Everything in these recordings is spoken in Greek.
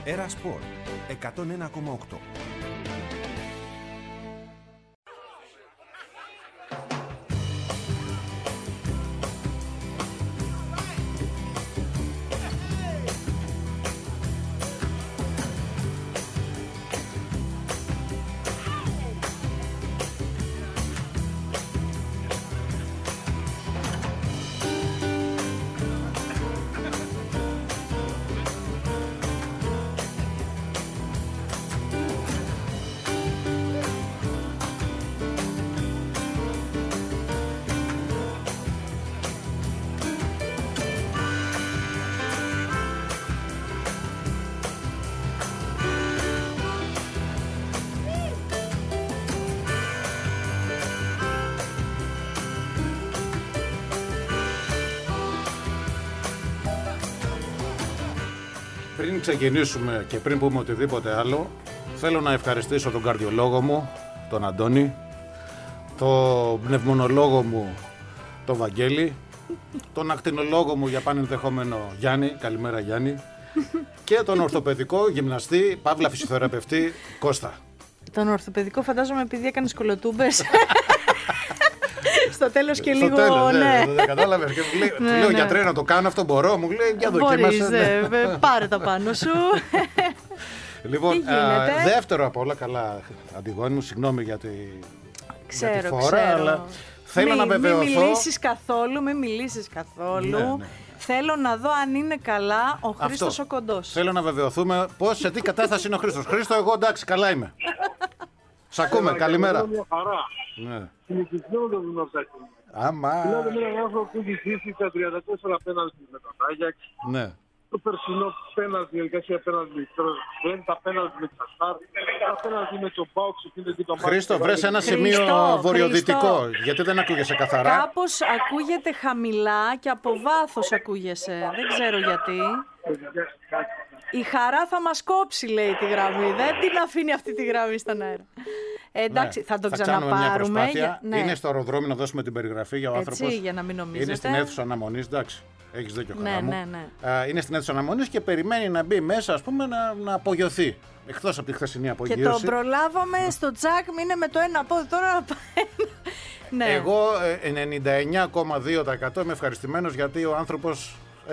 Έρα Σπορ 101,8. Πριν ξεκινήσουμε και πριν πούμε οτιδήποτε άλλο, θέλω να ευχαριστήσω τον καρδιολόγο μου, τον Αντώνη, τον πνευμονολόγο μου, τον Βαγγέλη, τον ακτινολόγο μου για πανενδεχόμενο Γιάννη, καλημέρα Γιάννη, και τον ορθοπαιδικό γυμναστή, παύλα φυσιοθεραπευτή Κώστα. Τον ορθοπαιδικό φαντάζομαι επειδή έκανε κολοτούμπες. Στο τέλος και λίγο, τέλος, ναι. Κατάλαβες και μου λέει, λέω γιατρέ να το κάνω αυτό, μπορώ, μου λέει, για δοκίμασε. Μπορείς, πάρε τα πάνω σου. Λοιπόν, δεύτερο από όλα, καλά Αντιγόνη μου, συγγνώμη για τη φορά, αλλά θέλω να βεβαιωθώ. Μην μιλήσεις καθόλου. Ναι. Θέλω να δω αν είναι καλά ο Χρήστος ο κοντός. Θέλω να βεβαιωθούμε πώς, σε τι κατάσταση είναι ο Χρήστος. Χρήστο, εγώ εντάξει, καλά είμαι. Σ' ακούμε, καλημέρα. Ναι. Συνηθισμένο το γνωστάκι. Άμα. Μιλάτε με έναν άνθρωπο που έχει ζήσει τα 34 πέναλτι με τον Άγιαξ. Ναι. Το περσινό πέναλτι, η διαδικασία πέναλτι με τον τα πέναλτι με τον Αστάρ, τα πέναλτι με τον Πάουξ. Χρήστο, βρες ένα σημείο βορειοδυτικό, γιατί δεν ακούγεσαι καθαρά. Κάπως ακούγεται χαμηλά και από βάθος ακούγεσαι. Δεν ξέρω γιατί. Η χαρά θα μας κόψει, λέει, τη γραμμή. Δεν την αφήνει αυτή τη γραμμή στον αέρα. Εντάξει, θα τον ξαναπάρουμε. Ναι. Είναι στο αεροδρόμιο να δώσουμε την περιγραφή για ο άνθρωπος. Για να μην νομίζετε. Είναι στην αίθουσα αναμονής, εντάξει. Έχεις δίκιο, χαρά μου. Ναι. Είναι στην αίθουσα αναμονής και περιμένει να μπει μέσα, ας πούμε, να απογειωθεί. Εκτός από τη χθεσινή απογείωση. Και τον προλάβαμε στο τσάκ, είναι με το ένα πόδι τώρα να πάει. Ναι. Εγώ 99,2% είμαι ευχαριστημένος γιατί ο άνθρωπος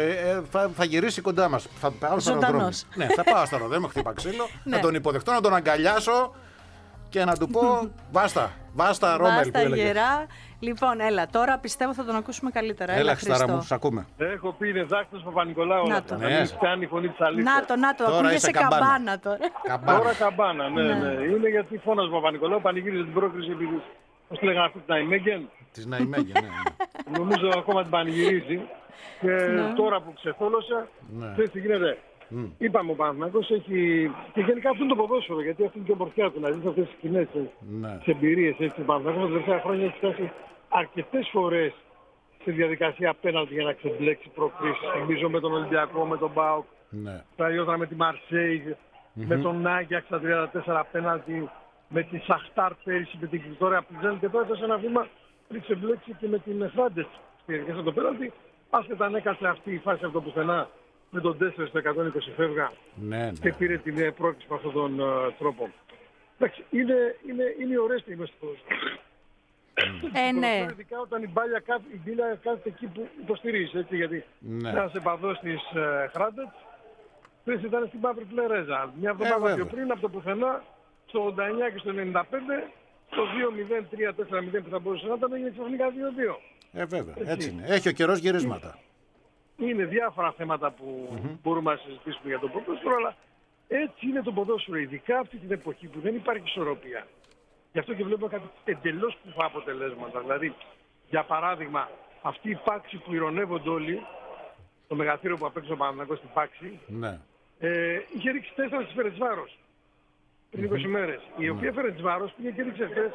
θα γυρίσει κοντά μας. Θα πάω στο αεροδρόμιο. Ναι, θα πάω στο αεροδρόμιο, χτύπα ξύλο, να τον υποδεχτώ, να τον αγκαλιάσω και να του πω βάστα Ρόμελ που έλεγες. Γερά. Λοιπόν, έλα, τώρα πιστεύω θα τον ακούσουμε καλύτερα. Έλα Χριστάρα μου, σ' ακούμε. Έχω πει είναι Δάκτυλος Παπα-Νικολάου. Να το. Κάνει η φωνή της αλήθειας. Να το, ακούγεσαι καμπάνα τώρα. Τώρα καμπάνα, ναι. Είναι γιατί φώνας Παπα-Νικολάου πανηγύριζε την πρόκριση επειδή, πώς τη λέγανε αυτή, την Ναϊμέγγεν. Της Ναϊμέγγεν, ναι. Νομίζω ακόμα την πανηγυρίζει. Και τώρα που ξεθόλωσε, ξέρεις τι γίνεται. Είπαμε ο Παναθηναϊκός έχει. Και γενικά αυτό είναι το ποδόσφαιρο, γιατί αυτή είναι και η ομορφιά του. Να δεις αυτές τις κοινές εμπειρίες. Ο Παναθηναϊκός τα τελευταία χρόνια έχει φτάσει αρκετές φορές στη διαδικασία απέναντι για να ξεμπλέξει προκρίσεις. Νομίζω με τον Ολυμπιακό, με τον ΠΑΟΚ, τα με τη Μαρσέιγ, με τον Άγιαξ στα 34 απέναντι, με τη Σαχτάρ πέρυσι, με την Κριτόρια Πλιζέλ. Και τώρα έφτασε ένα βήμα πριν ξεμπλέξει και με την Φράντες στη διαδικασία του πέναντι. Άσχετα αν έκασε αυτή η φάση από το πουθενά με τον 4 στο 120 φεύγα και πήρε την πρόκληση με αυτόν τον τρόπο. Εντάξει, είναι ωραίες στιγμές του ποδοσφαίρου. Ναι. Ειδικά όταν η μπάλια κάθεται εκεί που υποστηρίζει, έτσι, γιατί ένας επαδός της Χράντετς πριν ήταν στην Μαύρη Φλερέζα. Μια εβδομάδα πιο πριν από το πουθενά, στο 89 και στο 95, το 2-0, 3-4-0 που θα μπορούσε να ήταν, έγινε ξαφνικά 2-2. Βέβαια, έτσι είναι. Έχει ο καιρός γυρίσματα. Είναι διάφορα θέματα που μπορούμε να συζητήσουμε για το ποδόσφαιρο, αλλά έτσι είναι το ποδόσφαιρο, ειδικά αυτή την εποχή που δεν υπάρχει ισορροπία. Γι' αυτό και βλέπουμε κάτι εντελώς κουφά αποτελέσματα. Δηλαδή, για παράδειγμα, αυτή η πάξη που ηρωνεύονται όλοι, το μεγαθύριο που απέξω ο Παναθηναϊκός στην πάξη, είχε ρίξει 4 στις Φερεντσβάρος πριν 20 μέρες. Η οποία Φερεντσβάρος πήγε και ρίξε χθες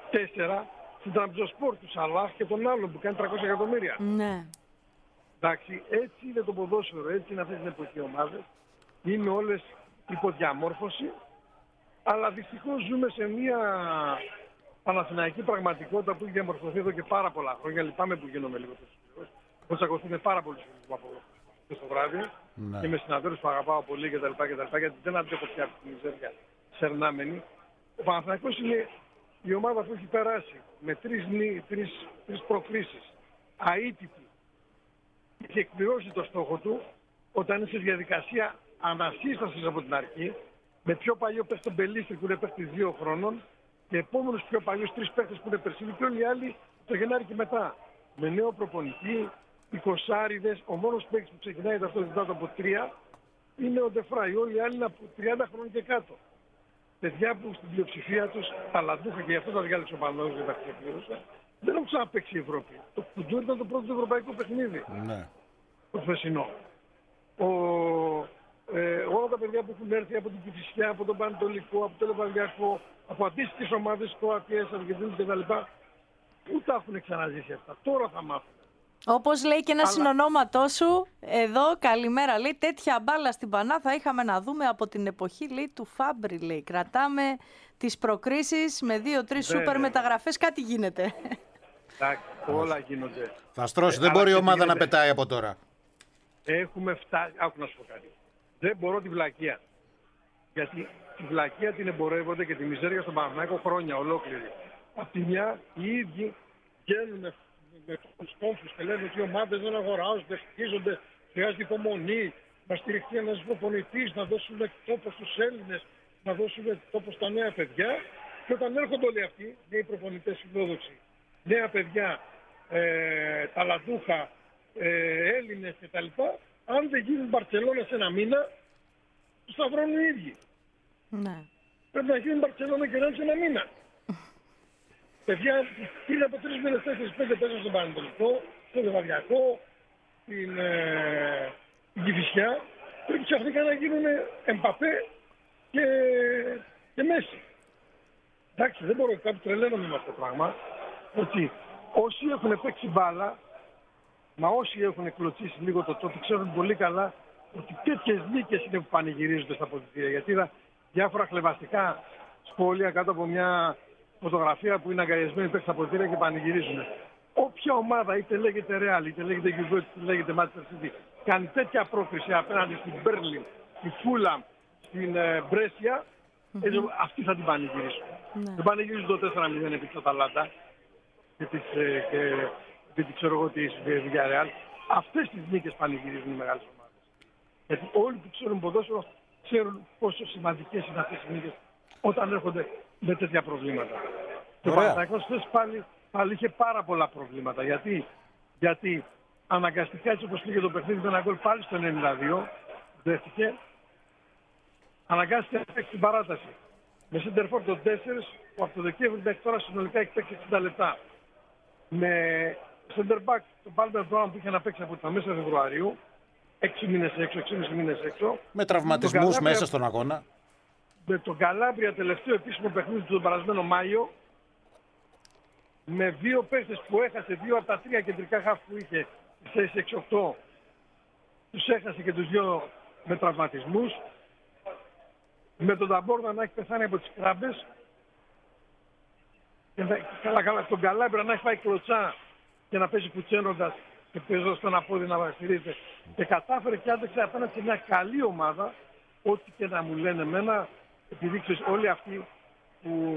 4 στην Τραμπζοσπόρ του Σαλάχ και τον άλλον που κάνει 300 εκατομμύρια. Ναι. Εντάξει, έτσι είναι το ποδόσφαιρο, έτσι είναι αυτή την εποχή ομάδες. Είναι όλες υποδιαμόρφωση, αλλά δυστυχώς ζούμε σε μια παναθηναϊκή πραγματικότητα που έχει διαμορφωθεί εδώ και πάρα πολλά χρόνια. Λυπάμαι που γίνομαι λίγο τόσο. Πώς ακολουθούν πάρα πολλούς φίλους μου από εδώ. το βράδυ και με συναδέλφους που αγαπάω πολύ κτλ. Γιατί δεν αντέχω πια από τη μιζέρια σερνάμενη. Ο Παναθηναϊκός είναι η ομάδα που έχει περάσει με τρεις προκρίσεις. Αίτητη. Έχει εκπληρώσει το στόχο του όταν είναι σε διαδικασία ανασύστασης από την αρχή. Με πιο παλιό παίχτη τον Μπελίστρη που είναι παίχτη 2 χρόνων και επόμενους πιο παλιούς 3 παίχτες που είναι περσίνοι και όλοι οι άλλοι το Γενάρη και μετά. Με νέο προπονητή, 20άριδες, ο μόνος παίκτης που ξεκινάει ταυτότητα από 3 είναι ο Ντεφράι. Όλοι οι άλλοι είναι από 30 χρόνια και κάτω. Παιδιά που στην πλειοψηφία τους ταλαντούχα και γι' αυτό τα διάλεξε ο Παναγιώτης και τα ξεκλήρωσε, δεν έχουν ξαναπαίξει η Ευρώπη. Το Κουντούρ ήταν το πρώτο ευρωπαϊκό παιχνίδι. Ναι. Το χθεσινό. Όλα τα παιδιά που έχουν έρθει από την Κηφισιά, από τον Πανετολικό, από το Λεβαδιακό, από αντίστοιχες ομάδες, Κροατίας, Αργεντινής κτλ. Πού τα έχουν ξαναζήσει αυτά. Τώρα θα μάθουν. Όπως λέει και ένα συνονόματό σου, εδώ καλημέρα, λέει, τέτοια μπάλα στην Πανά θα είχαμε να δούμε από την εποχή, λέει, του Φάμπρι, λέει. Κρατάμε τις προκρίσεις με 2-3 σούπερ μεταγραφές, κάτι γίνεται. Εντάξει, όλα γίνονται. Θα στρώσει, δεν μπορεί η ομάδα να πετάει από τώρα. Έχουμε φτάσει, άκου να σου πω κάτι. Δεν μπορώ τη βλακεία. Γιατί τη βλακεία την εμπορεύονται και τη μιζέρια στον Παναθηναϊκό χρόνια ολόκληρη. Απ' τη μια, οι ίδιοι βγαίνουν με τους κόμφους και λένε ότι οι ομάδες δεν αγοράζονται, χτίζονται, χρειάζεται υπομονή, να στηριχθεί ένας προπονητής, να δώσουν τόπο στους Έλληνες, να δώσουν τόπο στα νέα παιδιά. Και όταν έρχονται όλοι αυτοί, νέοι προπονητές φιλόδοξοι, νέα παιδιά, ταλαντούχα, Έλληνες κτλ., αν δεν γίνει Μπαρτσελώνα σε ένα μήνα, τους θα βρουν οι ίδιοι. Ναι. Πρέπει να γίνει Μπαρτσελώνα και σε ένα μήνα. Παιδιά, πριν από 3 μήνες, 4-5 πέσαν στον Πανετολικό, στο Λεβαδιακό, την Κηφισιά, πρέπει ξαφνικά να γίνουν Εμπαπέ και Μέση. Εντάξει, δεν μπορώ, κάποιοι τρελαίνομαι με αυτό το πράγμα, ότι όσοι έχουν παίξει μπάλα, μα όσοι έχουν κλωτσίσει λίγο το τόπο, ξέρουν πολύ καλά ότι τέτοιες νίκες είναι που πανηγυρίζονται στα αποδυτήρια. Γιατί είδα διάφορα χλευαστικά σχόλια κάτω από μια φωτογραφία που είναι αγκαλιασμένοι παίκτες στα αποδυτήρια και πανηγυρίζουν. Όποια ομάδα, είτε λέγεται Real, είτε λέγεται Juventus, είτε λέγεται Manchester City, κάνει τέτοια πρόκριση απέναντι στην Μπέρλιν, στη Φούλαμ, στην Μπρέσια, αυτοί θα την πανηγυρίσουν. Δεν πανηγυρίζουν το 4-0 επί της Αταλάντα και ξέρω εγώ τη Villarreal. Αυτές τις νίκες πανηγυρίζουν οι μεγάλες ομάδες. Γιατί όλοι που ξέρουν ποδόσφαιρο ξέρουν πόσο σημαντικές είναι αυτές οι νίκες όταν έρχονται με τέτοια προβλήματα. Και ο Παναθηναϊκός χθες πάλι είχε πάρα πολλά προβλήματα. Γιατί αναγκαστικά, έτσι όπως πήγε το παιχνίδι με ένα γκολ πάλι στο 92, δέχτηκε, αναγκάστηκε να παίξει την παράταση. Με center for το 4 που από το Δεκέμβρη μέχρι τώρα συνολικά έχει παίξει 60 λεπτά. Με center back τον Palmer Brown που είχε να παίξει από τα μέσα Φεβρουαρίου, 6 μήνες έξω, 6,5 μήνες έξω. Με τραυματισμούς μέσα στον αγώνα. Με τον Καλάμπρια τελευταίο επίσημο παιχνίδι του τον περασμένο Μάιο, με 2 παίχτες που έχασε, 2 από τα 3 κεντρικά χαφ που είχε στις 6-8, τους έχασε και τους 2 με τραυματισμούς. Με τον Ταμπόρνα να έχει πεθάνει από τις κράμπες. Και τον Καλάμπρια να έχει πάει κλωτσά και να παίζει κουτσένοντας και παίζοντας στο ένα πόδι να στηρίζεται. Και κατάφερε και άντεξε απέναντι σε μια καλή ομάδα, ό,τι και να μου λένε εμένα, επειδή ξέρεις όλοι αυτοί που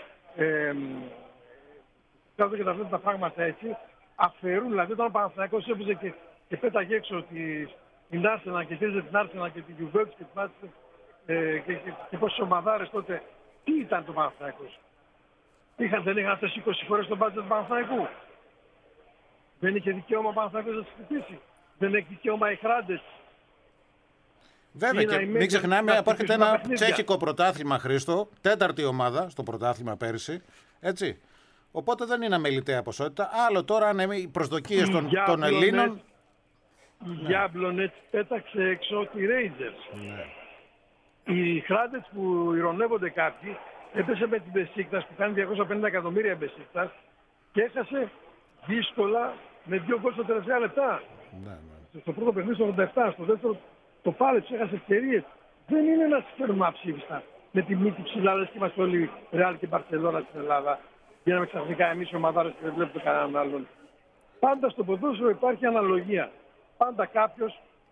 κάθονται και τα βλέπουν τα πράγματα έτσι, αφαιρούν, δηλαδή όταν ο Παναθηναϊκός έπαιζε και πέταγε έξω την Arsenal και τίζε την Arsenal και την Juventus και την Manchester και πόσες ομαδάρες τότε, τι ήταν το Παναθηναϊκός. Δεν είχαν αυτές 20 φορές τον μπάτζετ του Παναθηναϊκού. Δεν είχε δικαίωμα ο Παναθηναϊκός να τις χτυπήσει. Δεν έχει δικαίωμα οι Χράντες. Βέβαια και μην ξεχνάμε, υπάρχει ένα τσέχικο πρωτάθλημα, Χρήστο, 4η ομάδα στο πρωτάθλημα πέρυσι, έτσι. Οπότε δεν είναι αμεληταία ποσότητα. Άλλο τώρα αν οι προσδοκίες των Ελλήνων. Η Γιάμπλονετ πέταξε έξω τη Rangers. Οι Χράντες που ηρωνεύονται κάποιοι έπεσε με την Μπεσίκτας που κάνει 250 εκατομμύρια Μπεσίκτας και έχασε δύσκολα με 2 γκολ στα τελευταία λεπτά. Στο πρώτο παιχνίδι στο 87, στο δεύτερο το πάλεψε, έχασε ευκαιρίες. Δεν είναι να τις φέρουμε αψήφιστα με τη μύτη ψηλά, λες και είμαστε όλοι Ρεάλ και Μπαρσελόνα στην Ελλάδα. Γίναμε ξαφνικά εμείς οι ομαδάρες και δεν βλέπουμε κανέναν άλλον. Πάντα στο ποδόσφαιρο υπάρχει αναλογία. Πάντα κάποιος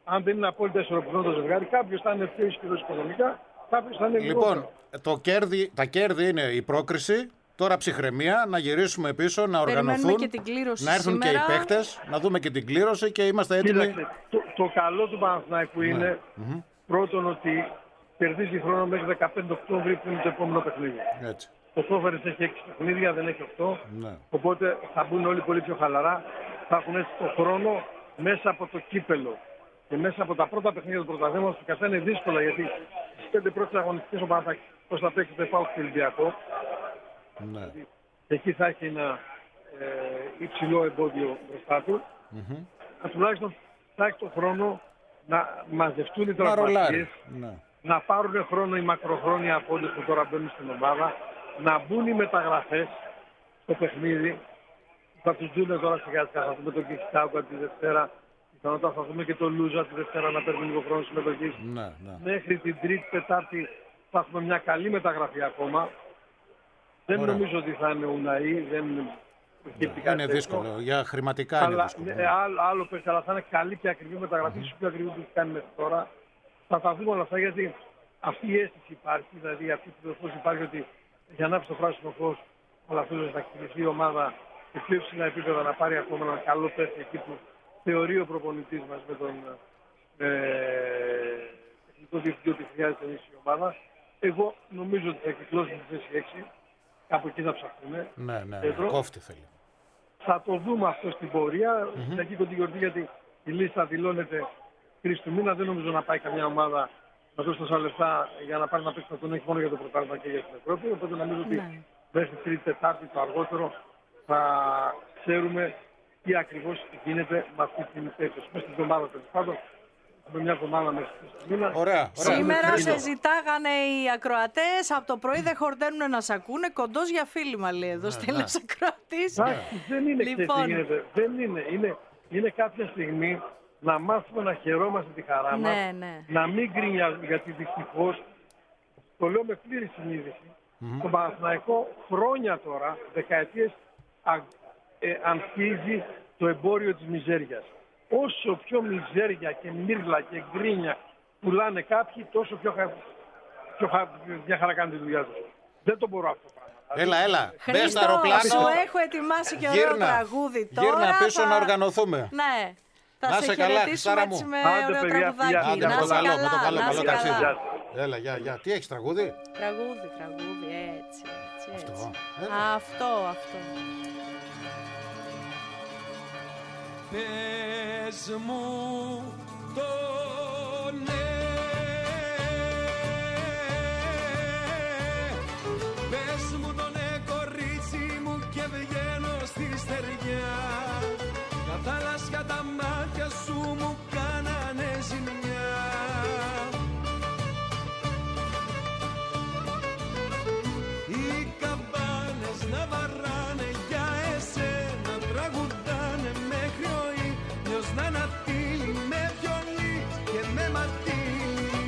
αν δεν είναι απόλυτα ισορροπημένο το ζευγάρι, κάποιος θα είναι πιο ισχυρός οικονομικά, κάποιος θα είναι λιγότερο. Λοιπόν, τα κέρδη είναι η πρόκριση. Τώρα ψυχραιμία, να γυρίσουμε πίσω, να οργανωθούν, και την να έρθουν σήμερα. και οι παίχτες, να δούμε και την κλήρωση και είμαστε έτοιμοι. Κοίταξε, το καλό του Παναθηναϊκού είναι πρώτον ότι κερδίζει χρόνο μέχρι 15 Οκτώβρη που είναι το επόμενο παιχνίδι. Έτσι. Ο Κόφερης έχει 6 παιχνίδια, δεν έχει 8. Ναι. Οπότε θα μπουν όλοι πολύ πιο χαλαρά. Θα έχουν έτσι το χρόνο μέσα από το κύπελο και μέσα από τα πρώτα παιχνίδια του πρωταθλήματος που καθένα είναι δύσκολα γιατί στις 5 πρώτες αγωνιστικές ο Παναθηναϊκός θα παίξει το ΕΠΑΟ και Ολυμπιακό. Ναι. Εκεί θα έχει ένα υψηλό εμπόδιο μπροστά του. Τουλάχιστον θα έχει τον χρόνο να μαζευτούν οι τραυματίες, να πάρουν χρόνο οι μακροχρόνια απόντες που τώρα μπαίνουν στην ομάδα, να μπουν οι μεταγραφές στο παιχνίδι. Θα τους δούμε τώρα σιγά σιγά, θα δούμε τον Κιστάκο τη Δευτέρα, πιθανότατα θα δούμε και τον Λούζα τη Δευτέρα να παίρνουν λίγο χρόνο συμμετοχής. Μέχρι την Τρίτη, Τετάρτη θα έχουμε μια καλή μεταγραφή ακόμα. Δεν νομίζω ότι θα είναι Ουναή, είναι δύσκολο, για χρηματικά είναι δύσκολο. Άλλο παίξει, αλλά θα είναι καλή και ακριβή μεταγραφή, σου πιο ακριβή που έχει κάνει μέχρι τώρα. Θα τα δούμε όλα αυτά γιατί αυτή η αίσθηση υπάρχει, δηλαδή αυτή η πληροφόρηση υπάρχει ότι έχει ανάψει το πράσινο φως, αλλά θέλει να εκτιμηθεί η ομάδα σε πιο υψηλά επίπεδα, να πάρει ακόμα ένα καλό παίκτη εκεί που θεωρεί ο προπονητής μας με τον τεχνικό διευθυντή ότι χρειάζεται η ομάδα. Εγώ νομίζω ότι θα κυκλώσει τη θέση 6. Κάπου εκεί θα ψαχτούμε. Ναι, κόφτη θέλει. Θα το δούμε αυτό στην πορεία. Εκεί την γιορτή γιατί η λίστα δηλώνεται 3 του μήνα. Δεν νομίζω να πάει καμιά ομάδα να δώσει τόσα λεφτά για να πάρει να παίξει να τον έχει μόνο για το πρωτάθλημα και για την Ευρώπη. Οπότε νομίζω ότι μέχρι Τρίτη, Τετάρτη το αργότερο θα ξέρουμε τι ακριβώς γίνεται με αυτή την περίπτωση. Μέσα στην εβδομάδα τέλος πάντων. Με μια εβδομάδα μέσα στη μήνα. Ωραία. Σήμερα σε ζητάγανε οι ακροατές, από το πρωί δεν χορταίνουν να σ' ακούνε, κοντός για φίλημα λέει εδώ, στέλνει ένας ακροατής. Δεν είναι δεν είναι. Είναι κάποια στιγμή να μάθουμε να χαιρόμαστε τη χαρά μας, να μην γκρινιάζουμε, γιατί δυστυχώς, το λέω με πλήρη συνείδηση, το Παναθηναϊκό χρόνια τώρα, δεκαετίες, ανθίζει το εμπόριο της μιζέριας. Όσο πιο μιζέρια και μύρλα και γκρίνια πουλάνε κάποιοι, τόσο μια χαρά κάνει τη δουλειά τους. Δεν το μπορώ αυτό πράγμα. Έλα. Μπες στο αεροπλάνο. Έχω ετοιμάσει και ωραίο τραγούδι τώρα. Γύρνα πίσω να οργανωθούμε. Ναι. Θα σε χαιρετήσουμε έτσι με ωραίο τραγουδάκι. Να σε καλά, με το καλό ταξίδι. καλά. Έλα, γεια. Τι έχεις τραγούδι? Τραγούδι, έτσι. Αυτό. Πες μου το ναι, πες μου το ναι κορίτσι μου και βγαίνω στη στεριά. Τα θάλασσια τα μάτια σου μου κάνανε ζημιά. Οι καμπάνες να βαράνε για εσένα, τραγουδάνε μέχρι ο ήλιος να ανατείλει με βιολί και με ματήλι.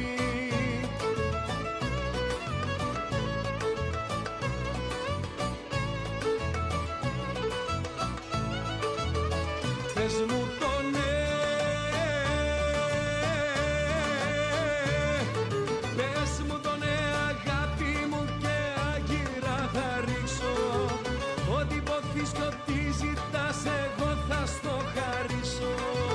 Πες μου το ναι, πες μου το ναι αγάπη μου και άγκυρα θα ρίξω. Ό,τι υποθείς κι ό,τι ζητάς εγώ θα στο χαρίσω.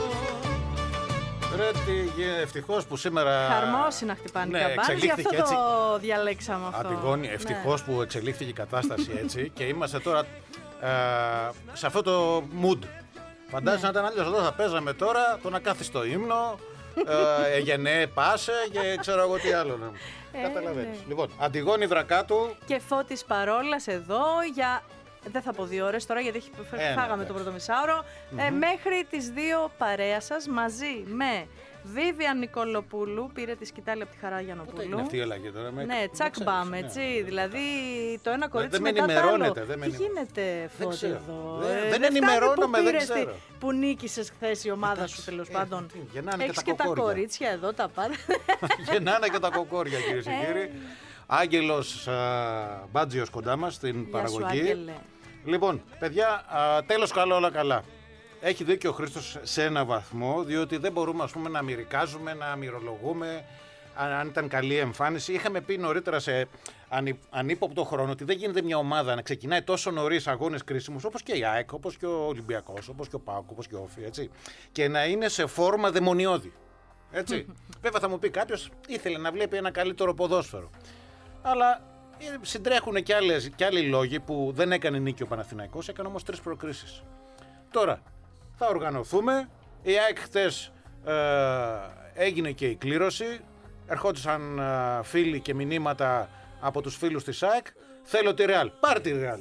Ρε, ευτυχώς που σήμερα... Χαρμόσυνα να χτυπάνε οι καμπάνες, γι' αυτό έτσι. το διαλέξαμε αυτό. Αντιγόνη, ευτυχώς που εξελίχθηκε η κατάσταση έτσι και είμαστε τώρα σε αυτό το mood. Φαντάζεσαι να ήταν αλλιώς εδώ, θα παίζαμε τώρα το να κάθεις στο ύμνο, γενναίε πάσε και ξέρω εγώ τι άλλο. Καταλαβαίνεις. Λοιπόν, Αντιγόνη Δρακάτου και Φώτης Παρόλας εδώ για... Δεν θα πω 2 ώρες τώρα γιατί φάγαμε το πρώτο μισάωρο. Μέχρι τις 2 παρέα σας μαζί με Βίβιαν Νικολοπούλου, πήρε τη σκητάλη από τη Χαρά Γιαννοπούλου. Είναι αυτή η αλλαγή τώρα. Ναι, τσακ μπαμ, έτσι. Δηλαδή το ένα κορίτσι δεν μετά το άλλο. Τι γίνεται, Φώτη, εδώ? Δεν ενημερώνομαι, δεν ξέρω. Που νίκησες χθες η ομάδα σου, τέλος πάντων. Έχεις και τα κορίτσια εδώ, τα πάντα. Γεννάνε και τα κοκόρια, κυρίες και κύριοι. Άγγελος Μπάτζιος κοντά μας στην παραγωγή. Σου, Άγγελε. Λοιπόν, παιδιά, τέλος καλό, όλα καλά. έχει δίκιο ο Χρήστος σε ένα βαθμό, διότι δεν μπορούμε, ας πούμε, να μυρικάζουμε, να μυρολογούμε αν ήταν καλή εμφάνιση. Είχαμε πει νωρίτερα σε ανύποπτο χρόνο ότι δεν γίνεται μια ομάδα να ξεκινάει τόσο νωρίς αγώνες κρίσιμους, όπως και η ΑΕΚ, όπως και ο Ολυμπιακός, όπως και ο ΠΑΟΚ, όπως και ο ΟΦΗ, έτσι, και να είναι σε φόρμα δαιμονιώδη. Έτσι. Βέβαια θα μου πει κάποιος ήθελε να βλέπει ένα καλύτερο ποδόσφαιρο. Αλλά συντρέχουν και άλλοι λόγοι που δεν έκανε νίκη ο Παναθηναϊκός, έκανε όμως 3 προκρίσεις. Τώρα θα οργανωθούμε. Η ΑΕΚ χτες έγινε και η κλήρωση. Ερχόντουσαν φίλοι και μηνύματα από τους φίλους της ΑΕΚ. Θέλω τη Real. Πάρ' τη Real.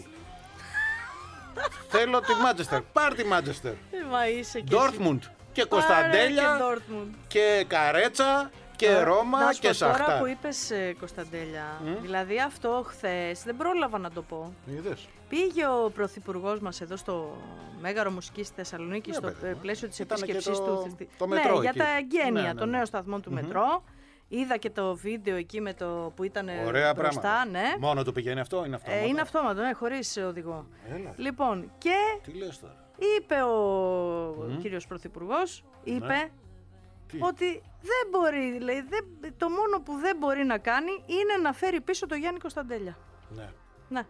Θέλω τη Manchester. Πάρ' τη Manchester. Dortmund και Κωνσταντέλια και Καρέτσα και Ρώμα και Σαχτάρ. Τώρα που είπες Κωνσταντέλια, δηλαδή αυτό χθες δεν πρόλαβα να το πω. Είδες. Πήγε ο Πρωθυπουργός μας εδώ στο Μέγαρο Μουσικής στη Θεσσαλονίκη, στο πλαίσιο της επίσκεψής του. Το μετρό, για εκεί. τα εγγένεια των νέων σταθμών του μετρό. Είδα και το βίντεο εκεί με το που ήταν ωραία μπροστά. Πράγματα. Ναι. Μόνο του πηγαίνει αυτό, είναι αυτόματο. Είναι αυτόματο, ναι, χωρίς οδηγό. Έλα. Λοιπόν, και Τι λες τώρα. είπε ο κύριος Πρωθυπουργός, είπε ότι δεν μπορεί, λέει, το μόνο που δεν μπορεί να κάνει είναι να φέρει πίσω το Γιάννη Κωνσταντέλια. Ναι. Ναι.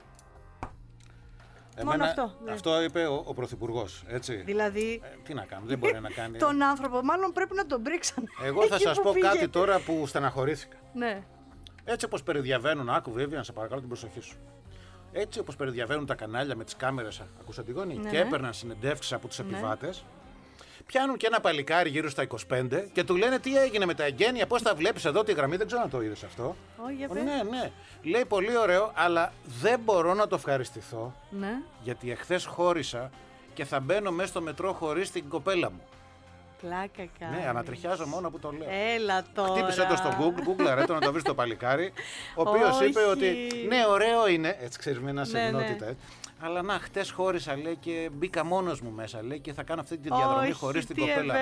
Εμένα, μόνο αυτό. Αυτό είπε ο Πρωθυπουργός, έτσι. Δηλαδή. Τι να κάνει, δεν μπορεί να κάνει. Τον άνθρωπο, μάλλον πρέπει να τον πρίξαν. Εγώ θα σας πω κάτι τώρα που στεναχωρήθηκα. Ναι. Έτσι όπως περιδιαβαίνουν, άκου βέβαια, να σε παρακαλώ την προσοχή σου. Έτσι όπως περιδιαβαίνουν τα κανάλια με τις κάμερες, ακούς Αντιγόνη, και έπαιρναν συνεντεύξεις από τους επιβάτες. Πιάνουν και ένα παλικάρι γύρω στα 25 και του λένε τι έγινε με τα εγγένεια, πώς τα βλέπεις εδώ τη γραμμή, δεν ξέρω αν το είδες αυτό. Ναι. Λέει πολύ ωραίο, αλλά δεν μπορώ να το ευχαριστηθώ, γιατί εχθές χώρισα και θα μπαίνω μέσα στο μετρό χωρίς την κοπέλα μου. Πλάκα κάνεις. Ναι, ανατριχιάζω μόνο που το λέω. Έλα τώρα. Χτύπησε το στο Google, ρε, το να το βρεις το παλικάρι, ο οποίος είπε ότι ναι, ωραίο είναι, έτσι ξέρεις, με ένα σεμνότητα. Αλλά να, χτες χώρισα, λέει, και μπήκα μόνος μου μέσα, λέει, και θα κάνω αυτή τη διαδρομή χωρίς την κοπέλα.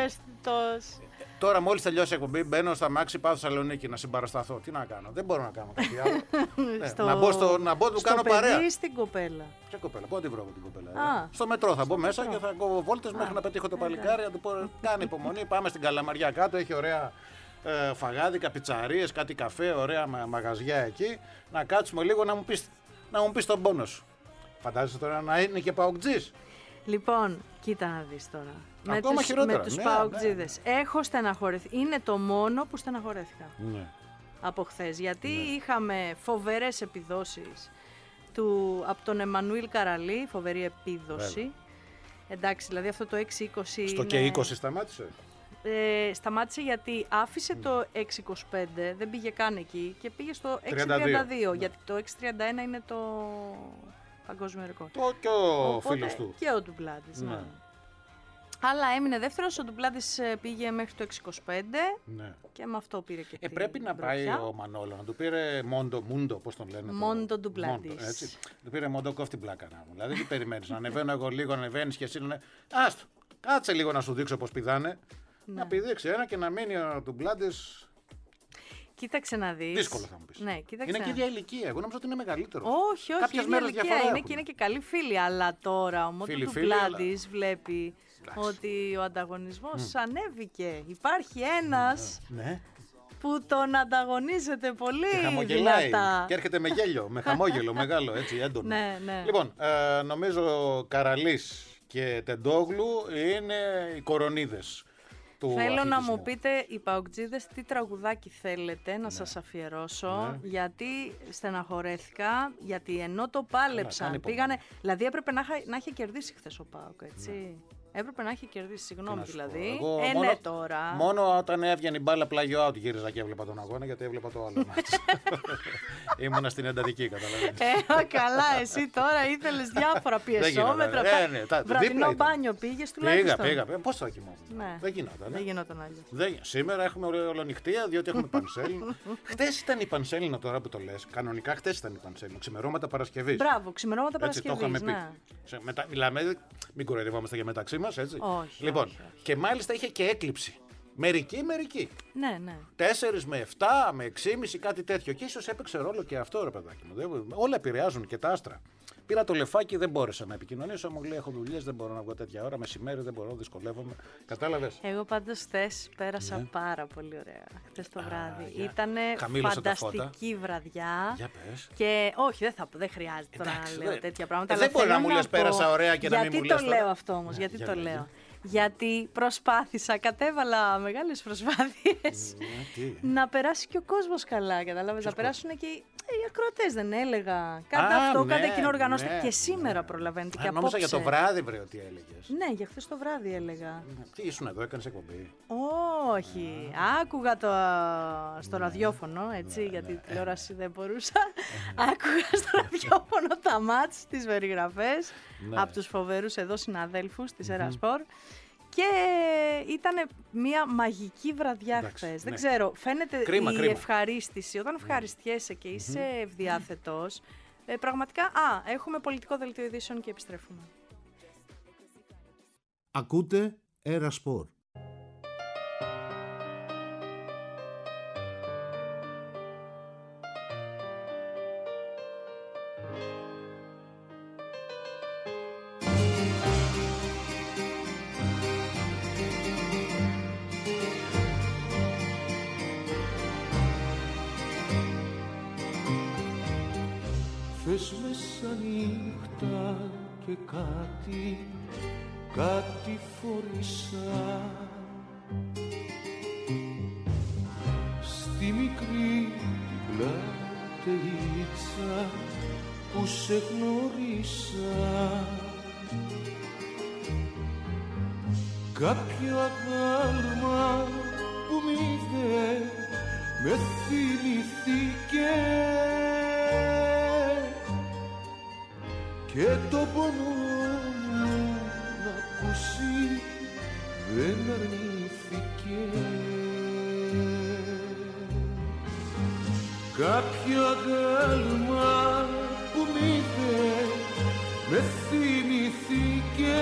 Τώρα μόλις τελειώσει η εκπομπή, μπαίνω στα μάξι, πάω στη Θεσσαλονίκη να συμπαρασταθώ. Τι να κάνω, δεν μπορώ να κάνω κάτι άλλο. Να μπω, του κάνω παρέα. Παιδί στην κοπέλα. Ποια κοπέλα, πού την βρω την κοπέλα. Στο μετρό θα μπω μέσα και θα κόβω βόλτες μέχρι να πετύχω το παλικάρι, να του πω, κάνει υπομονή, πάμε στην Καλαμαριά κάτω, έχει ωραία φαγάδικα, πιτσαρίες, κάτι καφέ, ωραία μαγαζιά εκεί. Να κάτσουμε λίγο να μου πεις τον πόνο σου. Φαντάζεσαι τώρα να είναι και παοκτζής. Λοιπόν, κοίτα να δεις τώρα. Ακόμα χειρότερα. Με τους παοκτζίδες. Έχω στεναχωρηθεί. Είναι το μόνο που στεναχωρέθηκα. Ναι. Από χθες. Γιατί είχαμε φοβερές επιδόσεις από τον Εμμανουήλ Καραλή. Φοβερή επίδοση. Εντάξει, δηλαδή αυτό το 6-20. Στο και 20 σταμάτησε. Σταμάτησε γιατί άφησε το 6-25, δεν πήγε καν εκεί και πήγε στο 6-32. Γιατί το 6-31 είναι το παγκόσμιο ρεκόρ. Και ο φίλος του. Και ο Ντουμπλάτης, ναι. Αλλά έμεινε δεύτερος, ο Ντουμπλάτης πήγε μέχρι το 6-25 και με αυτό πήρε και πρέπει να πάει ο Μανόλο, να του πήρε Μούντο, πώς τον λένε. Μόντο Ντουμπλάτης. Του πήρε Μόντο, κόφτη πλάκα να μου. Δηλαδή τι περιμένεις, να ανεβαίνω εγώ λίγο, να ανεβαίνεις και εσύ να. Άστο, κάτσε λίγο να σου δείξω πώς πηδάνε. Να πηδήξει ένα και να μείνει ο Ντουμπλάτης. Κοίταξε να δεις. Δύσκολο θα μου πεις. Ναι, είναι και η ίδια ηλικία. Εγώ νόμιζα ότι είναι μεγαλύτερο. Όχι, η ίδια ηλικία είναι και καλή φίλη. Αλλά τώρα ο Μόντο Ντουμπλάτης βλέπει ότι ο ανταγωνισμός ανέβηκε. Υπάρχει ένας που τον ανταγωνίζεται πολύ δυνατά. Και έρχεται με γέλιο, με χαμόγελο μεγάλο, έτσι έντονο. Ναι. Λοιπόν, νομίζω Καραλής και Τεντόγλου είναι οι κορονίδες. Θέλω να μου πείτε οι παοκτζίδες τι τραγουδάκι θέλετε να σας αφιερώσω, γιατί στεναχωρέθηκα, γιατί ενώ το πάλεψαν, πήγανε, δηλαδή έπρεπε να είχε κερδίσει χθες ο ΠΑΟΚ, έτσι. Έπρεπε να έχει κερδίσει, συγγνώμη δηλαδή. Ναι, τώρα. Μόνο όταν έβγαινε η μπάλα πλάγιο out γύριζα και έβλεπα τον αγώνα, γιατί έβλεπα το άλλο μάτς. Ήμουνα στην εντατική, καταλαβαίνετε. Καλά, εσύ τώρα ήθελες διάφορα πιεσόμετρα. Βραδινό μπάνιο πήγες τουλάχιστον. Πήγα. Πώς θα κοιμόμουν. Δεν γινόταν αλλιώς. Σήμερα έχουμε ολονυχτία, διότι έχουμε πανσέλινο. Χτες ήταν η πανσέλινο τώρα που το λες. Κανονικά χτες ήταν η πανσέλινο. Ξημερώματα Παρασκευής. Μπράβο, ξημερώματα Παρασκευής. Το είχαμε πει. Μιλάμε, μην κοροϊδευόμαστε για μεταξύ μας, έτσι. Όχι, λοιπόν, όχι. Και μάλιστα είχε και έκλειψη. Μερικοί. Ναι. 4 με 7, με 6,5, κάτι τέτοιο. Και ίσως έπαιξε ρόλο και αυτό, ρε παιδάκι μου. Όλα επηρεάζουν και τα άστρα. Πήρα το λεφάκι, δεν μπόρεσα να επικοινωνήσω. Μου λέει: έχω δουλειές, δεν μπορώ να βγω τέτοια ώρα. Μεσημέρι δεν μπορώ, δυσκολεύομαι. Κατάλαβες. Εγώ πάντως χθες πέρασα πάρα πολύ ωραία. Χθες το βράδυ. Ήτανε χαμήλωσε φανταστική βραδιά. Για πες. Και όχι, δεν χρειάζεται τώρα να λέω τέτοια πράγματα. Δεν μπορεί να μου λες πέρασα ωραία και να μην μου λες. Γιατί το λέω αυτό όμως, γιατί το λέω. Γιατί προσπάθησα, κατέβαλα μεγάλες προσπάθειες να περάσει και ο κόσμος καλά, κατάλαβες, να περάσουν και οι ακροατές, δεν έλεγα. Κάντε αυτό, κάντε εκείνο, οργανώστε. Και σήμερα προλαβαίνετε και απόψε. Νόμιζα για το βράδυ, βρε, τι έλεγες. Ναι, για χθες το βράδυ έλεγα. Τι ήσουν εδώ, έκανες εκπομπή. Όχι, άκουγα στο ραδιόφωνο, έτσι, γιατί τη τηλεόραση δεν μπορούσα. Άκουγα στο ραδιόφωνο τα μάτς, τις περιγραφές από τους φοβερούς εδώ συναδέλφους της Ερασπορ. Και ήταν μια μαγική βραδιά χθες. Δεν ξέρω, φαίνεται κρίμα. Ευχαρίστηση. Όταν ευχαριστιέσαι και είσαι ευδιάθετος, πραγματικά, έχουμε πολιτικό δελτίο ειδήσεων και επιστρέφουμε. Ακούτε Ερασπορ. Χθες μέσα νύχτα και κάτι φορήσα στη μικρή πλατείτσα που σε γνωρίσα. Κάποιο αγάλμα που μ' είδε με θυμηθήκε και το πόνο μου να ακούσει δεν αρνήθηκε. Κάποιο αγάλμα που μ' είδε με θυμηθήκε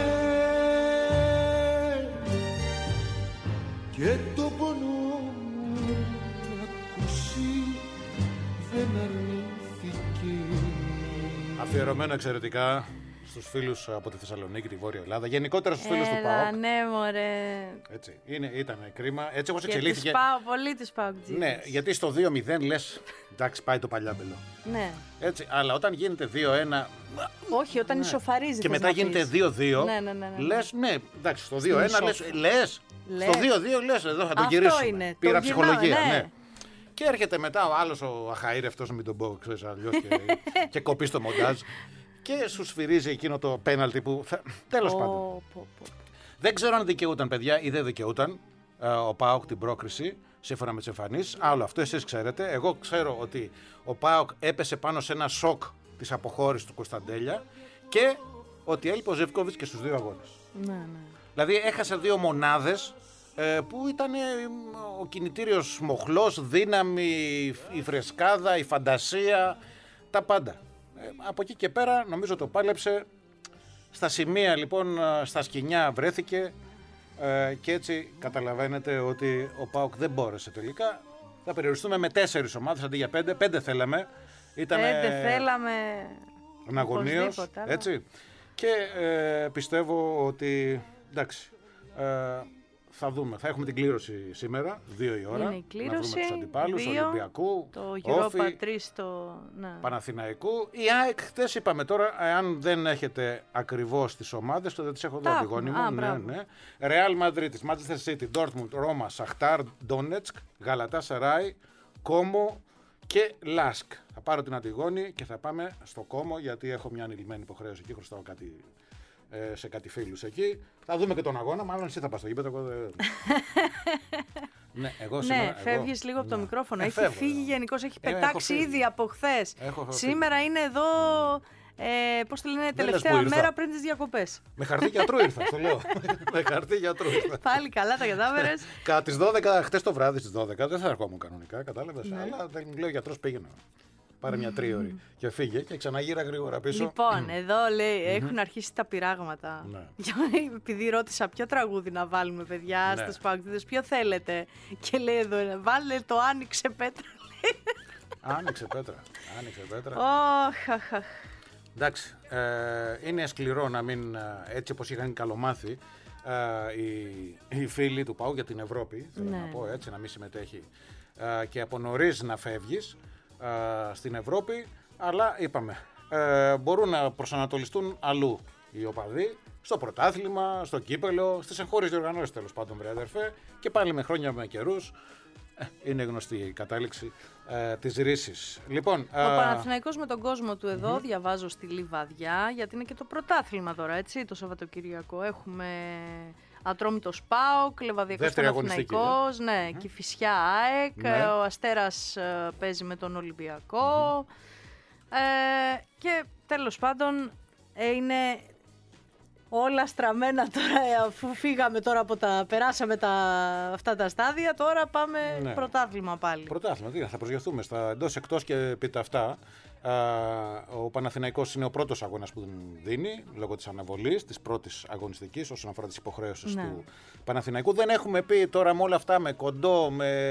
και το πόνο μου να ακούσει δεν αρνήθηκε. Αφιερωμένο εξαιρετικά στους φίλους από τη Θεσσαλονίκη, τη Βόρεια Ελλάδα, γενικότερα στους φίλους του ΠΑΟΚ. Ναι, μωρέ. Έτσι, ήταν κρίμα. Έτσι όπως και εξελίχθηκε. Πολύ τους ΠΑΟΚ. Ναι, γιατί στο 2-0 λες, εντάξει, πάει το παλιάμπελο. Ναι. Έτσι, αλλά όταν γίνεται 2-1. Όχι, όταν ισοφαρίζει. Και μετά γίνεται 2-2. Ναι. Λες, ναι, εντάξει, στο 2-1 λες. Στο 2-2 λες, εδώ θα τον γυρίσουμε. Πήρα ψυχολογία, ναι. Και έρχεται μετά ο άλλος ο αχαήρευτος, μην τον πω, ξέρεις, αλλιώς και κοπεί στο μοντάζ. Και σου σφυρίζει εκείνο το πέναλτι που. Τέλος πάντων. Δεν ξέρω αν δικαιούταν, παιδιά, ή δεν δικαιούταν ο ΠΑΟΚ την πρόκριση σύμφωνα με τις εμφανίσεις. Άλλο αυτό, εσείς ξέρετε. Εγώ ξέρω ότι ο ΠΑΟΚ έπεσε πάνω σε ένα σοκ της αποχώρησης του Κωνσταντέλια και ότι έλειπε ο Ζεύκοβιτς και στους δύο αγώνες. Ναι. Δηλαδή έχασε δύο μονάδες που ήταν ο κινητήριος μοχλός, δύναμη, η φρεσκάδα, η φαντασία, τα πάντα. Από εκεί και πέρα νομίζω το πάλεψε. Στα σημεία λοιπόν, στα σκοινιά βρέθηκε και έτσι καταλαβαίνετε ότι ο ΠΑΟΚ δεν μπόρεσε τελικά. Θα περιοριστούμε με 4 ομάδες αντί για 5. 5 θέλαμε. Ήτανε 5 θέλαμε αναγωνίως, έτσι. Και πιστεύω ότι εντάξει, θα δούμε. Θα έχουμε την κλήρωση σήμερα, 2 η ώρα. Είναι η κλήρωση, να βρούμε τους αντιπάλους, 2, Ολυμπιακού, το Europa 3, ναι. Παναθηναϊκού. Η ΑΕΚ, χτες είπαμε τώρα, αν δεν έχετε ακριβώς τις ομάδες, τότε τις έχω εδώ από τη γόνη μου. Ναι. Real Madrid, Manchester City, Dortmund, Ρώμα, Σαχτάρ, Ντόνετσκ, Γαλατά Σαράι, Κόμο και Λάσκ. Θα πάρω την Αντιγόνη και θα πάμε στο Κόμο, γιατί έχω μια ανηλυμένη υποχρέωση εκεί, χρωστάω κάτι σε κάτι φίλους εκεί. Θα δούμε και τον αγώνα, μάλλον εσύ θα πας στο γήπεδο. Ναι, φεύγεις λίγο από το μικρόφωνο. Έχει φύγει γενικώς, έχει πετάξει ήδη από χθες. Σήμερα είναι εδώ, πώς τη λένε, τελευταία μέρα πριν τις διακοπές. Με χαρτί γιατρού ήρθα, το λέω. Με χαρτί γιατρού ήρθα. Πάλι καλά τα κατάφερες. Κατά τις 12, χτες το βράδυ στις 12, δεν θα ερχόμουν κανονικά, κατάλαβες. Αλλά μου λέει ο γιατρός πήγαινε. πάρε μια τρίωρη και φύγε και ξαναγύρα γρήγορα πίσω. Λοιπόν, εδώ λέει έχουν αρχίσει τα πειράγματα. Ναι. Επειδή ρώτησα ποιο τραγούδι να βάλουμε, παιδιά, Ναι. στους Παοκτζίδες, ποιο θέλετε. Και λέει εδώ, βάλε το Άνοιξε Πέτρα. Άνοιξε πέτρα. Αχ. Εντάξει, είναι σκληρό να μην, έτσι όπως είχαν καλομάθει οι φίλοι του ΠΑΟΚ για την Ευρώπη, θέλω να πω έτσι, να μην συμμετέχει και από νωρίς να φεύγεις στην Ευρώπη, αλλά είπαμε, μπορούν να προσανατολιστούν αλλού οι οπαδοί, στο πρωτάθλημα, στο κύπελο, στις εγχώριες διοργανώσεις τέλος πάντων, βρε αδερφέ, και πάλι με χρόνια με καιρούς. Είναι γνωστή η κατάληξη της ρύσης. Λοιπόν, ο Παναθηναϊκός με τον κόσμο του εδώ, διαβάζω στη Λιβαδιά, γιατί είναι και το πρωτάθλημα τώρα, έτσι, το Σαββατοκυριακό. Έχουμε Ατρόμητος ΠΑΟΚ, Λεβαδιακός Παναθηναϊκός, ναι, Κηφισιά ΑΕΚ, ο Αστέρας παίζει με τον Ολυμπιακό. Και τέλος πάντων είναι όλα στραμμένα τώρα, αφού φύγαμε τώρα περάσαμε αυτά τα στάδια, τώρα πάμε πρωτάθλημα πάλι. Πρωτάθλημα, θα προσγειωθούμε στα εντός, εκτός και επί τα αυτά. Ο Παναθηναϊκός είναι ο πρώτος αγώνας που δίνει, λόγω της αναβολής, της πρώτης αγωνιστικής, όσον αφορά τις υποχρέωσεις του Παναθηναϊκού. Δεν έχουμε πει τώρα με όλα αυτά, με κοντό,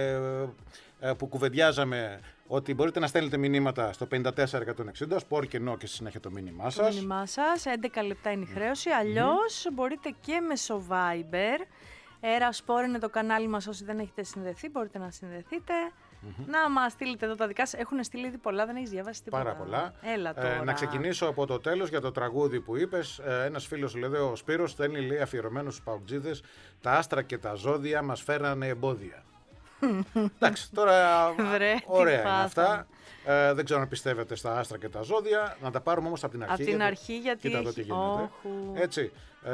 που κουβεντιάζαμε, ότι μπορείτε να στέλνετε μηνύματα στο 54160, σπορ και νο και στη συνέχεια το μήνυμά σας. Το μήνυμά σας, 11 λεπτά είναι η χρέωση, αλλιώς μπορείτε και μέσω Viber. Sport είναι το κανάλι μας, όσοι δεν έχετε συνδεθεί μπορείτε να συνδεθείτε. Να μας στείλετε εδώ τα δικά σας. Έχουν στείλει ήδη πολλά, δεν έχεις διαβάσει τίποτα. Πάρα πολλά. Έλα τώρα. Να ξεκινήσω από το τέλος για το τραγούδι που είπες. Ένας φίλος, λέει, ο Σπύρος, στέλνει, λέει, αφιερωμένος στους Παοκτζίδες, τα άστρα και τα ζώδια μας φέρανε εμπόδια. Εντάξει, τώρα ωραία είναι αυτά. Δεν ξέρω αν πιστεύετε στα άστρα και τα ζώδια. Να τα πάρουμε όμως από την αρχή. Από την αρχή, γιατί κοίτα εδώ τι γίνεται. Έτσι.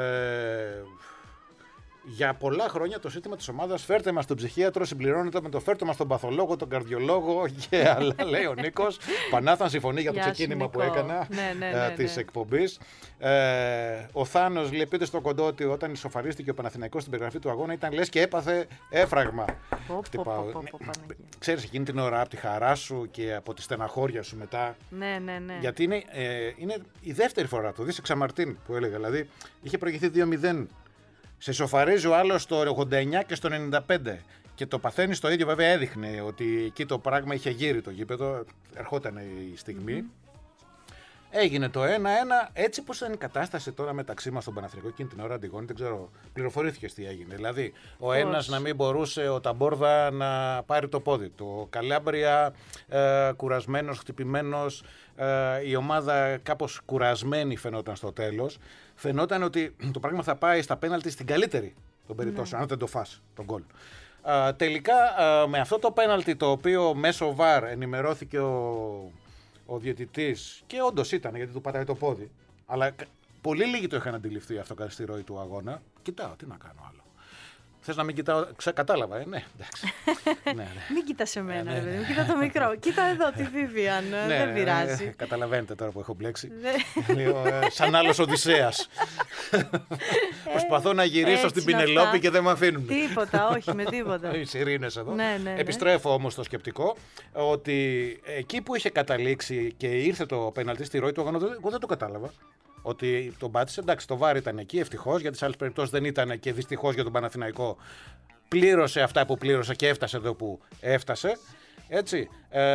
Για πολλά χρόνια το σύστημα της ομάδας φέρτε μας τον ψυχίατρο συμπληρώνεται με το φέρτε μας τον παθολόγο, τον καρδιολόγο και άλλα, λέει ο Νίκος. Πανάθαν συμφωνεί για το ξεκίνημα που έκανα της εκπομπής. Ο Θάνος, λέει, πείτε στο κοντό ότι όταν ισοφαρίστηκε ο Παναθηναϊκός στην περιγραφή του αγώνα ήταν λες και έπαθε έφραγμα. Ξέρεις, εκείνη την ώρα από τη χαρά σου και από τη στεναχώρια σου μετά. Ναι. Γιατί είναι η δεύτερη φορά του. Δεις εξαμαρτίν που έλεγα. Δηλαδή είχε προηγηθεί 2-0. Σε ισοφαρίζει ο άλλος στο 89 και στο 95. Και το παθαίνει το ίδιο, βέβαια έδειχνε ότι εκεί το πράγμα είχε γύρει το γήπεδο. Ερχόταν η στιγμή. Έγινε το 1-1. Έτσι πως ήταν η κατάσταση τώρα μεταξύ μας στον Παναθηναϊκό εκείνη την ώρα, Αντιγόνη, δεν ξέρω, πληροφορήθηκες τι έγινε. Δηλαδή, ο ένας να μην μπορούσε, ο Ταμπόρδα να πάρει το πόδι του. Ο Καλάμπρια κουρασμένος, χτυπημένος. Η ομάδα κάπως κουρασμένη φαινόταν στο τέλος. Φαινόταν ότι το πράγμα θα πάει στα πέναλτι στην καλύτερη των περιπτώσεων, αν δεν το φας τον γκολ. Τελικά με αυτό το πέναλτι, το οποίο μέσω VAR ενημερώθηκε ο διαιτητής, και όντως ήταν, γιατί του πατάει το πόδι, αλλά πολύ λίγοι το είχαν αντιληφθεί αυτό κατά στη ροή του αγώνα. Κοιτάω, τι να κάνω άλλο. Θες να μην κοιτάω, κατάλαβα, ναι, εντάξει. Ναι. Μην κοιτάς εμένα, μην κοιτά το μικρό. Κοίτα εδώ τη Βίβιαν, δεν πειράζει. Καταλαβαίνετε τώρα που έχω μπλέξει. Σαν άλλος Οδυσσέας. Προσπαθώ να γυρίσω στην Πινελόπη και δεν με αφήνουν. Τίποτα, όχι με τίποτα. Οι σιρήνες εδώ. Επιστρέφω όμως στο σκεπτικό ότι εκεί που είχε καταλήξει και ήρθε το πέναλτι στη ροή του αγώνα, εγώ δεν το κατάλαβα. Ότι τον πάτησε, εντάξει, το VAR ήταν εκεί, ευτυχώς, γιατί σε άλλες περιπτώσεις δεν ήταν, και δυστυχώς για τον Παναθηναϊκό πλήρωσε αυτά που πλήρωσε και έφτασε εδώ που έφτασε. Έτσι,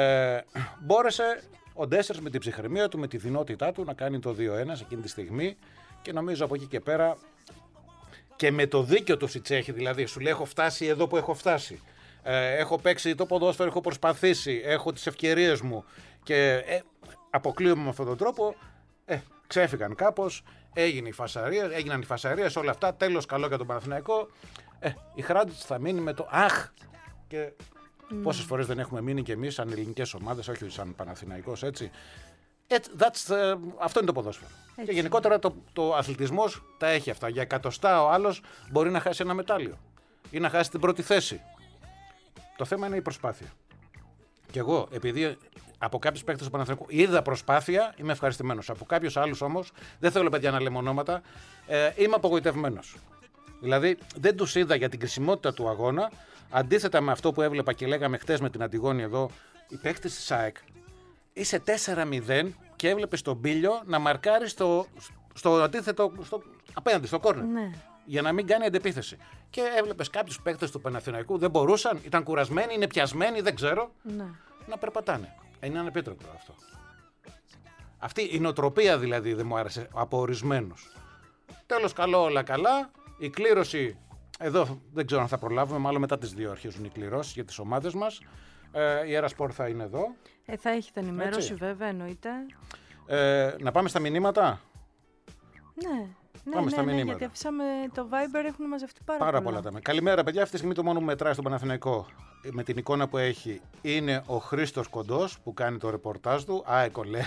μπόρεσε ο Ντέσσερς με την ψυχραιμία του, με τη δυνότητά του να κάνει το 2-1 σε εκείνη τη στιγμή, και νομίζω από εκεί και πέρα και με το δίκιο του Σιτσέχη, δηλαδή σου λέει έχω φτάσει εδώ που έχω φτάσει. Έχω παίξει το ποδόσφαιρο, έχω προσπαθήσει, έχω τις ευκαιρίες μου αποκλείομαι με αυτόν τον τρόπο. Ξέφυγαν κάπως, έγιναν οι φασαρίες, όλα αυτά. Τέλος, καλό για τον Παναθηναϊκό. Η Χράντιτς θα μείνει με το αχ. Και πόσες φορές δεν έχουμε μείνει κι εμείς σαν ελληνικές ομάδες, όχι σαν Παναθηναϊκός, έτσι. Αυτό είναι το ποδόσφαιρο. Έτσι. Και γενικότερα το αθλητισμός τα έχει αυτά. Για εκατοστά ο άλλος μπορεί να χάσει ένα μετάλλιο ή να χάσει την πρώτη θέση. Το θέμα είναι η προσπάθεια. Και εγώ, επειδή από κάποιους παίκτες του Παναθηναϊκού είδα προσπάθεια, είμαι ευχαριστημένος. Από κάποιους άλλους όμως, δεν θέλω παιδιά να λέμε ονόματα, είμαι απογοητευμένος. Δηλαδή δεν τους είδα για την κρισιμότητα του αγώνα, αντίθετα με αυτό που έβλεπα και λέγαμε χτες με την Αντιγόνη εδώ, οι παίκτες της ΑΕΚ είσαι 4-0 και έβλεπες τον Μπίλιο να μαρκάρει στο αντίθετο, απέναντι, στο κόρνερ. Ναι. Για να μην κάνει αντεπίθεση. Και έβλεπες κάποιους παίκτες του Παναθηναϊκού, δεν μπορούσαν, ήταν κουρασμένοι, είναι πιασμένοι, δεν ξέρω, να περπατάνε. Είναι ανεπίτρεπτο αυτό. Αυτή η νοοτροπία δηλαδή δεν μου άρεσε από ορισμένους. Τέλος, καλό, όλα καλά. Η κλήρωση, εδώ δεν ξέρω αν θα προλάβουμε, μάλλον μετά τις 2 αρχίζουν οι κληρώσεις για τις ομάδες μας. Η Αερασπορ θα είναι εδώ. Θα έχετε ενημέρωση, βέβαια, εννοείται. Να πάμε στα μηνύματα. Ναι, γιατί αφήσαμε το Viber, έχουν μαζευτεί πάρα πολλά. Καλημέρα, παιδιά. Αυτή τη στιγμή το μόνο που μετράει στον Παναθηναϊκό με την εικόνα που έχει είναι ο Χρήστος Κοντός που κάνει το ρεπορτάζ του. Κολέ.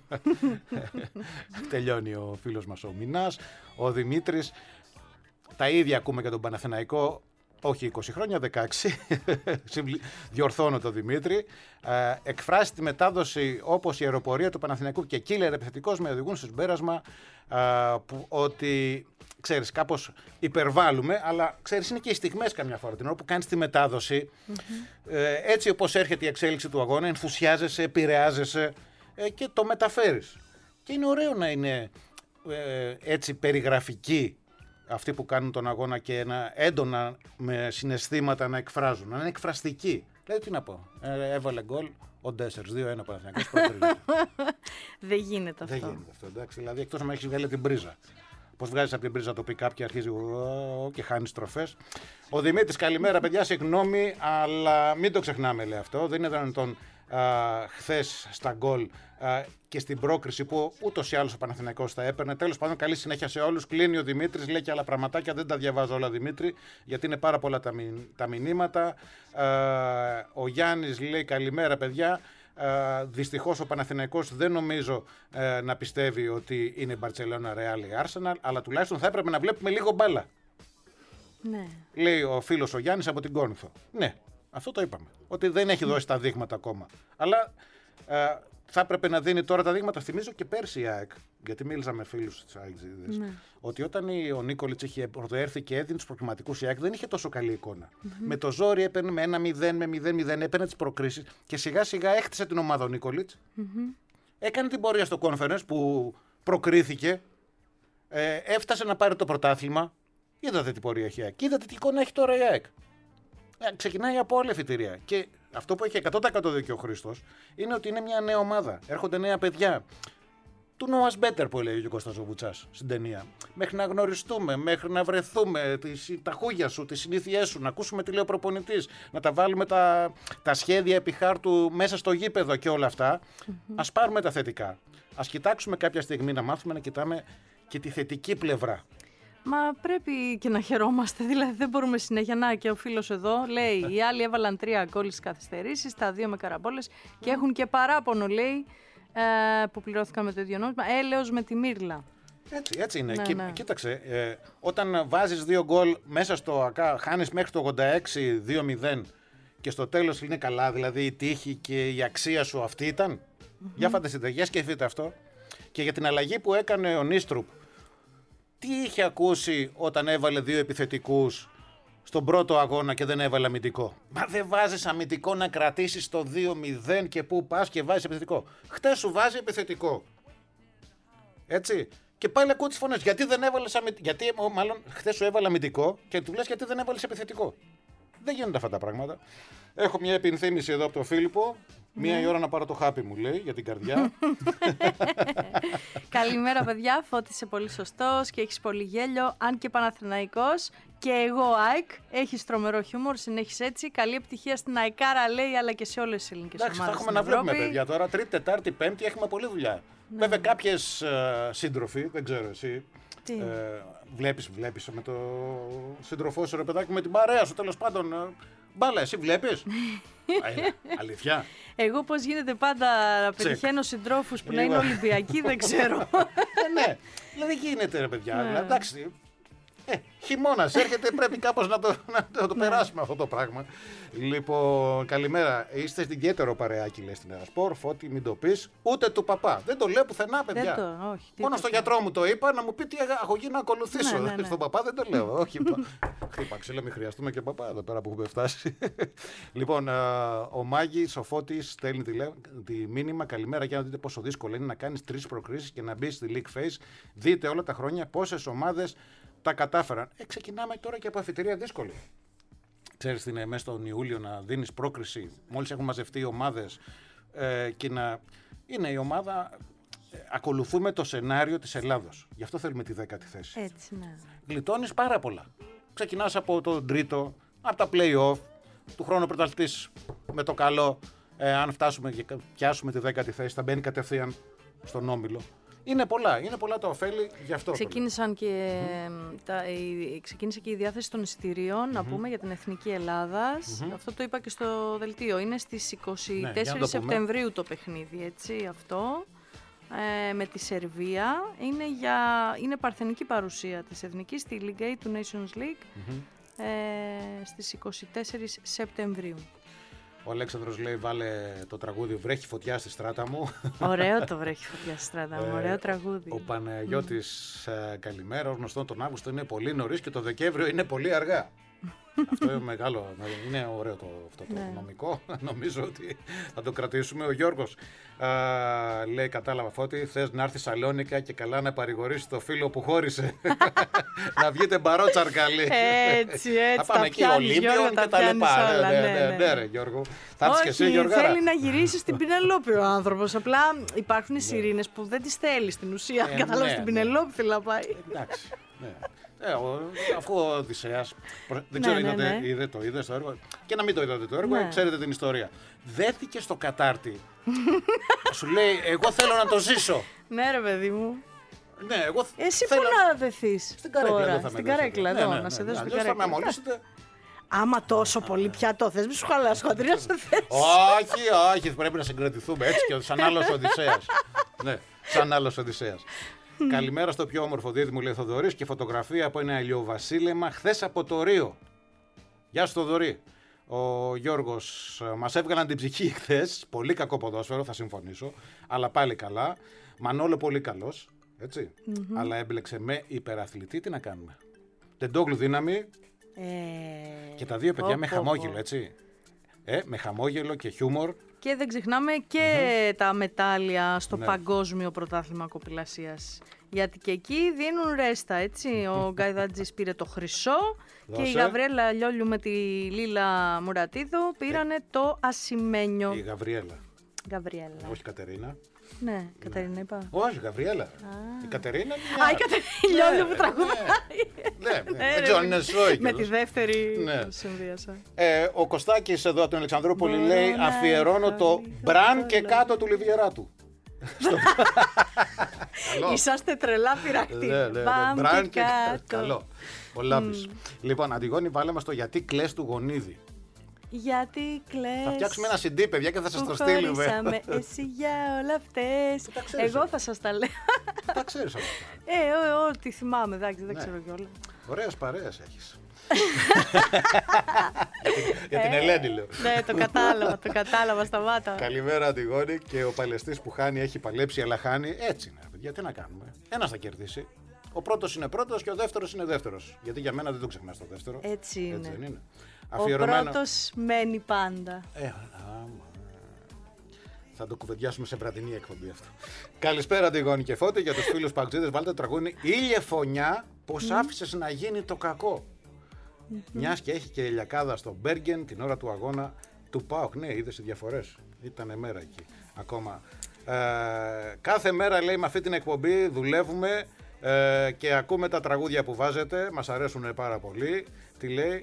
Τελειώνει ο φίλος μας ο Μινάς, ο Δημήτρης. Τα ίδια ακούμε για τον Παναθηναϊκό. Όχι 20 χρόνια, 16. Διορθώνω το Δημήτρη. Εκφράσει τη μετάδοση όπως η αεροπορία του Παναθηναϊκού και killer επιθετικός με οδηγούν στο συμπέρασμα ότι ξέρεις, κάπως υπερβάλλουμε, αλλά ξέρεις, είναι και οι στιγμές καμιά φορά. Την ώρα που κάνεις τη μετάδοση, έτσι όπως έρχεται η εξέλιξη του αγώνα, ενθουσιάζεσαι, επηρεάζεσαι και το μεταφέρεις. Και είναι ωραίο να είναι έτσι περιγραφική αυτοί που κάνουν τον αγώνα και έντονα με συναισθήματα να εκφράζουν. Να είναι εκφραστικοί. Δηλαδή τι να πω. Έβαλε γκολ ο Ντέσσερς, 2-1 Παναθηναϊκός. Δεν γίνεται αυτό. Δεν γίνεται αυτό, εντάξει. Δηλαδή εκτός να έχεις βγάλει την πρίζα. Πώς βγάζεις από την πρίζα το pick-up και αρχίζει και χάνεις τροφές. Ο Δημήτρης, καλημέρα παιδιά, συγγνώμη, αλλά μην το ξεχνάμε, λέει αυτό. Δεν ήταν τον χθες στα γκολ και στην πρόκριση που ούτως ή άλλως ο Παναθηναϊκός θα έπαιρνε. Τέλος πάντων, καλή συνέχεια σε όλους. Κλείνει ο Δημήτρης, λέει και άλλα πραγματάκια. Δεν τα διαβάζω όλα, Δημήτρη, γιατί είναι πάρα πολλά τα μηνύματα. Ο Γιάννης λέει καλημέρα, παιδιά. Δυστυχώς ο Παναθηναϊκός δεν νομίζω να πιστεύει ότι είναι Μπαρτσελόνα, Ρεάλ ή Άρσεναλ, αλλά τουλάχιστον θα έπρεπε να βλέπουμε λίγο μπάλα. Ναι. Λέει ο φίλος ο Γιάννης από την Κόρινθο. Ναι, αυτό το είπαμε. Ότι δεν έχει δώσει τα δείγματα ακόμα. Αλλά θα έπρεπε να δίνει τώρα τα δείγματα. Θυμίζω και πέρσι η ΑΕΚ, γιατί μίλησα με φίλους της ΑΕΚ, ότι όταν ο Νίκολιτς είχε πρωτοέρθει και έδινε τους προκριματικούς, η ΑΕΚ δεν είχε τόσο καλή εικόνα. Με το ζόρι έπαιρνε με 1-0, με 0-0, έπαιρνε τις προκρίσεις και σιγά σιγά έχτισε την ομάδα ο Νίκολιτς. Έκανε την πορεία στο conference που προκρίθηκε, έφτασε να πάρει το πρωτάθλημα. Είδατε τι πορεία έχει η ΑΕΚ και είδατε τι εικόνα έχει τώρα η ΑΕΚ. Ξεκινάει από όλη εφητηρία. Και αυτό που έχει 100% δίκιο ο Χρήστος είναι ότι είναι μια νέα ομάδα. Έρχονται νέα παιδιά. Του know us better που έλεγε ο Κώστας Βουτσάς στην ταινία. Μέχρι να γνωριστούμε, μέχρι να βρεθούμε, τα χούγια σου, τις συνήθειές σου, να ακούσουμε τι λέει ο προπονητής, να τα βάλουμε τα σχέδια επί χάρτου μέσα στο γήπεδο και όλα αυτά. Ας πάρουμε τα θετικά. Ας κοιτάξουμε κάποια στιγμή να μάθουμε να κοιτάμε και τη θετική πλευρά. Μα πρέπει και να χαιρόμαστε, δηλαδή δεν μπορούμε συνέχεια. Να, και ο φίλος εδώ λέει: οι άλλοι έβαλαν 3 γκολ στις καθυστερήσεις, τα 2 με καραμπόλες και έχουν και παράπονο, λέει, που πληρώθηκαν με το ίδιο νόμισμα. Έλεος με τη Μύρλα. Έτσι είναι. Ναι. Κοίταξε, όταν βάζεις 2 γκολ μέσα στο ΑΚΑ, χάνεις μέχρι το 86 2-0 και στο τέλος είναι καλά, δηλαδή η τύχη και η αξία σου αυτή ήταν. Για φανταστείτε, για σκεφτείτε αυτό. Και για την αλλαγή που έκανε ο Νίστρουπ. Τι είχε ακούσει όταν έβαλε 2 επιθετικούς στον πρώτο αγώνα και δεν έβαλε αμυντικό? Μα δεν βάζεις αμυντικό να κρατήσεις το 2-0 και πού πας και βάζεις επιθετικό. Χτες σου βάζει επιθετικό. Έτσι. Και πάλι ακούω τις φωνές. Γιατί δεν έβαλες αμυντικό? Γιατί μάλλον χτες σου έβαλε αμυντικό και του λες γιατί δεν έβαλες επιθετικό. Δεν γίνονται αυτά τα πράγματα. Έχω μια επενθύμηση εδώ από τον Φίλιππο. Μία η ώρα να πάρω το χάπι μου, λέει, για την καρδιά. Καλημέρα, παιδιά. Φώτης, είσαι πολύ σωστός και έχεις πολύ γέλιο. Αν και Παναθηναϊκός και εγώ ΑΕΚ, έχεις τρομερό χιούμορ, συνέχισε έτσι. Καλή επιτυχία στην ΑΕΚάρα, λέει, αλλά και σε όλες τις ελληνικές ομάδες. Εντάξει, θα έχουμε να βλέπουμε, παιδιά, τώρα. Τρίτη, Τετάρτη, Πέμπτη έχουμε πολλή δουλειά. Ναι. Βέβαια, κάποιες σύντροφοι, δεν ξέρω εσύ. Βλέπεις με το σύντροφό σου, ρε παιδάκι, με την παρέα σου, τέλος πάντων. Μπάλα, εσύ βλέπεις? Αλήθεια. Εγώ πώς γίνεται πάντα να πετυχαίνω συντρόφους που να είναι Ολυμπιακοί, δεν ξέρω. Ναι, δηλαδή γίνεται, ρε παιδιά. Εντάξει, Χειμώνας έρχεται, πρέπει κάπως να το περάσουμε αυτό το πράγμα. Λοιπόν, καλημέρα. Είστε στην κέτερο παρεάκι, λέει στην Ερασπορ. Φώτη, μην το πεις. Ούτε του παπά. Δεν το λέω πουθενά, παιδιά. Μόνο στο γιατρό μου το είπα να μου πει τι αγωγή να ακολουθήσω. Στον παπά δεν το λέω. Όχι. Χτύπα ξύλο, μην χρειαστούμε και παπά εδώ πέρα που έχουμε φτάσει. Λοιπόν, ο Μάγης, ο Φώτης στέλνει τη μήνυμα. Καλημέρα, για να δείτε πόσο δύσκολο είναι να κάνεις 3 προκρίσεις και να μπεις στη League Phase. Δείτε όλα τα χρόνια πόσες ομάδες τα κατάφεραν. Ξεκινάμε τώρα και από αφιτηρία δύσκολη. Ξέρεις τι είναι μέσα στον Ιούλιο να δίνεις πρόκριση μόλις έχουν μαζευτεί οι ομάδες και να είναι η ομάδα. Ακολουθούμε το σενάριο της Ελλάδος. Γι' αυτό θέλουμε τη 10η θέση. Έτσι, ναι. Γλιτώνεις πάρα πολλά. Ξεκινάς από τον τρίτο, από τα play-off, του χρόνου πρωταθλητής με το καλό. Αν φτάσουμε και πιάσουμε τη 10η θέση, θα μπαίνει κατευθείαν στον όμιλο. Είναι πολλά τα ωφέλη, γι' αυτό. Ξεκίνησε και η διάθεση των εισιτηρίων, να πούμε, για την Εθνική Ελλάδας. Αυτό το είπα και στο δελτίο. Είναι στις 24 Σεπτεμβρίου το παιχνίδι, έτσι, αυτό. Με τη Σερβία. Είναι παρθενική παρουσία της Εθνικής στη League A του Nations League στις 24 Σεπτεμβρίου. Ο Αλέξανδρος λέει βάλε το τραγούδι «Βρέχει φωτιά στη στράτα μου». Ωραίο το «Βρέχει φωτιά στη στράτα μου», ωραίο τραγούδι. Ο Παναγιώτης καλημέρα, γνωστό τον Αύγουστο είναι πολύ νωρίς και το Δεκέμβριο είναι πολύ αργά. Αυτό είναι μεγάλο, είναι ωραίο αυτό το νομικό, νομίζω ότι θα το κρατήσουμε. Ο Γιώργος λέει κατάλαβα Φώτη, θες να έρθει Σαλόνικα και καλά να παρηγορήσει το φίλο που χώρισε. Να βγείτε μπαρότσαρκαλί. Έτσι, θα πάμε εκεί Ολύμπιον και τα λοιπά. Ναι ρε Γιώργο. Θα έρθεις και εσύ Γιώργαρα. Θέλει να γυρίσει στην Πινελόπη ο άνθρωπος, απλά υπάρχουν οι σιρήνες που δεν τις θέλει στην ουσία. Κατάλαβα στην Πινελόπη θέλει να πάει. Εντάξει, ναι. Αφού ο Οδυσσέας, δεν ξέρω, είδε το έργο και να μην το είδατε το έργο, ξέρετε την ιστορία. Δέθηκε στο κατάρτι. Σου λέει, εγώ θέλω να το ζήσω. Ναι ρε παιδί μου. Ναι, εγώ εσύ θέλω... πού να δεθείς στην καρέκλα, στην καρέκλα εδώ, να σε δώσω στην καρέκλα. Θα με αμολύσετε. Άμα τόσο πολύ πια το θες, μη σου χαλάς χοντρία σε θέση. Όχι, πρέπει να συγκρατηθούμε έτσι και σαν άλλος Οδυσσέας. Ναι, σαν άλλος Οδυσσέας. Καλημέρα στο πιο όμορφο δίδυμο, λέει Θοδωρής, και φωτογραφία από ένα ηλιοβασίλεμα χθες από το Ρίο. Γεια σου Θοδωρή. Ο Γιώργος, μας έβγαλαν την ψυχή χθες. Πολύ κακό ποδόσφαιρο, θα συμφωνήσω. Αλλά πάλι καλά. Μανόλο πολύ καλός. Έτσι. Αλλά έμπλεξε με υπεραθλητή. Τι να κάνουμε. Τεντόγλου δύναμη. Και τα δύο παιδιά με χαμόγελο, έτσι. Με χαμόγελο και χιούμορ. Και δεν ξεχνάμε και τα μετάλλια στο παγκόσμιο πρωτάθλημα κοπηλασίας. Γιατί και εκεί δίνουν ρέστα, έτσι. Ο Γκαϊδάτζης πήρε το χρυσό και η Γαβριέλα Λιόλιου με τη Λίλα Μουρατίδου πήρανε το ασημένιο. Η Γαβριέλα. Όχι Κατερίνα. Ναι, Κατερίνα είπα. Όχι, Γαβριέλα. Η Κατερίνα. Η Κατερίνα Λιόλιου που τραγουδάει. Ναι, δεν ξέρω αν είναι σόι. Με τη δεύτερη συνδύασα. Ο Κωστάκης εδώ από τον Αλεξανδρούπολη λέει αφιερώνω το μπραν και κάτω του Λιβιεράτου. Είσαστε τρελά πειρακτή. Μπραν και κάτω. Καλό. Ο Λάμπης. Λοιπόν, Αντιγόνη, βάλε μας το γιατί κλαις του Γονίδη. Γιατί κλαις. Θα φτιάξουμε ένα CD, παιδιά, και θα σας το στείλουμε. Εσύ για όλα αυτές. Εγώ θα σας τα λέω. Τα ξέρεις όλα αυτά. Ό,τι θυμάμαι, εντάξει, δεν ξέρω κιόλας. Ωραίες παρέες έχεις. Για την Ελένη λέω. Ναι, το κατάλαβα, σταμάτα. Καλημέρα Αντιγόνη, και ο παλαιστής που χάνει έχει παλέψει αλλά χάνει. Έτσι είναι, παιδιά, τι να κάνουμε. Ένας θα κερδίσει. Ο πρώτος είναι πρώτος και ο δεύτερος είναι δεύτερος. Γιατί για μένα δεν το ξεχνάς το δεύτερο. Έτσι είναι. Αφιερωμένο... Ο πρώτος μένει πάντα. Θα το κουβεντιάσουμε σε βραδινή εκπομπή αυτό. Καλησπέρα Αντιγόνη και Φώτη, για τους φίλους παγκζίδες. Βάλτε το τραγούδι Ήλιε φωνιά, πως άφησες να γίνει το κακό. Μιας και έχει και ηλιακάδα στο Μπέργεν την ώρα του αγώνα του ΠΑΟΚ. Ναι, είδες οι διαφορές. Ήτανε μέρα εκεί ακόμα. Κάθε μέρα, λέει, με αυτή την εκπομπή δουλεύουμε και ακούμε τα τραγούδια που βάζετε. Μας αρέσουν πάρα πολύ. Τι λέει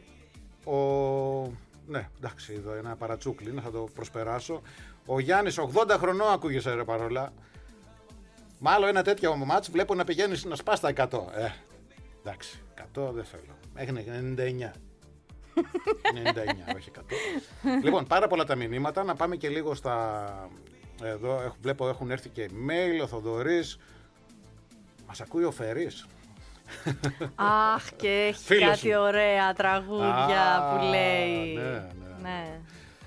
ναι, εντάξει, εδώ ένα παρατσούκλι είναι, θα το προσπεράσω. Ο Γιάννης 80 χρονών ακούγεσαι ρε παρόλα. Μάλλον ένα τέτοιο μάτς βλέπω να πηγαίνεις να σπάς τα 100. Εντάξει, 100 δεν θέλω. Μέχρι 99. 99, όχι 100. Λοιπόν, πάρα πολλά τα μηνύματα. Να πάμε και λίγο στα... Εδώ βλέπω έχουν έρθει και mail, ο Θοδωρής. Μας ακούει ο Φερής. Αχ, και έχει Φίλος κάτι σου. ωραία τραγούδια που λέει. Ναι.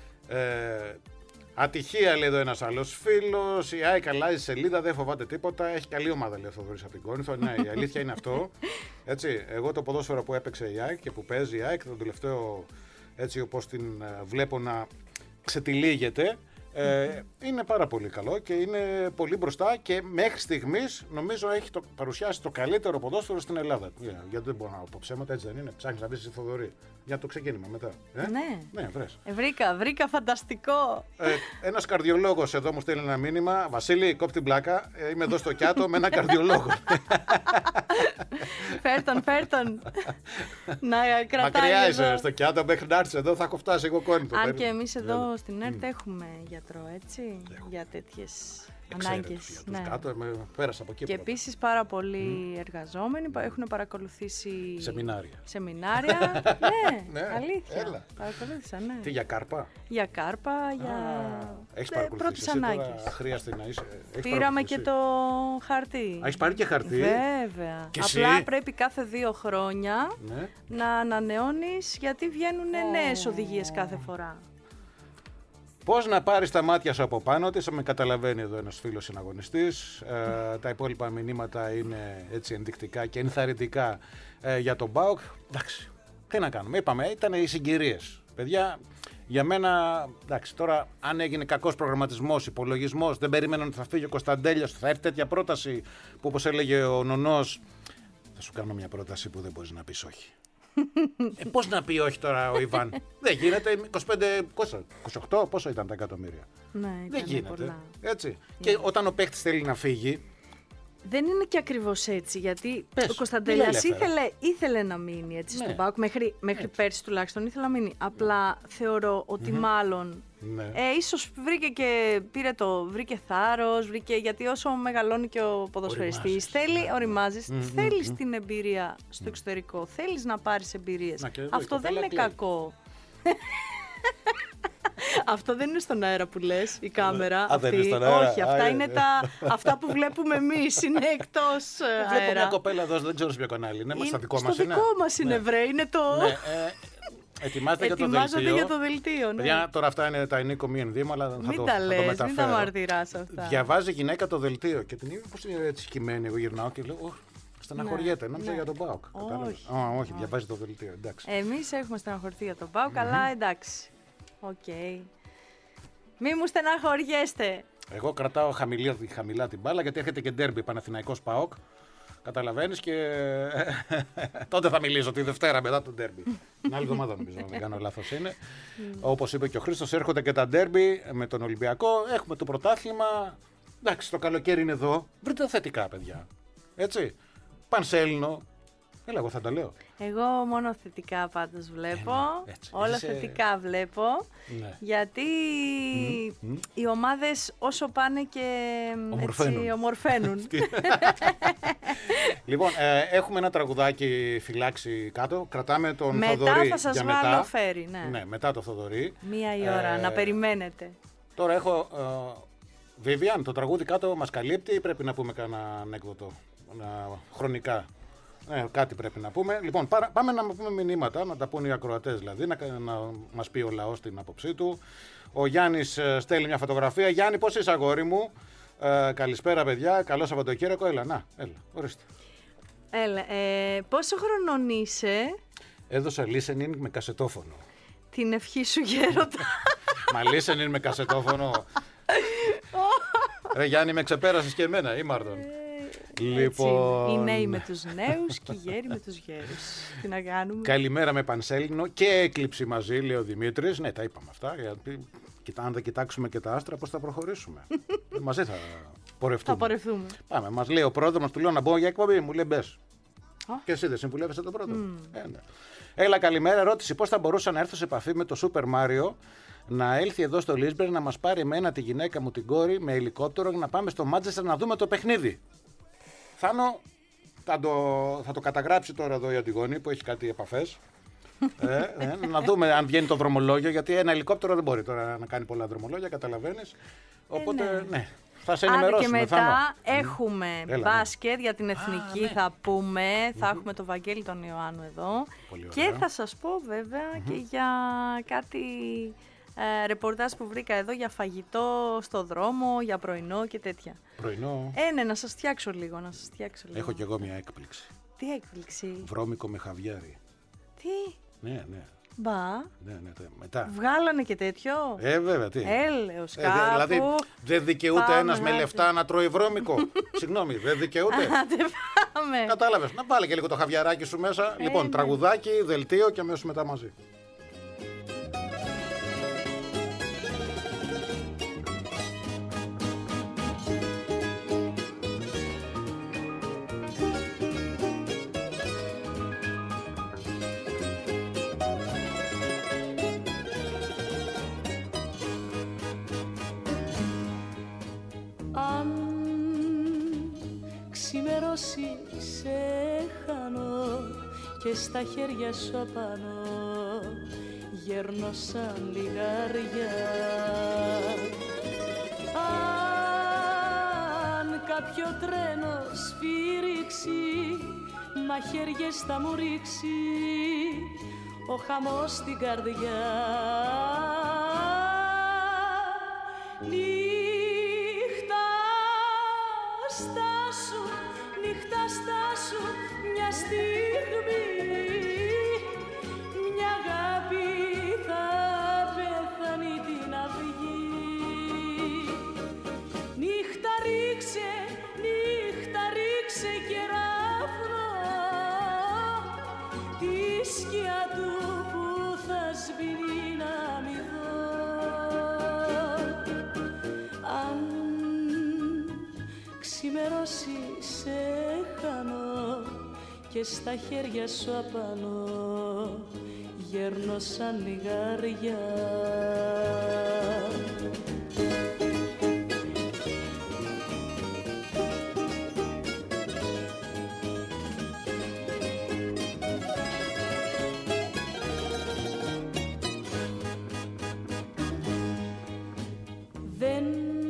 Ατυχία, λέει εδώ ένας άλλος φίλος. Η ΑΕΚ αλλάζει σελίδα, δεν φοβάται τίποτα. Έχει καλή ομάδα, λέει ο Θοδωρής από την Κόρινθο. Ναι, η αλήθεια είναι αυτό. Έτσι, εγώ το ποδόσφαιρο που έπαιξε η ΑΕΚ και που παίζει η ΑΕΚ, τον τελευταίο, έτσι όπως την βλέπω να ξετυλίγεται, είναι πάρα πολύ καλό και είναι πολύ μπροστά και μέχρι στιγμής νομίζω έχει παρουσιάσει το καλύτερο ποδόσφαιρο στην Ελλάδα. Γιατί δεν μπορώ να πω ψέματα, έτσι δεν είναι. Ψάχνεις να βρεις τη Θοδωρή για το ξεκίνημα μετά. Ναι, βρες. Βρήκα φανταστικό. Ένας καρδιολόγος εδώ μου στέλνει ένα μήνυμα. Βασίλη, κόψ' την πλάκα. Είμαι εδώ στο Κιάτο με έναν καρδιολόγο. Φέρ' τον. Να κρατάει. Μακριά εδώ. είσαι στο Κιάτο, μέχρι να έρθεις εδώ θα έχω φτάσει εγώ Κόρινθο. Αν και εμείς εδώ στην ΕΡΤ έχουμε γιατρό, έτσι, για τέτοιες ανάγκες. Ναι. Κάτω, πέρασα από εκεί. Και επίσης πάρα πολλοί εργαζόμενοι έχουν παρακολουθήσει σεμινάρια. Ναι, αλήθεια. Παρακολούθησαν, ναι. Τι, για κάρπα? Για κάρπα, Έχεις πρώτες παρακολουθήσει ανάγκες. Αχρίαστη να είσαι. Πήραμε και το χαρτί. Έχεις πάρει και χαρτί? Βέβαια. Και απλά εσύ? πρέπει κάθε 2 χρόνια να ανανεώνεις, γιατί βγαίνουν νέες οδηγίες κάθε φορά. Πώς να πάρεις τα μάτια σου από πάνω της, με καταλαβαίνει εδώ ένας φίλος συναγωνιστής. Τα υπόλοιπα μηνύματα είναι έτσι ενδεικτικά και ενθαρρυντικά για τον ΠΑΟΚ. Εντάξει, τι να κάνουμε, είπαμε, ήταν οι συγκυρίες. Παιδιά, για μένα, εντάξει, τώρα αν έγινε κακός προγραμματισμός, υπολογισμός, δεν περίμεναν ότι θα φύγει ο Κωνσταντέλιας, θα έρθει τέτοια πρόταση που, όπως έλεγε ο Νονός, θα σου κάνω μια πρόταση που δεν μπορείς να πεις όχι. Πώς να πει όχι τώρα ο Ιβάν? Δεν γίνεται. 28, πόσο ήταν τα εκατομμύρια? Ναι, δεν γίνεται. Πολλά. Έτσι. Και όταν ο παίκτης θέλει να φύγει. Δεν είναι και ακριβώς έτσι, γιατί ο Κωνσταντέλιας ήθελε να μείνει έτσι στον ΠΑΟΚ, μέχρι πέρσι τουλάχιστον ήθελε να μείνει. Απλά θεωρώ ότι μάλλον ίσως βρήκε θάρρος, γιατί όσο μεγαλώνει και ο ποδοσφαιριστής, οριμάζεις, θέλεις την εμπειρία στο εξωτερικό, θέλεις να πάρεις εμπειρίες. Αυτό δεν είναι κακό. Αυτό δεν είναι στον αέρα που λες, η κάμερα. Δεν είναι στον αέρα. Όχι, αυτά είναι αυτά που βλέπουμε εμείς, είναι εκτός αέρα. Βλέπω μια κοπέλα εδώ, δεν ξέρω σε ποιο κανάλι είναι, στα δικό μας στο είναι. δικό μας είναι, βρε, είναι το... Ετοιμάζεται για το δελτίο. Παιδιά, τώρα αυτά είναι τα ενίκο μη ενδύμα, αλλά θα το μεταφέρω. Μην τα μαρτυράς αυτά. Διαβάζει η γυναίκα το δελτίο και την είδα πώς είναι έτσι κειμένη. Εγώ γυρνάω και λέω, στεναχωριέται, νόμιζα για τον ΠΑΟΚ. Όχι, διαβάζει το δελτίο, εντάξει. Εμείς έχουμε στεναχωρηθεί για τον ΠΑΟΚ, αλλά εντάξει. Μη μου στεναχωριέστε. Εγώ κρατάω χαμηλά την μπάλα, γιατί έρχεται και ντέρμπι Παναθηναϊκός ΠΑΟΚ. Καταλαβαίνεις, και τότε θα μιλήσω τη Δευτέρα μετά το ντέρμπι. Την άλλη εβδομάδα νομίζω, αν δεν κάνω λάθος είναι. Όπως είπε και ο Χρήστος, έρχονται και τα ντέρμπι με τον Ολυμπιακό. Έχουμε το πρωτάθλημα. Εντάξει, το καλοκαίρι είναι εδώ. Βρείτε τα θετικά, παιδιά. Έτσι. Πανσέλινο. Έλα, εγώ θα τα λέω. Εγώ μόνο θετικά πάντως βλέπω. Όλα θετικά βλέπω. Ναι. Γιατί οι ομάδες όσο πάνε και ομορφαίνουν. Λοιπόν, έχουμε ένα τραγουδάκι φυλάξει κάτω. Κρατάμε τον Θοδωρή. Μετά θα σας βάλω φέρι. Ναι, μετά το Θοδωρή. 1 η ώρα, να περιμένετε. Τώρα έχω... Vivian, το τραγούδι κάτω μας καλύπτει ή πρέπει να πούμε κανένα ανέκδοτο χρονικά? Κάτι πρέπει να πούμε. Λοιπόν, πάμε να πούμε μηνύματα, να τα πούνε οι ακροατές δηλαδή, να μας πει ο λαός την άποψή του. Ο Γιάννης στέλνει μια φωτογραφία. Γιάννη, πώς είσαι, αγόρι μου? Καλησπέρα, παιδιά. Καλό Σαββατοκύριακο. Έλα, ορίστε. Έλα, πόσο χρονών είσαι? Έδωσα listening με κασετόφωνο. Την ευχή σου, γέροντα. Μα listening με κασετόφωνο. Ρε Γιάννη, με ξεπέρασες και εμένα, ή Μάρτον? Λοιπόν... Οι νέοι με τους νέους και οι γέροι με τους γέρους. Τι να κάνουμε. Καλημέρα με Πανσέλινο και έκλειψη μαζί, λέει ο Δημήτρης. Ναι, τα είπαμε αυτά. Γιατί αν δεν κοιτάξουμε και τα άστρα, πώς θα προχωρήσουμε? Μαζί θα πορευτούμε. Πάμε. Μας λέει ο πρόεδρος, του λέω να μπω για εκπομπή. Μου λέει μπες. Και εσύ δεν συμβουλεύεσαι τον πρόεδρο? Ναι. Έλα, καλημέρα. Ερώτηση: πώς θα μπορούσα να έρθω σε επαφή με το Σούπερ Μάριο να έλθει εδώ στο Λίσμπερν να μας πάρει εμένα, τη γυναίκα μου, την κόρη με ελικόπτερο να πάμε στο Μάντσεστερ να δούμε το παιχνίδι? Θάνο, θα το καταγράψει τώρα εδώ η Αντιγόνη που έχει κάτι επαφές. Να δούμε αν βγαίνει το δρομολόγιο, γιατί ένα ελικόπτερο δεν μπορεί τώρα να κάνει πολλά δρομολόγια, καταλαβαίνεις. Οπότε, ναι. Θα σε ενημερώσουμε. Και μετά έχουμε μπάσκετ για την εθνική, θα πούμε. Θα έχουμε τον Βαγγέλη τον Ιωάννου εδώ. Και θα σας πω βέβαια και για κάτι ρεπορτάζ που βρήκα εδώ για φαγητό στο δρόμο, για πρωινό και τέτοια. Πρωινό. Ναι, να σας φτιάξω λίγο, Έχω κι εγώ μια έκπληξη. Τι έκπληξη? Βρώμικο με χαβιάρι. Τι? Ναι. Μπα. Ναι, μετά. Βγάλανε και τέτοιο. Βέβαια, τι. Έλεος κάπου. Δηλαδή, δεν δικαιούται ένας με λεφτά να τρώει βρώμικο. Συγγνώμη, δεν δικαιούται. Πάμε. Κατάλαβες. Να βάλε και λίγο το χαβιαράκι σου μέσα. Λοιπόν, τραγουδάκι, δελτίο και αμέσως μετά μαζί. Ξημερώσει σε χάνω και στα χέρια σου απάνω γέρνω σαν λιγάρια. Αν κάποιο τρένο σφύριξει, μαχαίριες θα μου ρίξει ο χαμός στην καρδιά. Νύχτα στάσου μια στιγμή, μια αγάπη θα πεθάνει την αυγή. Νύχτα ρίξε κεράφνο, τη σκιά του που θα σβήνει να μη δω. Αν ξημερώσει σε χάνω και στα χέρια σου απάνω γέρνω σαν λιγάρια. Δεν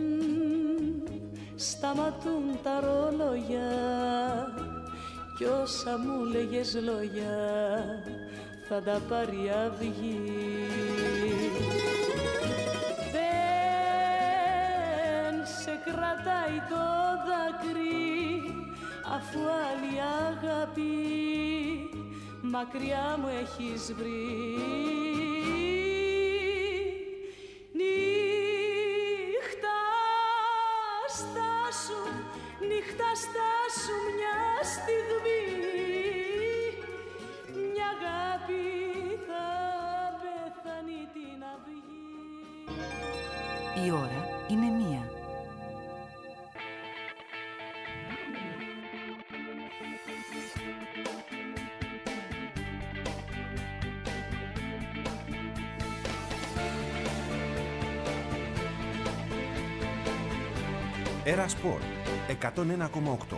σταματούν τα ρόλογια κι όσα μου λέγες λόγια θα τα πάρει αυγή. Δεν σε κρατάει το δάκρυ αφού άλλη αγάπη μακριά μου έχεις βρει. Νύχτα στάσου μια στιγμή, μια αγάπη θα πεθάνει την αυγή. Η ώρα είναι 1. Έρα Σπορ 101,8.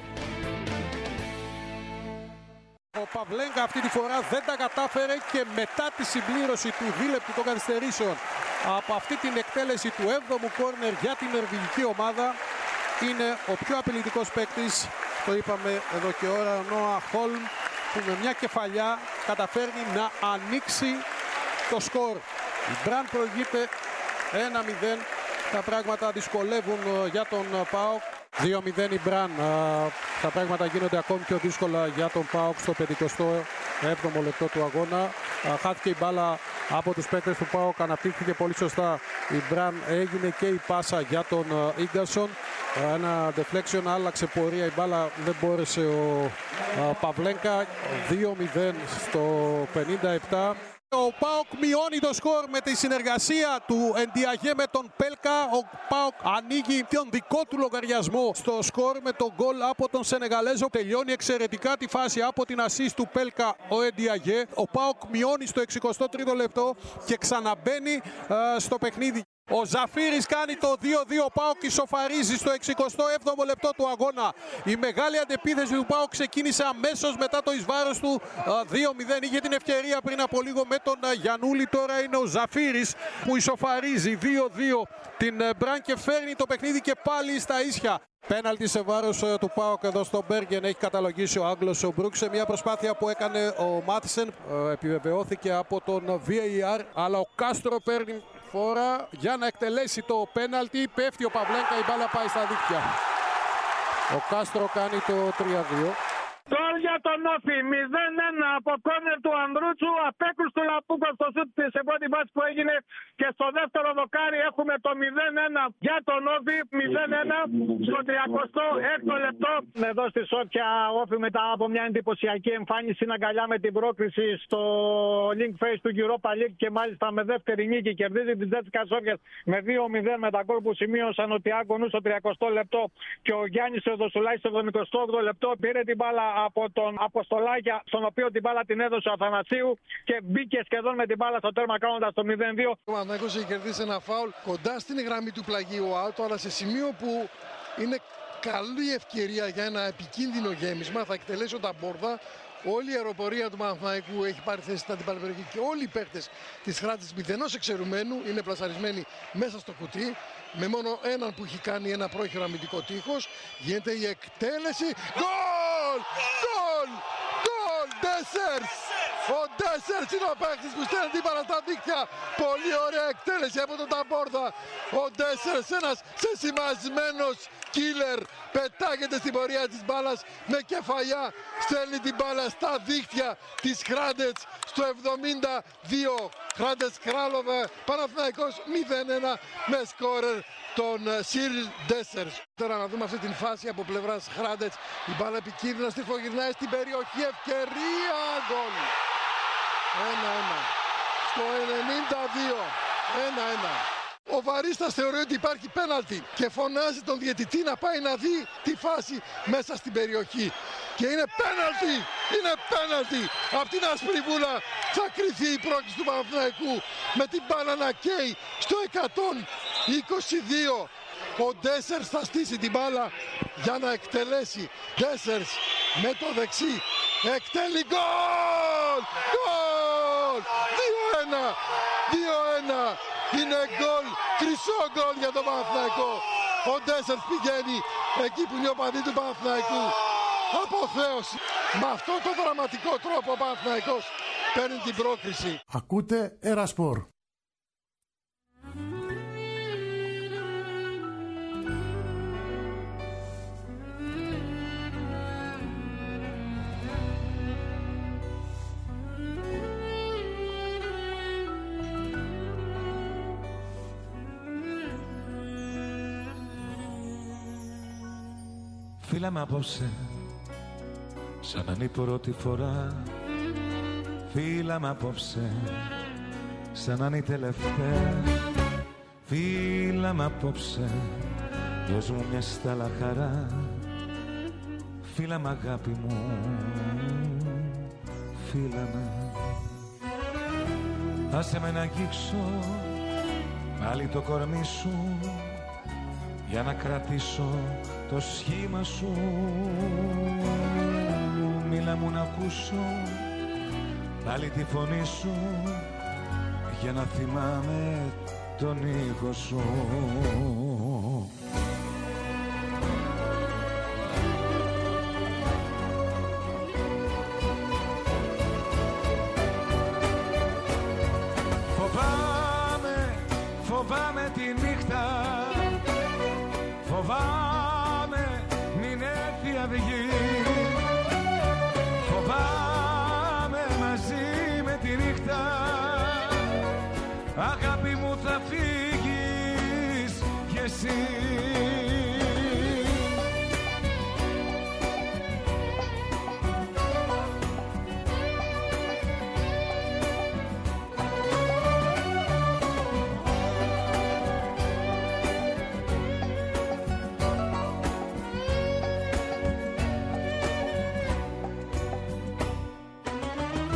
Ο Παυλέγκα αυτή τη φορά δεν τα κατάφερε και μετά τη συμπλήρωση του δίλεπτου των καθυστερήσεων από αυτή την εκτέλεση του 7ου κόρνερ για την νορβηγική ομάδα είναι ο πιο απειλητικός παίκτης, το είπαμε εδώ και ώρα, ο Νόα Χόλμ, που με μια κεφαλιά καταφέρνει να ανοίξει το σκορ. Η Μπραν προηγείται 1-0. Τα πράγματα δυσκολεύουν για τον ΠΑΟΚ. 2-0 η Μπραν. Τα πράγματα γίνονται ακόμη πιο δύσκολα για τον ΠΑΟΚ στο 57ο λεπτό του αγώνα. Χάθηκε η μπάλα από τους παίκτες του ΠΑΟΚ. Αναπτύχθηκε πολύ σωστά η Μπραν. Έγινε και η πάσα για τον Ίγκασον. Ένα deflection, άλλαξε πορεία η μπάλα. Δεν μπόρεσε ο Παυλέγκα. 2-0 στο 57. Ο ΠΑΟΚ μειώνει το σκορ με τη συνεργασία του Εντιαγέ με τον Πέλκα. Ο ΠΑΟΚ ανοίγει τον δικό του λογαριασμό στο σκορ με τον γκολ από τον Σενεγαλέζο. Τελειώνει εξαιρετικά τη φάση από την ασίστ του Πέλκα ο Εντιαγέ. Ο ΠΑΟΚ μειώνει στο 63ο λεπτό και ξαναμπαίνει στο παιχνίδι. Ο Ζαφύρης κάνει το 2-2, ο ΠΑΟΚ ισοφαρίζει στο 67ο λεπτό του αγώνα. Η μεγάλη αντεπίθεση του ΠΑΟΚ ξεκίνησε αμέσως μετά το εις βάρος του 2-0. Είχε την ευκαιρία πριν από λίγο με τον Γιαννούλη, τώρα είναι ο Ζαφύρης που ισοφαρίζει 2-2 την Μπραν και φέρνει το παιχνίδι και πάλι στα ίσια. Πέναλτι σε βάρος του ΠΑΟΚ εδώ στο Μπέργεν, έχει καταλογίσει ο Άγγλος ο Μπρούκ σε μια προσπάθεια που έκανε ο Μάτισεν. Επιβεβαιώθηκε από τον VAR, αλλά ο Κάστρο παίρνει φόρα για να εκτελέσει το πέναλτι. Πέφτει ο Παυλένκα, η μπάλα πάει στα δίκτυα. Ο Κάστρο κάνει το 3-2. Γκολ για τον Όφη, 0-1 από κόρνερ του Ανδρούτσου, απέκρουστο Λαπούκο στο σουτ της πρώτη βάση που έγινε και στο δεύτερο δοκάρι έχουμε το 0-1 για τον Όφη, 0-1 στο 36ο λεπτό. Εδώ στη Σόφια Όφη μετά από μια εντυπωσιακή εμφάνιση είναι αγκαλιά με την πρόκριση στο link face του Europa League και μάλιστα με δεύτερη νίκη κερδίζει την Τζέτσικα Σόφιας με 2-0 με τα γκολ που σημείωσαν ο Τιάγκο Νου στο 30ο λεπτό και ο Γιάννης Θεοδοσουλάκης στο 78ο λεπτό. Πήρε την μπάλα από τον Αποστολάκια, στον οποίο την μπάλα την έδωσε ο Αθανασίου και μπήκε σχεδόν με την μπάλα στο τέρμα κάνοντας το 0-2. Ο Παναθηναϊκός έχει κερδίσει ένα φάουλ κοντά στην γραμμή του πλαγίου Άτο, αλλά σε σημείο που είναι καλή ευκαιρία για ένα επικίνδυνο γέμισμα. Θα εκτελέσει ο Ταμπόρδα. Όλη η αεροπορία του Παναθηναϊκού έχει πάρει θέση στην αντίπαλη περιοχή και όλοι οι παίκτες της Χράτης μηδενός εξαιρουμένου είναι πλασαρισμένοι μέσα στο κουτί. Με μόνο έναν που έχει κάνει ένα πρόχειρο αμυντικό τείχος. Γίνεται η εκτέλεση. Γκολ! Γκολ! Γκολ! Ντέσσερς! Ο Ντέσσερς είναι ο παίκτης που στέλνει την μπάλα στα δίκτυα. Πολύ ωραία εκτέλεση από τον Ταμπόρδα. Ο Ντέσσερς, ένας σεσημασμένος killer, πετάγεται στην πορεία της μπάλας με κεφαλιά. Στέλνει την μπάλα στα δίκτυα της Χράντετς στο 72. Χράντετς Κράλοβε, Παναθηναϊκός 0-1 με σκόρερ τον Σιριλ Ντέσσερς. Τώρα να δούμε αυτή την φάση από πλευράς Χράντετς. Η μπάλα επικίνδυνα στριφογυρνάει στην περιοχή, ευκαιρία, γκολ. 1-1. Στο 92. 1-1. Ο Βαρίστας θεωρεί ότι υπάρχει πέναλτι και φωνάζει τον διαιτητή να πάει να δει τη φάση μέσα στην περιοχή. Και είναι πέναλτι! Είναι πέναλτι! Από την άσπρη βούλα θα κριθεί η πρόκληση του Παναθηναϊκού με την μπάλα να καίει στο 122. Ο Ντέσσερς θα στήσει την μπάλα για να εκτελέσει. Ντέσσερς με το δεξί. Εκτέλει γκολ! Γκολ! 2-1! 2-1! Είναι γκολ! Χρυσό γκολ για τον Παναθηναϊκό. Ο Ντέσσερς πηγαίνει εκεί που είναι ο παδί του Παναθηναϊκού. Αποθέωση. Με αυτόν τον δραματικό τρόπο ο Παναθηναϊκός παίρνει την πρόκριση. Ακούτε Ερασπορ. Φύλαμε απόψε, σαν να είναι η πρώτη φορά. Φύλαμε απόψε, σαν να είναι η τελευταία. Φύλαμε απόψε, δώσ' μου μια στάλα χαρά. Φύλαμε αγάπη μου, φύλαμε. Άσε με να αγγίξω πάλι το κορμί σου για να κρατήσω το σχήμα σου. Μίλα μου να ακούσω πάλι τη φωνή σου για να θυμάμαι τον ήχο σου. Φοβάμαι, φοβάμαι τη νύχτα. Φοβάμαι μην έρθει αυγή. Φοβάμαι μαζί με τη νύχτα. Αγάπη μου θα φύγεις κι εσύ.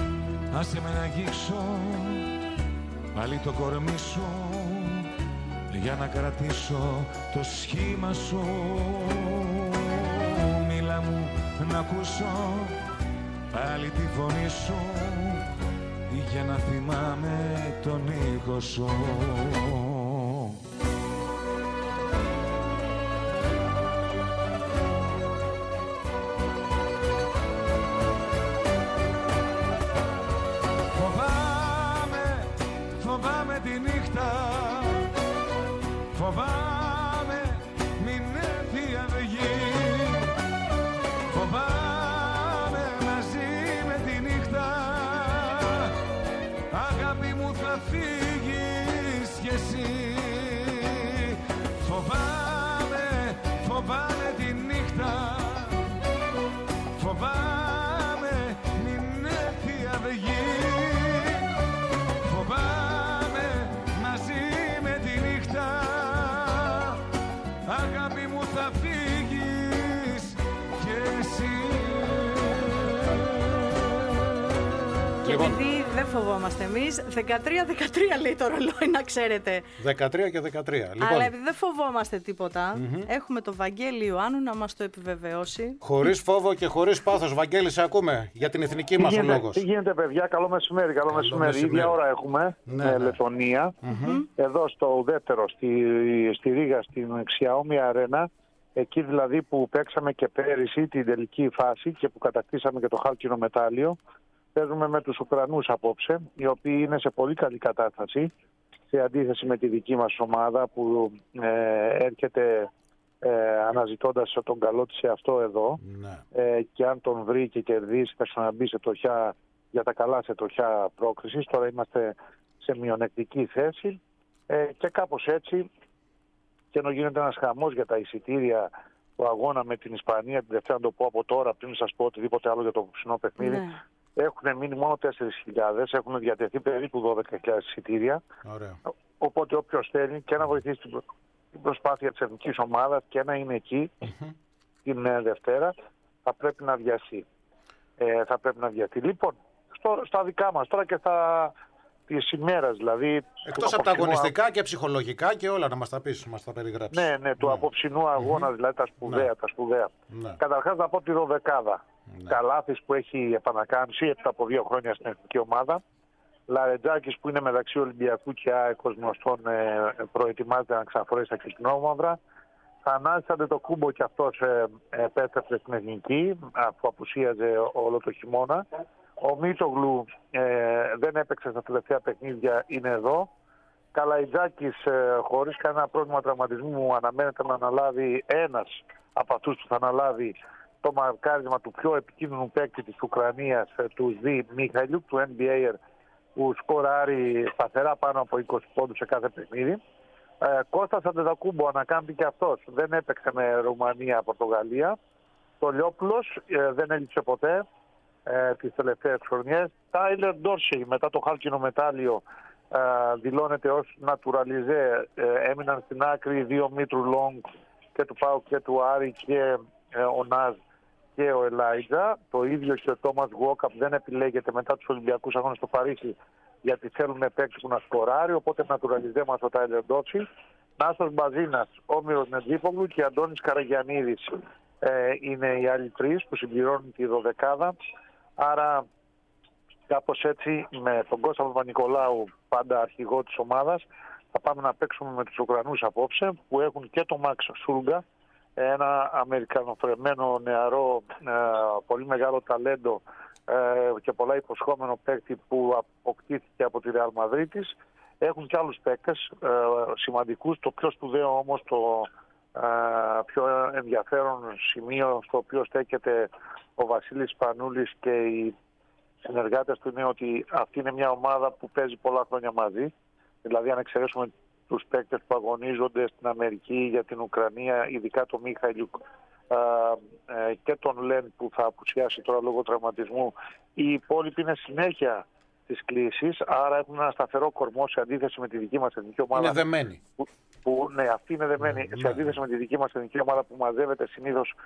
Άσε με να αγγίξω πάλι το κορμί σου για να κρατήσω το σχήμα σου. Μίλα μου να ακούσω πάλι τη φωνή σου, για να θυμάμαι τον ήχο σου. Φοβάμαι τη νύχτα, φοβάμαι μην έρθει η αυγή. Φοβάμαι μαζί με τη νύχτα, αγάπη μου θα φύγεις κι εσύ. Φοβάμαι τη νύχτα, φοβάμαι μην έρθει η αυγή. Φοβάμαι μαζί με τη νύχτα, αγάπη μου θα φύγεις κι εσύ. Και επειδή δεν φοβόμαστε εμείς, 13-13 λέει το ρολόι, να ξέρετε. 13 και 13. Λοιπόν. Αλλά επειδή δεν φοβόμαστε τίποτα, έχουμε το Βαγγέλη Ιωάννου να μας το επιβεβαιώσει. Χωρίς φόβο και χωρίς πάθος. Βαγγέλη, σε ακούμε για την εθνική μας ο λόγος. Τι γίνεται, παιδιά, καλό μεσημέρι. Καλό μεσημέρι. Ίδια ώρα έχουμε Λετωνία. Εδώ στο ουδέτερο, στη Ρήγα, στην Xiaomi Arena. Εκεί δηλαδή που παίξαμε και πέρυσι την τελική φάση και που κατακτήσαμε και το χάλκινο μετάλλιο. Παίζουμε με τους Ουκρανούς απόψε, οι οποίοι είναι σε πολύ καλή κατάσταση, σε αντίθεση με τη δική μας ομάδα που έρχεται αναζητώντας τον καλό της εαυτό εδώ. Και αν τον βρει και κερδίσει θα ξαναμπεί σε τροχιά, για τα καλά σε τροχιά πρόκρισης. Τώρα είμαστε σε μειονεκτική θέση και κάπως έτσι, και ενώ γίνεται ένας χαμός για τα εισιτήρια του αγώνα με την Ισπανία, την Δευτέρα, να το πω από τώρα πριν σας πω οτιδήποτε άλλο για το ψινό παιχνίδι. Έχουν μείνει μόνο 4.000, έχουν διατεθεί περίπου 12.000 εισιτήρια. Οπότε όποιος θέλει και να βοηθήσει την προσπάθεια της εθνικής ομάδας και να είναι εκεί την Δευτέρα, θα πρέπει να βιαστεί. Λοιπόν, στα δικά μας τώρα και στα της ημέρας δηλαδή. Εκτός από τα αγωνιστικά και ψυχολογικά και όλα, να μας τα πεις, μας τα περιγράψεις. Ναι, του απόψινού αγώνα, δηλαδή τα σπουδαία. Καταρχάς να πω τη δωδεκάδα. Καλάθης που έχει επανακάμψει έπειτα από 2 χρόνια στην εθνική ομάδα. Λαρετζάκης που είναι μεταξύ Ολυμπιακού και ΑΕΚ γνωστών, προετοιμάζεται να ξαναφορέσει τα κυτρινόμαυρα. Θανάσης Αντετοκούμπο και αυτός επέστρεψε στην εθνική αφού απουσίαζε όλο το χειμώνα. Ο Μίτσογλου δεν έπαιξε στα τελευταία παιχνίδια, είναι εδώ. Καλαϊτζάκης χωρίς κανένα πρόβλημα τραυματισμού αναμένεται να αναλάβει ένας από αυτούς που θα αναλάβει το μαρκάρισμα του πιο επικίνδυνου παίκτη της Ουκρανίας, του Σδί Μιχαηλιούκ, του NBA, που σκοράρει σταθερά πάνω από 20 πόντους σε κάθε παιχνίδι. Κώστας Αντετοκούμπο ανακάμπτει και αυτός. Δεν έπαιξε με Ρουμανία-Πορτογαλία. Το Λιόπουλος δεν έλειψε ποτέ τις τελευταίες χρονιές. Τάιλερ Ντόρσεϊ μετά το χάλκινο μετάλλιο δηλώνεται ως naturalisé. Έμειναν στην άκρη 2 μήτρου Λόγκ και του Πάου και του Άρη και ο Νάζ και ο Ελάιτζα. Το ίδιο και ο Τόμας Γουόκαπ δεν επιλέγεται μετά τους Ολυμπιακούς αγώνες στο Παρίσι, γιατί θέλουν παίκτη που να σκοράρει, οπότε naturalisé μας ο Τάιλερ Ντόρσεϊ. Νάστος Μπαζίνας, Όμηρος Νετζίπογλου και Αντώνης Καραγιαννίδης είναι οι άλλοι 3 που συμπληρώνουν τη δωδεκάδα. Άρα κάπως έτσι με τον Κώστα Παπα-Νικολάου πάντα αρχηγό της ομάδας θα πάμε να παίξουμε με τους Ουκρανούς απόψε, που έχουν και τον Μαξ Σούλγκα, ένα αμερικανοφρεμένο νεαρό πολύ μεγάλο ταλέντο και πολλά υποσχόμενο παίκτη που αποκτήθηκε από τη Ρεάλ Μαδρίτης. Έχουν και άλλους παίκτες σημαντικούς. Το πιο σπουδαίο όμως, το πιο ενδιαφέρον σημείο στο οποίο στέκεται ο Βασίλης Σπανούλης και οι συνεργάτες του είναι ότι αυτή είναι μια ομάδα που παίζει πολλά χρόνια μαζί. Δηλαδή αν εξαιρέσουμε τους παίκτες που αγωνίζονται στην Αμερική για την Ουκρανία, ειδικά τον Μιχαηλιούκ και τον Λεν που θα απουσιάσει τώρα λόγω τραυματισμού, οι υπόλοιποι είναι συνέχεια της κλίσης, άρα έχουν ένα σταθερό κορμό σε αντίθεση με τη δική μας εθνική ομάδα. Είναι δεμένη. Ναι, αυτή είναι δεμένη σε αντίθεση με τη δική μας εθνική ομάδα που μαζεύεται συνήθως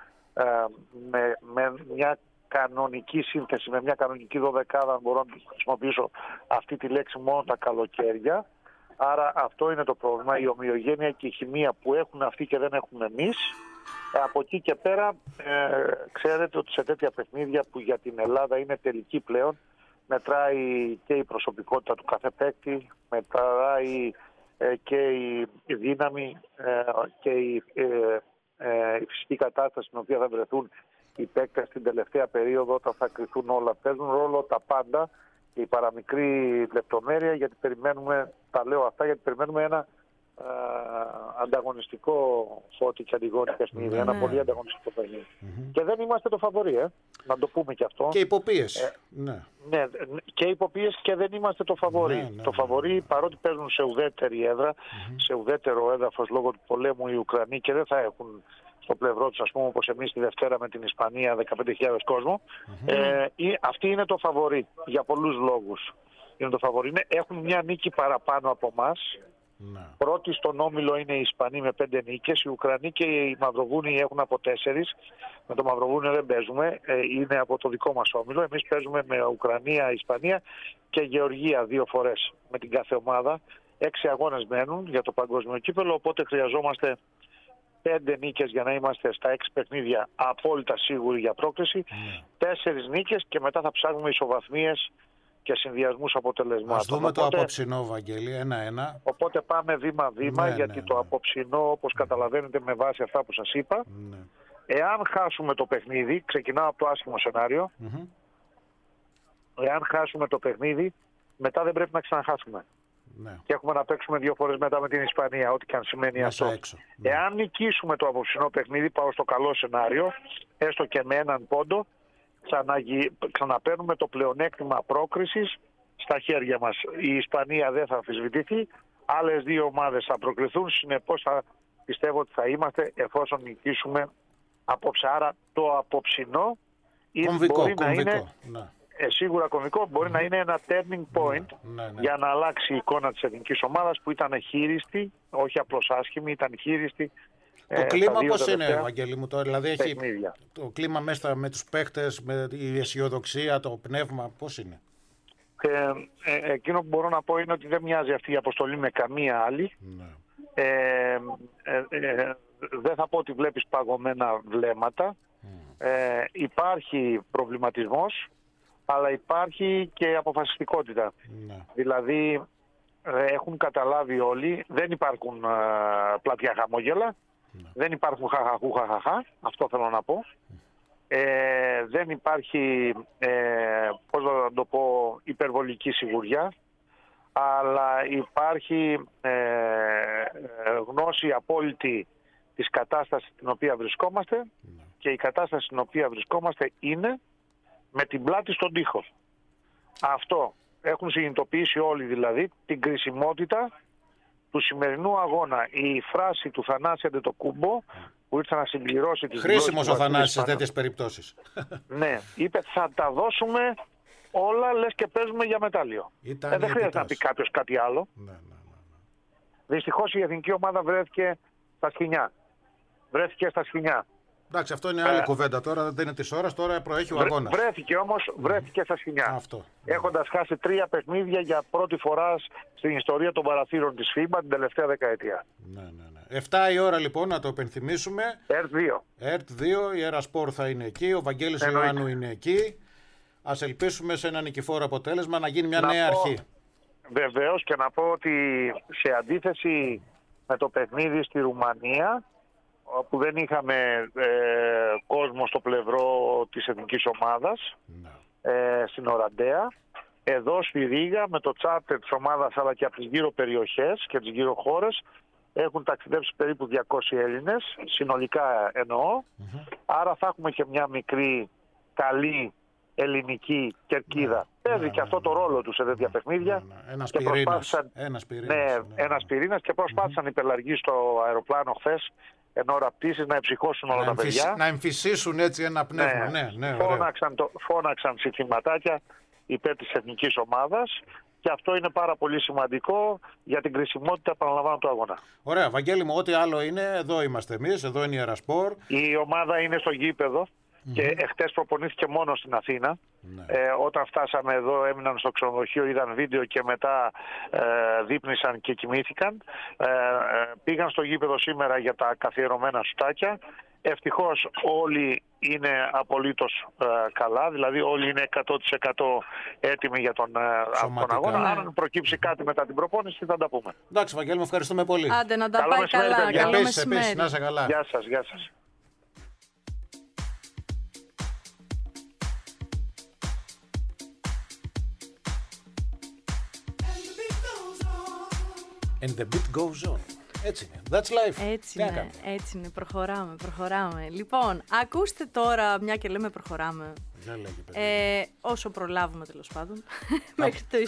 με μια κανονική σύνθεση, με μια κανονική δωδεκάδα, αν μπορώ να χρησιμοποιήσω αυτή τη λέξη, μόνο τα καλοκαίρια. Άρα αυτό είναι το πρόβλημα, η ομοιογένεια και η χημεία που έχουν αυτοί και δεν έχουμε εμείς. Από εκεί και πέρα, ξέρετε ότι σε τέτοια παιχνίδια που για την Ελλάδα είναι τελική πλέον, μετράει και η προσωπικότητα του κάθε παίκτη, μετράει και η δύναμη και η φυσική κατάσταση στην οποία θα βρεθούν οι παίκτες στην τελευταία περίοδο, όταν θα κρυθούν όλα. Παίζουν ρόλο τα πάντα και η παραμικρή λεπτομέρεια, γιατί περιμένουμε, τα λέω αυτά, γιατί περιμένουμε ένα ανταγωνιστικό Φώτη και Αντιγόνη παιχνίδι, ένα πολύ ανταγωνιστικό παιχνίδι. Και δεν είμαστε το φαβορί, να το πούμε και αυτό. Και υποπίεση. Ναι, και υποπίεση και δεν είμαστε το φαβορί. Το φαβορί, παρότι παίζουν σε ουδέτερη έδρα, σε ουδέτερο έδαφος λόγω του πολέμου οι Ουκρανοί και δεν θα έχουν στο πλευρό τους, ας πούμε, όπως εμείς τη Δευτέρα με την Ισπανία 15.000 κόσμο, αυτοί είναι το φαβορί για πολλούς λόγους. Είναι το φαβορί. Έχουν μια νίκη παραπάνω από εμάς. Πρώτοι στον όμιλο είναι οι Ισπανοί με 5 νίκες, οι Ουκρανοί και οι Μαυροβούνιοι έχουν από 4. Με το Μαυροβούνιο δεν παίζουμε, είναι από το δικό μας όμιλο. Εμείς παίζουμε με Ουκρανία, Ισπανία και Γεωργία 2 φορές με την κάθε ομάδα. 6 αγώνες μένουν για το παγκόσμιο κύπελλο, οπότε χρειαζόμαστε 5 νίκες για να είμαστε στα 6 παιχνίδια απόλυτα σίγουροι για πρόκριση. 4 νίκες και μετά θα ψάχνουμε ισοβαθμίες και συνδυασμούς αποτελεσμάτων. Ας δούμε το απόψινό, Βαγγέλη, 1-1. Οπότε πάμε βήμα-βήμα, γιατί το απόψινό, όπως καταλαβαίνετε με βάση αυτά που σας είπα, εάν χάσουμε το παιχνίδι, ξεκινάω από το άσχημο σενάριο, εάν χάσουμε το παιχνίδι, μετά δεν πρέπει να ξαναχάσουμε. Και έχουμε να παίξουμε 2 φορές μετά με την Ισπανία, ό,τι και αν σημαίνει αυτό. Εάν νικήσουμε το απόψινό παιχνίδι, πάω στο καλό σενάριο, έστω και με 1 πόντο, ξαναπαίρνουμε το πλεονέκτημα πρόκρισης στα χέρια μας. Η Ισπανία δεν θα αμφισβητηθεί, άλλες 2 ομάδες θα προκριθούν, συνεπώς πιστεύω ότι θα είμαστε εφόσον νικήσουμε απόψε. Άρα το απόψινό μπορεί να είναι σίγουρα κομβικό, μπορεί να είναι ένα turning point για να αλλάξει η εικόνα της εθνικής ομάδας που ήταν χείριστη, όχι απλώς άσχημη, ήταν χείριστη. Το κλίμα πώς είναι, Βαγγέλη μου, τώρα, δηλαδή έχει το κλίμα μέσα με τους παίχτες, με η αισιοδοξία, το πνεύμα, πώς είναι? Εκείνο που μπορώ να πω είναι ότι δεν μοιάζει αυτή η αποστολή με καμία άλλη. Δεν θα πω ότι βλέπεις παγωμένα βλέμματα. Υπάρχει προβληματισμός, αλλά υπάρχει και αποφασιστικότητα. Δηλαδή έχουν καταλάβει όλοι, δεν υπάρχουν πλατιά χαμόγελα. Δεν υπάρχουν χαχαχού, αυτό θέλω να πω. Δεν υπάρχει, πώς να το πω, υπερβολική σιγουριά, αλλά υπάρχει γνώση απόλυτη της κατάστασης στην οποία βρισκόμαστε και η κατάσταση στην οποία βρισκόμαστε είναι με την πλάτη στον τοίχο. Αυτό έχουν συνειδητοποιήσει όλοι, δηλαδή την κρισιμότητα του σημερινού αγώνα. Η φράση του Θανάση Αντετοκούμπο που ήρθε να συμπληρώσει τις δηλώσεις. Χρήσιμος ο Θανάσης σε τέτοιες περιπτώσεις. Ναι, είπε θα τα δώσουμε όλα, λες και παίζουμε για μετάλλιο. Δεν χρειάζεται να πει κάποιος κάτι άλλο. Δυστυχώς η εθνική ομάδα βρέθηκε στα σκοινιά. Εντάξει, αυτό είναι άλλη κουβέντα τώρα, δεν είναι της ώρας, τώρα προέχει ο αγώνας. Βρέθηκε όμως, βρέθηκε στα σκοινιά. Έχοντας χάσει 3 παιχνίδια για πρώτη φορά στην ιστορία των παραθύρων της FIBA την τελευταία δεκαετία. 7 η ώρα λοιπόν, να το επενθυμίσουμε. ΕΡΤ2. Η Ερασπόρ θα είναι εκεί, ο Βαγγέλης Ιωάννου είναι εκεί. Ας ελπίσουμε σε ένα νικηφόρο αποτέλεσμα να γίνει μια νέα αρχή. Βεβαίως, και να πω ότι σε αντίθεση με το παιχνίδι στη Ρουμανία, που δεν είχαμε κόσμο στο πλευρό της εθνικής ομάδας, στην Οραντέα, εδώ στη Ρήγα με το τσάρτερ της ομάδας αλλά και από τις γύρω περιοχές και τις γύρω χώρες έχουν ταξιδέψει περίπου 200 Έλληνες, συνολικά εννοώ. Άρα θα έχουμε και μια μικρή καλή ελληνική κερκίδα. Παίζει και αυτό το ρόλο του σε τέτοια παιχνίδια. Ένας πυρήνας και προσπάθησαν οι πελαργοί στο αεροπλάνο χθες εν ώρα πτήσης να εψυχώσουν όλα τα παιδιά. Να εμφυσίσουν έτσι ένα πνεύμα. Φώναξαν συνθηματάκια υπέρ της εθνικής ομάδας και αυτό είναι πάρα πολύ σημαντικό για την κρισιμότητα, επαναλαμβάνω, του αγώνα. Ωραία, Βαγγέλη μου, ό,τι άλλο είναι, εδώ είμαστε εμείς, εδώ είναι η Ερασπόρ. Η ομάδα είναι στο γήπεδο και εχθές προπονήθηκε μόνο στην Αθήνα. Ναι. Όταν φτάσαμε εδώ έμειναν στο ξενοδοχείο, είδαν βίντεο και μετά δείπνησαν και κοιμήθηκαν. Πήγαν στο γήπεδο σήμερα για τα καθιερωμένα σουτάκια. Ευτυχώς όλοι είναι απολύτως καλά, δηλαδή όλοι είναι 100% έτοιμοι για τον αγώνα. Αν προκύψει κάτι μετά την προπόνηση θα τα πούμε. Εντάξει, Βαγγέλη, μου ευχαριστούμε πολύ. Άντε να τα πάει καλά. Καλό μεσημέρι. Να είσαι καλά. Γεια σας, γεια σας. And the beat goes on. Έτσι είναι. That's life. Έτσι είναι. Προχωράμε. Λοιπόν, ακούστε τώρα, μια και λέμε προχωράμε. Όσο προλάβουμε τέλος πάντων. Μέχρι το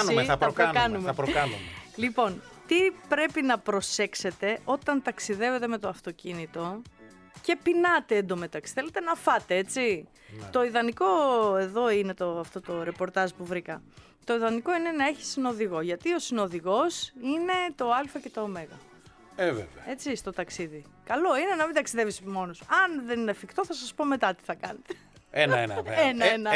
θα προκάνουμε. Λοιπόν, τι πρέπει να προσέξετε όταν ταξιδεύετε με το αυτοκίνητο και πεινάτε εντωμεταξύ. Θέλετε να φάτε, έτσι. Ναι. Το ιδανικό, εδώ είναι αυτό το ρεπορτάζ που βρήκα. Το ιδανικό είναι να έχει συνοδηγό, γιατί ο συνοδηγός είναι το α και το ω. Βέβαια. Έτσι, στο ταξίδι. Καλό είναι να μην ταξιδεύεις μόνος σου. Αν δεν είναι εφικτό, θα σας πω μετά τι θα κάνετε. Ένα.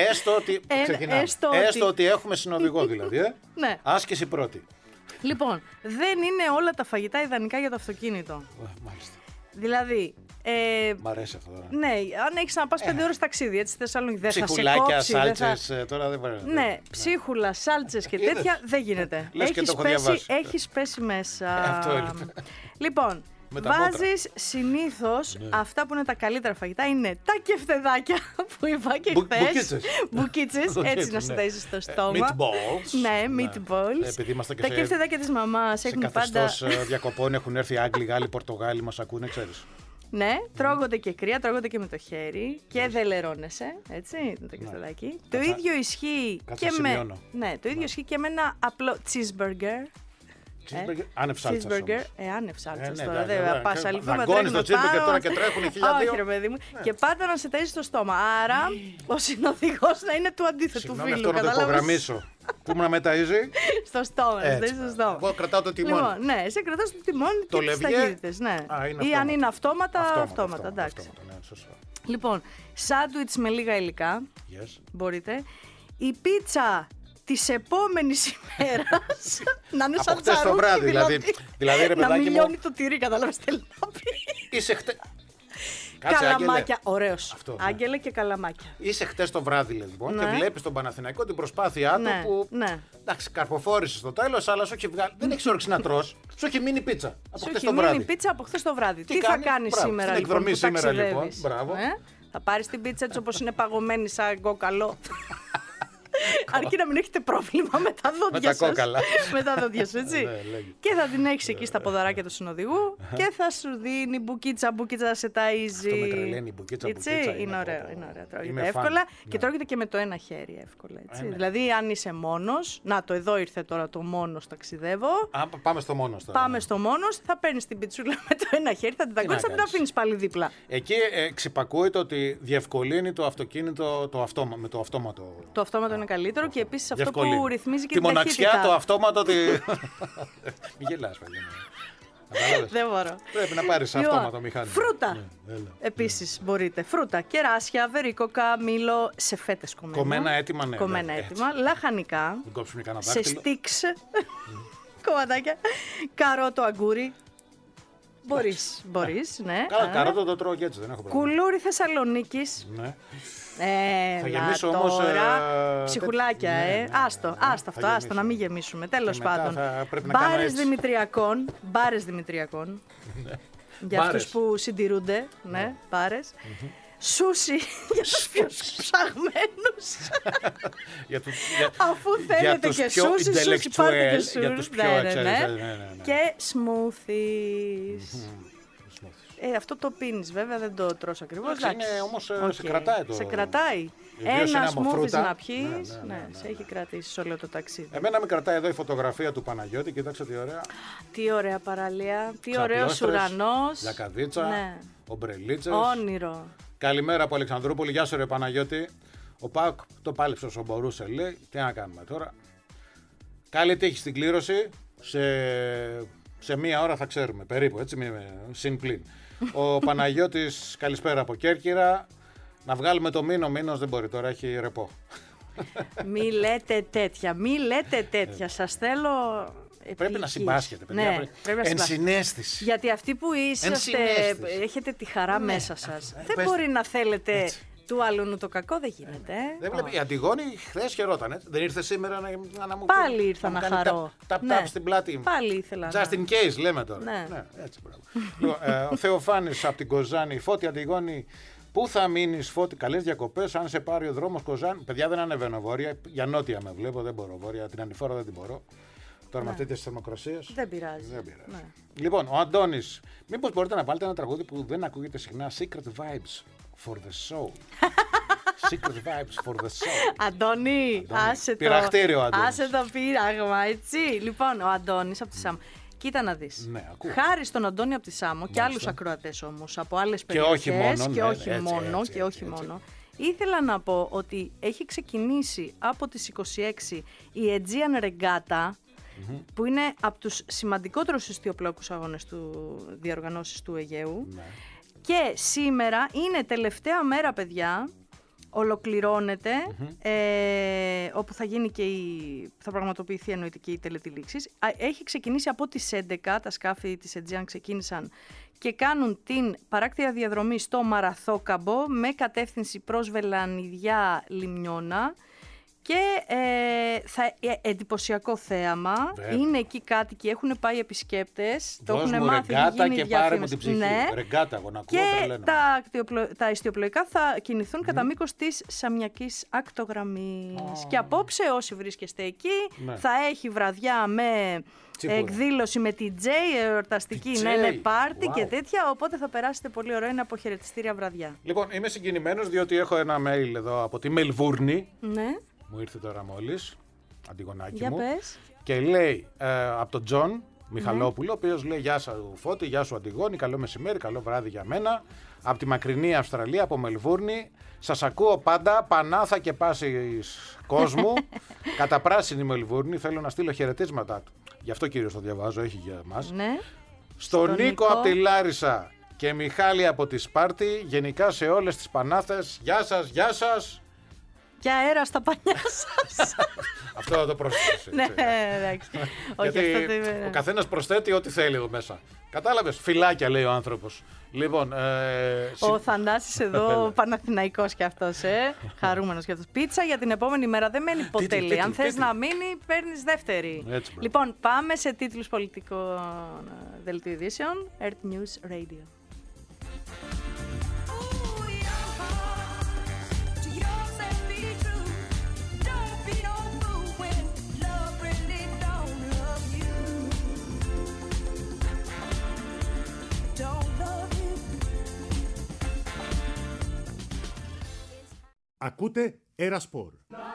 Έστω ότι έχουμε συνοδηγό δηλαδή. Ναι. Άσκηση πρώτη. Λοιπόν, δεν είναι όλα τα φαγητά ιδανικά για το αυτοκίνητο. Μάλιστα. Δηλαδή. Μ' αρέσει αυτό τώρα. Ναι, αν έχεις να πας 5 ώρες ταξίδι, έτσι στη Θεσσαλονίκη, δεν θα σε κόψει. Ψίχουλάκια, σάλτσες, τώρα δεν μπορεί. Ναι, ψίχουλα, σάλτσες και τέτοια δεν γίνεται. Έχεις πέσει μέσα. Αυτό λοιπόν, βάζεις συνήθως αυτά που είναι τα καλύτερα φαγητά, είναι τα κεφτεδάκια που είπα και χθες. Μπουκίτσες, έτσι να σου ταΐζεις στο στόμα. Meatballs. Ναι, meatballs. Τα κεφτεδάκια της μαμάς έχουν πάντα. Σε καθεστώς διακοπών έχουν έρθει Άγγλοι, Γάλλοι, Πορτογάλοι, μας ακούνε, ξέρεις. Ναι, τρώγονται και κρύα, τρώγονται και με το χέρι και δεν λερώνεσαι, έτσι, το κεφτεδάκι. Το ίδιο ισχύει και με. Ναι, το ίδιο ισχύει και με ένα απλό cheeseburger. Άνευ σάλτσας όμως. Άνευ σάλτσας τώρα, δεν πας αληθούμε. Δαγκώνεις το cheeseburger τώρα και τρέχουν 1002. Όχι ρε παιδί μου. Και πάντα να σε ταΐζεις στο στόμα. Άρα ο συνοδηγός να είναι του αντίθετου φίλου. Αυτό να το υπογραμμίσω. Πού να με ταΐζει? Στο στόμα, στο στόμα. Εγώ κρατάω το τιμόνι. Ναι, εσύ κρατάς το τιμόνι και τις ταχύτητες. Ή αν είναι αυτόματα, εντάξει. Λοιπόν, σάντουιτς με λίγα υλικά. Μπορείτε. Η πίτσα της επόμενης ημέρας να είναι σαν τσαρούχι, δηλαδή ρε παιδάκι μου. Να μην λιώνει το τυρί, κατάλαβες τι θέλει να πει. Είσαι καλαμάκια, ωραίος. Άγγελε και καλαμάκια. Είσαι χτες το βράδυ λοιπόν και βλέπεις τον Παναθηναϊκό την προσπάθειά του που. Εντάξει, καρποφόρησε στο τέλος, αλλά σου έχει βγάλει. Δεν έχεις όρεξη να τρως. Σου έχει μείνει πίτσα από χτες το βράδυ. Μείνει πίτσα από χτες το βράδυ. Τι θα κάνεις σήμερα λοιπόν? Που ταξιδεύεις? Θα πάρεις την πίτσα έτσι όπως είναι παγωμένη σαν κόκαλο. Αρκεί να μην έχετε πρόβλημα με τα δόντια σας. Με τα δόντια σου, έτσι. Και θα την έχεις εκεί στα ποδαράκια του συνοδηγού και θα σου δίνει μπουκίτσα να σε ταΐζει. Αυτό με τρελαίνει, μπουκίτσα. Είναι ωραίο. Τρώγεται εύκολα και τρώγεται και με το ένα χέρι εύκολα. Δηλαδή, αν είσαι μόνος, να το εδώ ήρθε τώρα το μόνος ταξιδεύω. Πάμε στο μόνος τώρα. Πάμε στο μόνος, θα παίρνεις την πιτσούλα με το ένα χέρι, θα την δαγκώνεις, θα την αφήνεις πάλι δίπλα. Εκεί ξυπακούεται ότι διευκολύνει το αυτοκίνητο με το αυτόματο. Το αυτόματο είναι καλύτερο και επίσης αυτό που ρυθμίζει και τη μοναξιά, το αυτόματο. Μην γελάς, παιδιά. Δεν μπορώ. Πρέπει να πάρεις αυτόματο μηχάνημα. Φρούτα. Επίσης μπορείτε. Φρούτα, κεράσια, βερίκοκα, μήλο, σε φέτες κομμένα. Κομμένα έτοιμα, ναι. Κομμένα έτοιμα. Λαχανικά. Σε στίξ. Κομματάκια. Καρότο, αγκούρι. Μπορείς, ναι. Καλά, καρότο το τρώω και έτσι, δεν έχω πρόβλημα. Κουλούρι Θεσσαλονίκης. Ναι. Θα γεμίσω όμως ψυχουλάκια, άστο, να μην γεμίσουμε. Τέλος πάντων. Μπάρες Δημητριακών. Για αυτούς που συντηρούνται, ναι, μπάρες. Σούσι για τους πιο ψαγμένους. Αφού θέλετε και σούσι, πάρτε και σούσι. Και smoothies. Αυτό το πίνεις βέβαια, δεν το τρως ακριβώς. Είναι όμως σε κρατάει το. Σε κρατάει. Ένα smoothies να πιεις, σε έχει κρατήσει όλο το ταξίδι. Εμένα με κρατάει εδώ η φωτογραφία του Παναγιώτη, κοίταξε τι ωραία. Τι ωραία παραλία, τι ωραίος ουρανός. Λιακαδίτσα, ομπρελίτσες. Όνειρο. Καλημέρα από Αλεξανδρούπολη, γεια σου ρε Παναγιώτη. Ο ΠΑΟΚ το πάλεψε όσο μπορούσε, λέει. Τι να κάνουμε τώρα. Καλή τύχη στην κλήρωση. Σε μία ώρα θα ξέρουμε, περίπου, έτσι, συν πλήν. Ο Παναγιώτης, καλησπέρα από Κέρκυρα. Να βγάλουμε το Μήνος δεν μπορεί, τώρα έχει ρεπό. Μη λέτε τέτοια, σας θέλω... Πρέπει να συμπάσχετε, παιδιά. Ναι, πρέπει να ενσυναίσθηση. Γιατί αυτοί που είσαστε, έχετε τη χαρά μέσα σας. Δεν μπορεί να θέλετε του άλλου το κακό, δεν γίνεται. Δεν βλέπει. Η Αντιγόνη χθες χαιρόταν. Δεν ήρθε σήμερα να μου πει. Πάλι ήρθα να χαρώ. Ταπ στην πλάτη μου. Πάλι ήθελα. Just in case, λέμε τώρα. Ναι, έτσι, ο Θεοφάνης από την Κοζάνη. Φώτη, Αντιγόνη. Πού θα μείνεις, Φώτη, καλές διακοπές, αν σε πάρει ο δρόμος Κοζάνη. Παιδιά, δεν ανεβαίνω βόρεια. Για νότια με βλέπω, δεν μπορώ βόρεια. Την Ανηφόρα δεν την μπορώ. Τώρα με αυτή τη θερμοκρασία. Δεν πειράζει. Ναι. Λοιπόν, ο Αντώνης, μήπως μπορείτε να βάλετε ένα τραγούδι που δεν ακούγεται συχνά, Secret Vibes for the Soul. Secret Vibes for the Soul. Αντώνη, πειραχτήριο Αντώνης. Άσε το πείραγμα, έτσι. Λοιπόν, ο Αντώνης από τη Σάμο. Κοίτα να δεις. Ναι, χάρη στον Αντώνη από τη Σάμο και άλλους ακροατές όμως από άλλες περιοχές και όχι μόνο. Ήθελα να πω ότι έχει ξεκινήσει από τις 26 η Aegean Regatta, που είναι από τους σημαντικότερους ιστιοπλοϊκούς αγώνες διοργανώσεις του Αιγαίου. Ναι. Και σήμερα είναι τελευταία μέρα, παιδιά, ολοκληρώνεται, όπου θα γίνει και θα πραγματοποιηθεί εννοείται και η τελετή λήξης. Έχει ξεκινήσει από τις 11, τα σκάφη της Aegean ξεκίνησαν και κάνουν την παράκτια διαδρομή στο Μαραθόκαμπο με κατεύθυνση προς Βελανιδιά Λιμνιώνα. Και εντυπωσιακό θέαμα. Βέβαια. Είναι εκεί κάτοικοι, έχουν πάει επισκέπτες. Το έχουν μάθει, γίνει και πάρε μου την ψυχή. Ναι. Ρεγκάτα, εγώ να ακούω, και τα ιστιοπλοϊκά θα κινηθούν κατά μήκος της Σαμιακής Ακτογραμμής. Και απόψε όσοι βρίσκεστε εκεί θα έχει βραδιά με εκδήλωση με DJ, εορταστική, πάρτι και τέτοια. Οπότε θα περάσετε πολύ ωραία, είναι αποχαιρετιστήρια βραδιά. Λοιπόν, είμαι συγκινημένος διότι έχω ένα mail εδώ από τη Μελβούρνη. Ναι. Μου ήρθε τώρα μόλις, Αντιγονάκι για μου. Πες. Και λέει από τον Τζον Μιχαλόπουλο, ο οποίος λέει γεια σου Φώτη, γεια σου Αντιγόνη, καλό μεσημέρι, καλό βράδυ για μένα. Από τη μακρινή Αυστραλία, από Μελβούρνη. Σας ακούω πάντα, Πανάθα και πάσης κόσμου. Κατά πράσινη Μελβούρνη, θέλω να στείλω χαιρετίσματα του. Γι' αυτό κύριος το διαβάζω, έχει για μας. Ναι. Στον Νίκο από τη Λάρισα και Μιχάλη από τη Σπάρτη, γενικά σε όλες τις Πανάθες. Γεια σας, γεια σας. Και αέρα στα πανιά σας. Αυτό θα το προσθέσει. Ναι, εντάξει. Γιατί ο καθένας προσθέτει ό,τι θέλει εδώ μέσα. Κατάλαβες, φυλάκια λέει ο άνθρωπος. Λοιπόν, ο Θανάσης εδώ, Παναθηναϊκός κι αυτός, χαρούμενος κι αυτός. Πίτσα για την επόμενη μέρα, δεν μένει ποτέ. Αν θες να μείνει, παίρνεις δεύτερη. Λοιπόν, πάμε σε τίτλους πολιτικών δελτίου ειδήσεων. Earth News Radio. Ακούτε Ερασπορ.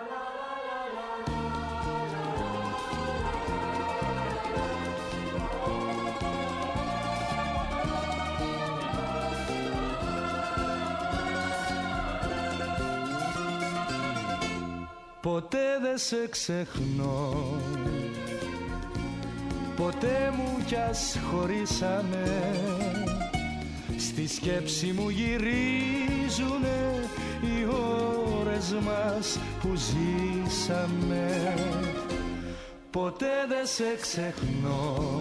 Ποτέ δεν σε ξεχνώ, ποτέ μου κι ας χωρίσαμε, στη σκέψη μου γυρίζουνε οι ώρες μας που ζήσαμε. Ποτέ δεν σε ξεχνώ,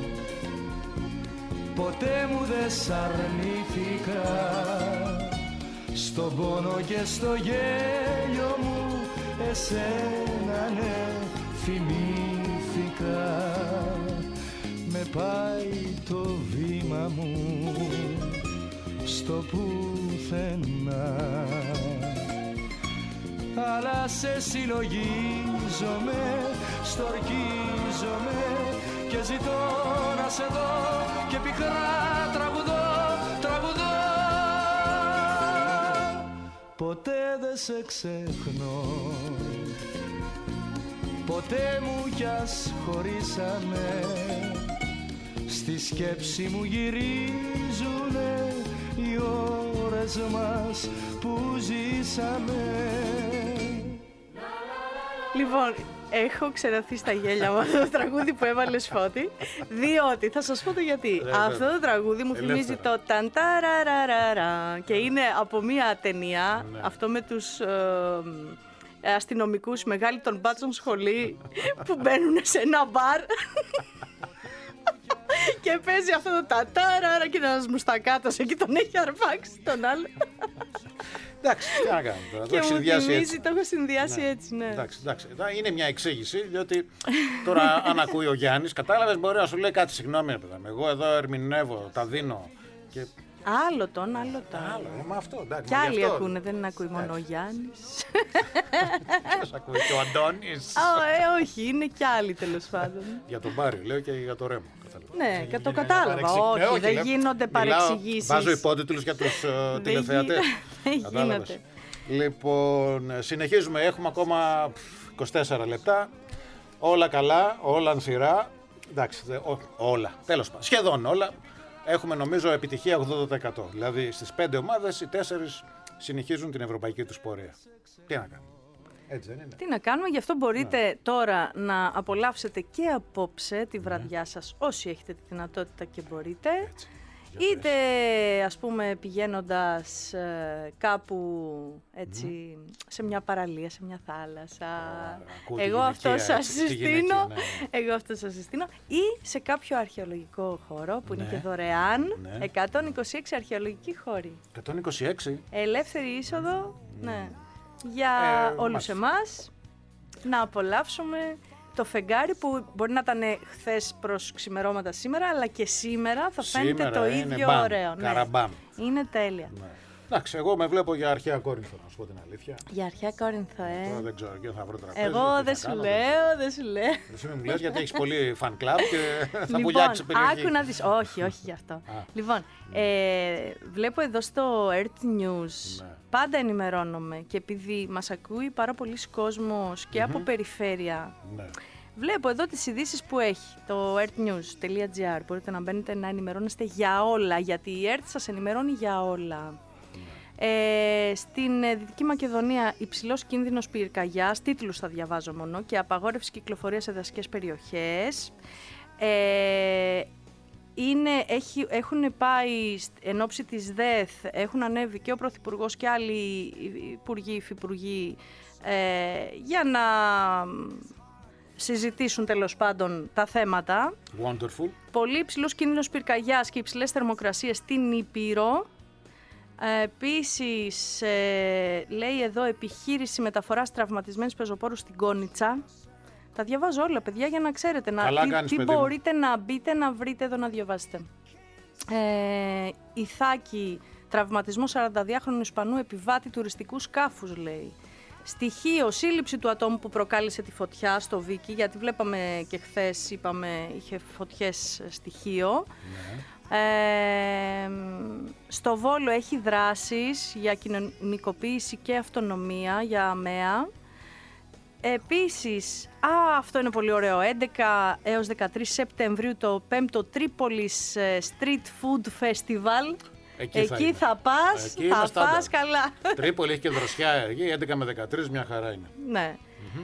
ποτέ μου δεν σ' αρνήθηκα, στον πόνο και στο γέλιο μου εσένα ναι θυμήθηκα. Με πάει το βήμα μου στο πουθενά, αλλά σε συλλογίζομαι, στορκίζομαι και ζητώ να σε δω και πικρά τραγουδώ, τραγουδώ. Ποτέ δεν σε ξεχνώ, ποτέ μου κι ας χωρίσαμε, στη σκέψη μου γυρίζουνε οι ώρες μας που ζήσαμε. Λοιπόν, έχω ξεραθεί στα γέλια με αυτό το τραγούδι που έβαλες, Φώτη, διότι θα σας πω το γιατί. Αυτό το τραγούδι μου θυμίζει το τανταραραραρα και είναι από μια ταινία, αυτό με τους αστυνομικούς μεγάλοι των μπάτσων σχολή που μπαίνουν σε ένα μπαρ και παίζει αυτό το τατάραρα και ένας μουστακάτος εκεί τον έχει αρπάξει τον άλλο. Εντάξει, τι να κάνουμε τώρα. Και μου θυμίζει, το έχω συνδυάσει έτσι, ναι. Εντάξει. Είναι μια εξήγηση, διότι τώρα αν ακούει ο Γιάννης, κατάλαβες, μπορεί να σου λέει κάτι, συγγνώμη, ρε παιδά, εγώ εδώ ερμηνεύω, τα δίνω. Και... Άλλο τον. Μα αυτό, εντάξει. Κι άλλοι ακούνε, δεν ακούει μόνο ο Γιάννης. Ποιος ακούει, και ο Αντώνης. Όχι, είναι κι άλλοι τέλος πάντων. Για τον Πάριο, λέω, και για το Ρέμο. Ναι, το κατάλαβα. Όχι, δεν γίνονται παρεξηγήσεις. Βάζω υπότιτλους για τους τηλεθεατές. Δεν γίνεται. Λοιπόν, συνεχίζουμε. Έχουμε ακόμα 24 λεπτά. Όλα καλά, όλα ανθυρά. Εντάξει, όλα. Τέλος πάντων, σχεδόν όλα. Έχουμε νομίζω επιτυχία 80%. Δηλαδή στις 5 ομάδες οι 4 συνεχίζουν την ευρωπαϊκή τους πορεία. Τι να κάνουμε. Έτσι δεν είναι. Τι να κάνουμε, γι' αυτό μπορείτε τώρα να απολαύσετε και απόψε τη βραδιά σας, όσοι έχετε τη δυνατότητα και μπορείτε. Έτσι. Είτε ας πούμε πηγαίνοντας κάπου έτσι σε μια παραλία, σε μια θάλασσα. Εγώ αυτό σας συστήνω. Εγώ αυτό σας συστήνω. Ή σε κάποιο αρχαιολογικό χώρο που είναι και δωρεάν. 126 αρχαιολογικοί χώροι. 126. Ελεύθερη είσοδο. Ναι. Για όλους εμάς να απολαύσουμε το φεγγάρι που μπορεί να ήταν χθες προς ξημερώματα σήμερα, αλλά και σήμερα θα φαίνεται το ίδιο ωραίο. Καραμπάμ. Ναι. Είναι τέλεια. Ναι. Εντάξει, εγώ με βλέπω για αρχαία Κόρινθο, να σου πω την αλήθεια. Για αρχαία Κόρινθο, Τώρα δεν ξέρω, και θα βρω τραπέζι. Εγώ δεν σου λέω. Εσύ μου λες γιατί έχεις πολύ fan club και θα Λοιπόν, πουλιάξεις περιοχή. άκου να δεις. Όχι γι' αυτό. Λοιπόν, βλέπω εδώ στο Earth News, πάντα ενημερώνομαι και επειδή μας ακούει πάρα πολλοί κόσμος και από περιφέρεια, βλέπω εδώ τις ειδήσεις που έχει, το earthnews.gr. Μπορείτε να μπαίνετε να ενημερώνεστε για όλα, γιατί η Earth σας ενημερώνει για όλα. Στην Δυτική Μακεδονία υψηλός κίνδυνος πυρκαγιάς, τίτλους θα διαβάζω μόνο, και απαγόρευση κυκλοφορίας σε δασικές περιοχές. Έχουν πάει εν ώψη της ΔΕΘ, έχουν ανέβει και ο Πρωθυπουργός και άλλοι υπουργοί, υφυπουργοί για να συζητήσουν τέλος πάντων τα θέματα. Wonderful. Πολύ υψηλός κίνδυνος πυρκαγιάς και υψηλές θερμοκρασίες στην Ήπειρο. Επίσης, λέει εδώ, επιχείρηση μεταφοράς τραυματισμένης πεζοπόρου στην Κόνιτσα. Τα διαβάζω όλα, παιδιά, για να ξέρετε τι μπορείτε να μπείτε να βρείτε εδώ να διαβάσετε. Ιθάκη, τραυματισμό 42χρονου Ισπανού επιβάτη τουριστικού σκάφους, λέει. Στοιχείο, σύλληψη του ατόμου που προκάλεσε τη φωτιά στο Βίκι, γιατί βλέπαμε και χθες, είπαμε, είχε φωτιές στοιχείο. Στο Βόλο έχει δράσεις για κοινωνικοποίηση και αυτονομία, για ΑΜΕΑ. Επίσης, αυτό είναι πολύ ωραίο, 11 έως 13 Σεπτεμβρίου το 5ο Τρίπολης Street Food Festival. Εκεί θα πας καλά. Τρίπολη έχει και δροσιά, εκεί 11 με 13 μια χαρά είναι. Ναι.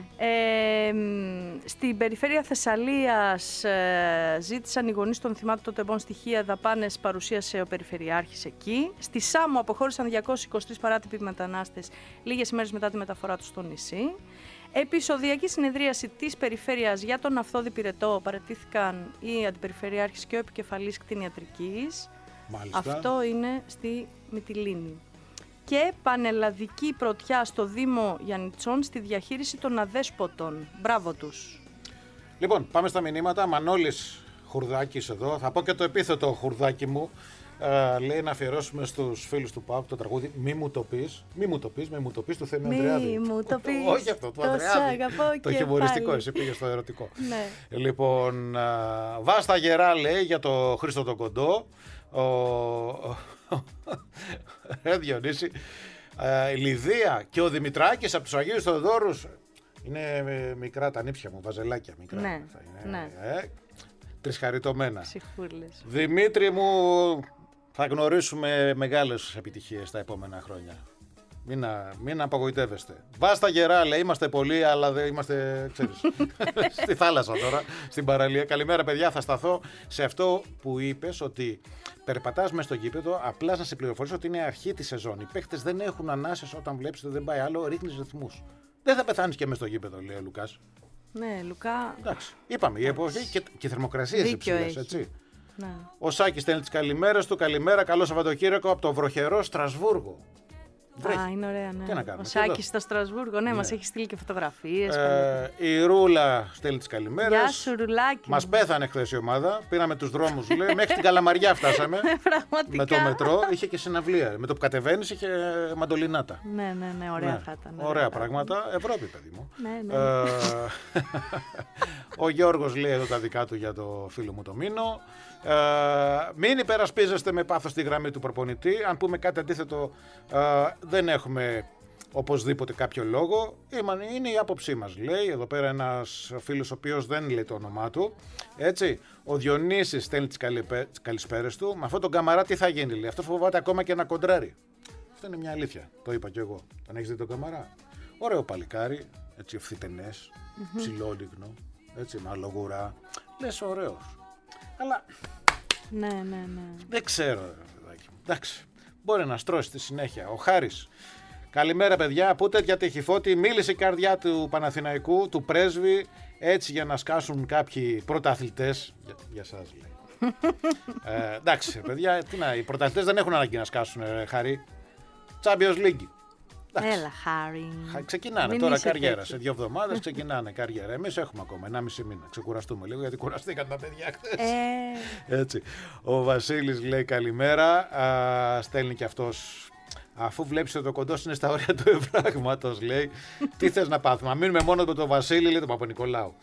Στην περιφέρεια Θεσσαλίας ζήτησαν οι γονείς των θυμάτων των τεμπών στοιχεία, δαπάνες, παρουσίασε ο Περιφερειάρχης εκεί. Στη Σάμο αποχώρησαν 223 παράτυποι μετανάστες λίγες ημέρες μετά τη μεταφορά τους στο νησί. Επεισοδιακή συνεδρίαση της Περιφέρειας για τον Αυθόδη Πυρετό, παραιτήθηκαν οι Αντιπεριφερειάρχης και ο επικεφαλής κτηνιατρικής. Μάλιστα. Αυτό είναι στη Μυτιλήνη. Και πανελλαδική πρωτιά στο Δήμο Γιαννιτσών στη διαχείριση των αδέσποτων. Μπράβο τους. Λοιπόν, πάμε στα μηνύματα. Μανώλης Χουρδάκης εδώ. Θα πω και το επίθετο Χουρδάκη μου. Λέει να αφιερώσουμε στους φίλους του ΠΑΟΚ το τραγούδι «Μη μου το πεις». Μη μου το πεις του Θέμη Ανδρεάδη. Μη μου το πεις. Όχι αυτό, του Ανδρεάδη. Το χιουμοριστικό, εσύ πήγες στο ερωτικό. Ναι. Λοιπόν, βάστα γερά, λέει, για το Χρήστο τον Κοντό. Διονύση, Λιδία και ο Δημητράκης από τους Αγίους Θεοδόρους. Είναι μικρά τα νύψια μου, βαζελάκια μικρά. Ναι, ναι. Τρισχαριτωμένα. Ψυχούλες. Δημήτρη μου, θα γνωρίσουμε μεγάλες επιτυχίες τα επόμενα χρόνια. Μην απογοητεύεστε. Βάστα γερά, λέει, είμαστε πολλοί, αλλά δεν είμαστε, ξέρεις, στη θάλασσα τώρα, στην παραλία. Καλημέρα, παιδιά, θα σταθώ σε αυτό που είπες, ότι περπατάς μέσα στο γήπεδο, απλά να σε πληροφορήσω ότι είναι αρχή τη σεζόν. Οι παίχτες δεν έχουν ανάσες όταν βλέπεις ότι δεν πάει άλλο, ρίχνεις ρυθμούς. Δεν θα πεθάνεις και μέσα στο γήπεδο, λέει ο Λουκάς. Ναι, Λουκά. Εντάξει, είπαμε, η εποχή και θερμοκρασίες υψηλές, έτσι. Ναι. Ο Σάκης στέλνει τις καλημέρες του. Καλημέρα, καλό Σαββατοκύριακο από το βροχερό Στρασβούργο. Α, είναι ωραία, ναι. Τι να κάνουμε, ο Σάκης στο Στρασβούργο, ναι, μας έχει στείλει και φωτογραφίες. Η Ρούλα στέλνει τις καλημέρες. Γεια σου, Ρουλάκι. Μας πέθανε χθες η ομάδα. Πήραμε τους δρόμους, λέει. Μέχρι την Καλαμαριά φτάσαμε. Με το μετρό. Είχε και συναυλία. Με το που κατεβαίνεις είχε μαντολινάτα. Ναι, ωραία θα ήταν. Ωραία πράγματα. Ευρώπη, παιδί μου. Ναι. Ο Γιώργος λέει εδώ τα δικά του για το φίλο μου το Μίνο. Μην υπερασπίζεστε με πάθος τη γραμμή του προπονητή. Αν πούμε κάτι αντίθετο, δεν έχουμε οπωσδήποτε κάποιο λόγο. Είναι η άποψή μας, λέει. Εδώ πέρα ένας φίλος ο οποίος δεν λέει το όνομά του. Έτσι. Ο Διονύσης στέλνει τις καλησπέρες του. Με αυτόν τον Καμαρά τι θα γίνει, λέει. Αυτό φοβάται ακόμα και να κοντράρει. Αυτό είναι μια αλήθεια. Το είπα κι εγώ. Τον έχεις δει τον Καμαρά? Ωραίο παλικάρι. Έτσι, ευθυτενές, ψηλόλιγνο. Έτσι, με αλογουρά. Λες ωραίος. Αλλά. Ναι. Δεν ξέρω, παιδάκι. Εντάξει. Μπορεί να στρώσει στη συνέχεια. Ο Χάρης. Καλημέρα, παιδιά. Πού τέτοια τυχηφώτη. Μίλησε η καρδιά του Παναθηναϊκού, του πρέσβη, έτσι για να σκάσουν κάποιοι πρωταθλητές. Για σας, λέει. Εντάξει, παιδιά. Οι πρωταθλητές δεν έχουν ανάγκη να σκάσουν, Χάρη. Champions League. Έλα, Χάρη. Ξεκινάνε τώρα καριέρα. Σε 2 εβδομάδες ξεκινάνε καριέρα. Εμείς έχουμε ακόμα 1,5 μήνα. Ξεκουραστούμε λίγο, γιατί κουραστήκαν τα παιδιά χθες. Έτσι. Ο Βασίλης λέει καλημέρα. Στέλνει και αυτός. Αφού βλέπεις ότι το κοντό είναι στα όρια του ευράγματος, λέει. Τι θες να πάθουμε? Να μείνουμε μόνο με τον Βασίλη, λέει τον Παπα-Νικολάου.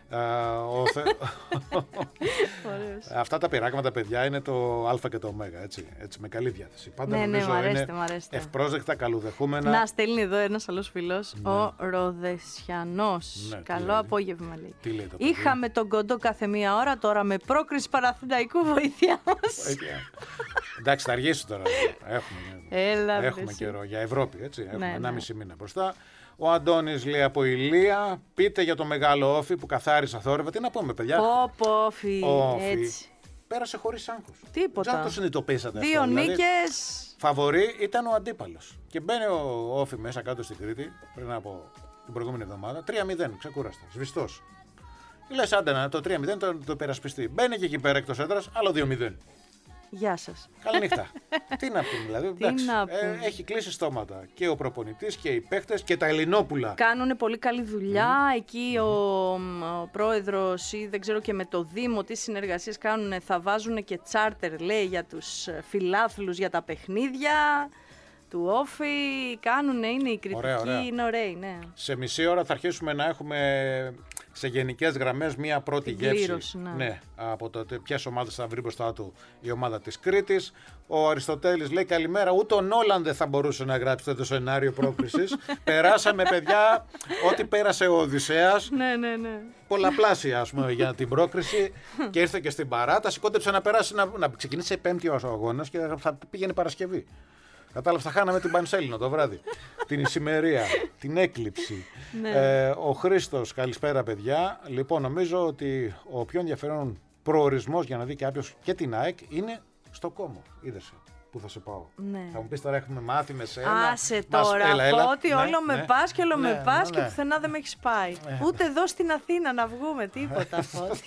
Αυτά τα πειράγματα, παιδιά, είναι το Α και το Ω, έτσι με καλή διάθεση. Πάντα νομίζω μου είναι αρέστε. ευπρόσδεκτα, καλουδεχούμενα. Να, στέλνει εδώ ένας άλλος φίλος, ο Ροδεσιανός. Καλό απόγευμα, λέει. Τι λέει το Είχαμε τον κοντό κάθε μία ώρα, τώρα με πρόκριση Παναθηναϊκού, βοήθεια μας. Εντάξει, θα αργήσει τώρα. Έχουμε καιρό για Ευρώπη, έτσι. Έχουμε 1,5 μήνα μπροστά. Ο Αντώνης λέει από Ηλία, πείτε για το μεγάλο Όφι που καθάρισε αθόρυβα. Τι να πούμε, παιδιά. Όφι, έτσι. Πέρασε χωρίς άγχος. Τίποτα. Δεν το συνειδητοποίησατε 2 αυτό. νίκες. Δηλαδή, φαβορί ήταν ο αντίπαλος. Και μπαίνει ο Όφι μέσα κάτω στην Κρήτη πριν από την προηγούμενη εβδομάδα. 3-0, ξεκούραστα, σβηστός. Λες άντε να το 3-0 το υπερασπιστεί. Μπαίνει και εκεί πέρα εκτός έδρας, άλλο 2-0. Γεια σας. Καληνύχτα. Τι να πούμε, δηλαδή. Έχει κλείσει στόματα και ο προπονητής και οι παίχτες και τα Ελληνόπουλα. Κάνουν πολύ καλή δουλειά. Εκεί ο πρόεδρος ή δεν ξέρω και με το Δήμο τι συνεργασίες κάνουν. Θα βάζουν και τσάρτερ, λέει, για τους φιλάθλους για τα παιχνίδια του Όφι. Είναι η κριτική, είναι ωραίοι, ναι. Σε μισή ώρα θα αρχίσουμε να έχουμε σε γενικές γραμμές μία πρώτη γεύση. Ναι, από το ποιες ομάδες θα βρει μπροστά του η ομάδα της Κρήτης. Ο Αριστοτέλης λέει καλημέρα. Ούτε ο Νόλαν δεν θα μπορούσε να γράψει τέτοιο σενάριο πρόκρισης. Περάσαμε, παιδιά, ό,τι πέρασε ο Οδυσσέας. Ναι. Πολλαπλάσια, ας πούμε, για την πρόκριση. Και ήρθε και στην παράταση. Κόντεψε να περάσει, να ξεκινήσει σε 5η ο αγώνας και θα πήγαινε Παρασκευή. Κατάλαβε, θα χάναμε την Πανσέλινο το βράδυ. Την ησημερία, την έκλειψη. Ο Χρήστος, καλησπέρα, παιδιά. Λοιπόν, νομίζω ότι ο πιο ενδιαφέρον προορισμός για να δει κάποιος και την ΑΕΚ είναι στο Κόμο. Είδες που θα σε πάω. Ναι. Θα μου πεις τώρα έχουμε μάθει με σένα. Άσε τώρα, ότι όλο με πας και όλο με πας και πουθενά δεν με έχεις πάει. Ούτε εδώ στην Αθήνα να βγούμε, τίποτα.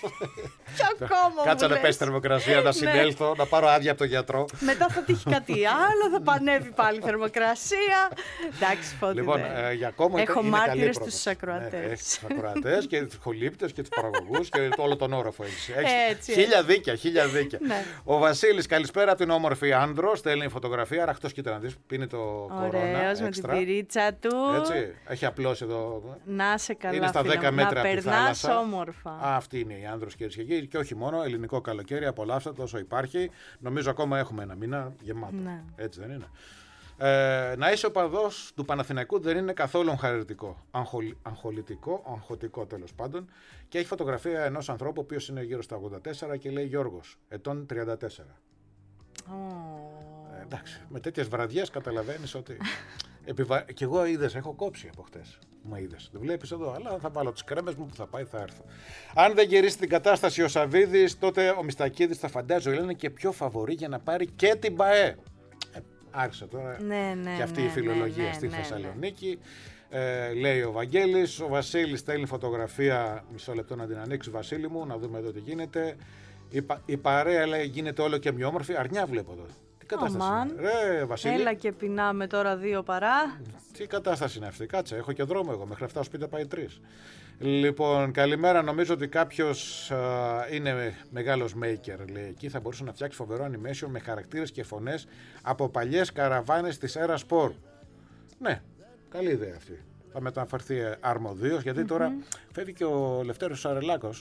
Ποιο Κόμο? Κάτσε να πέσει θερμοκρασία, να συνέλθω, να πάρω άδεια από τον γιατρό. Μετά θα τύχει κάτι άλλο, θα πανεύει πάλι η θερμοκρασία. Εντάξει, Φώτη. Λοιπόν, για Κόμο έχω μάρτυρες στους ακροατές. Έχεις τους ακροατές και τους χολύπτες και τους παραγωγούς και όλο τον όροφο έχεις. Χίλια δίκια. Ο Βασίλης, καλησπέρα από την όμορφη Άνδρο. Στέλνει φωτογραφία, ραχτός, κοίτα να δεις, πίνει το κορώνα. Ωραίος, με την πυρίτσα του. Έτσι, έχει απλώσει εδώ. Να σε καλά, είναι στα 10 μέτρα από τη θάλασσα. Να περνάς όμορφα. Αυτή είναι η Άνδρος, κυρίες και κύριοι. Και όχι μόνο, ελληνικό καλοκαίρι, απολαύστε το όσο υπάρχει. Νομίζω ακόμα έχουμε 1 μήνα γεμάτο. Ναι. Έτσι δεν είναι? Να είσαι οπαδός του Παναθηναϊκού δεν είναι καθόλου χαρακτηριστικό. Αγχωτικό τέλος πάντων. Και έχει φωτογραφία ενός ανθρώπου, ο οποίος είναι γύρω στα 84 και λέει Γιώργος, ετών 34. Εντάξει, με τέτοιες βραδιές καταλαβαίνεις ότι Κι εγώ είδες, έχω κόψει από χτες. Μα είδες, δεν βλέπεις εδώ, αλλά θα βάλω τις κρέμες μου που θα πάει, θα έρθω. Αν δεν γυρίσει την κατάσταση ο Σαββίδης, τότε ο Μιστακίδης θα φαντάζει είναι και πιο φαβορί για να πάρει και την ΠΑΕ. Άρχισε τώρα και αυτή η φιλολογία στη Θεσσαλονίκη. Λέει ο Βαγγέλης. Ο Βασίλης στέλνει φωτογραφία. Μισό λεπτό να την ανοίξει, Βασίλη μου, να δούμε εδώ τι γίνεται. Η παρέα λέει γίνεται όλο και πιο όμορφη. Αρνιά βλέπω εδώ. Τι κατάσταση είναι, Βασίλη? Έλα και πεινάμε τώρα 2 παρά. Τι κατάσταση είναι αυτή? Κάτσε, έχω και δρόμο εγώ. Μέχρι αυτά σπίτι πάει 3. Λοιπόν, καλημέρα. Νομίζω ότι κάποιος είναι μεγάλος maker. Λέει εκεί θα μπορούσε να φτιάξει φοβερό animation με χαρακτήρες και φωνές από παλιές καραβάνες της Era Sport. Ναι, καλή ιδέα αυτή. Θα μεταφερθεί αρμοδίως, γιατί τώρα φεύγει και ο Λευτέρος Σαρελάκος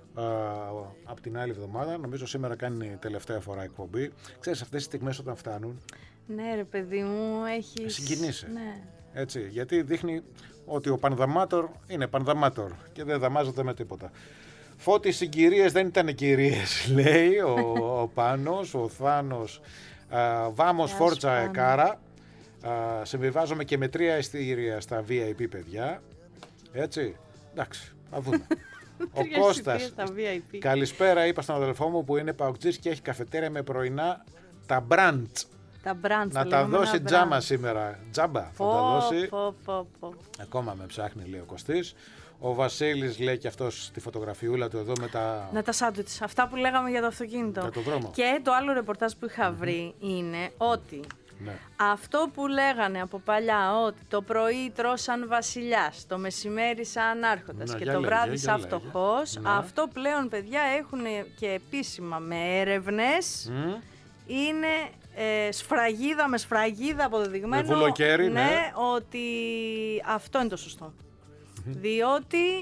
από την άλλη εβδομάδα. Νομίζω σήμερα κάνει τελευταία φορά εκπομπή. Ξέρεις, αυτές τις στιγμές όταν φτάνουν. Ναι, ρε παιδί μου, έχει. Συγκινείσαι. Ναι. Έτσι, γιατί δείχνει ότι ο Πανδαμάτορ είναι Πανδαμάτορ και δεν δαμάζεται με τίποτα. Φώτη, συγκυρίες δεν ήταν κυρίες, λέει ο Πάνος, ο Θάνος. Βάμος Φόρτσα Εκάρα. Συμβιβάζομαι και με 3 ειστήρια στα VIP, παιδιά. Έτσι, εντάξει, θα δούμε. Ο Κώστας, καλησπέρα, είπα στον αδελφό μου που είναι παοκτζής και έχει καφετέρια με πρωινά τα μπραντς. Να τα δώσει τζάμα σήμερα. Τζάμπα θα τα δώσει. Ακόμα με ψάχνει, λέει ο Κωστής. Ο Βασίλης λέει και αυτός τη φωτογραφιούλα του εδώ με τα... Ναι, τα σάντουιτς. Αυτά που λέγαμε για το αυτοκίνητο. Για το δρόμο. Και το άλλο ρεπορτάζ που είχα βρει είναι ότι αυτό που λέγανε από παλιά, ότι το πρωί τρως σαν βασιλιάς, το μεσημέρι σαν άρχοντας και το βράδυ σαν φτωχός, αυτό πλέον, παιδιά, έχουν και επίσημα με έρευνες. Είναι σφραγίδα με σφραγίδα αποδεδειγμένο, με βουλοκαίρι, ναι, ότι αυτό είναι το σωστό. Διότι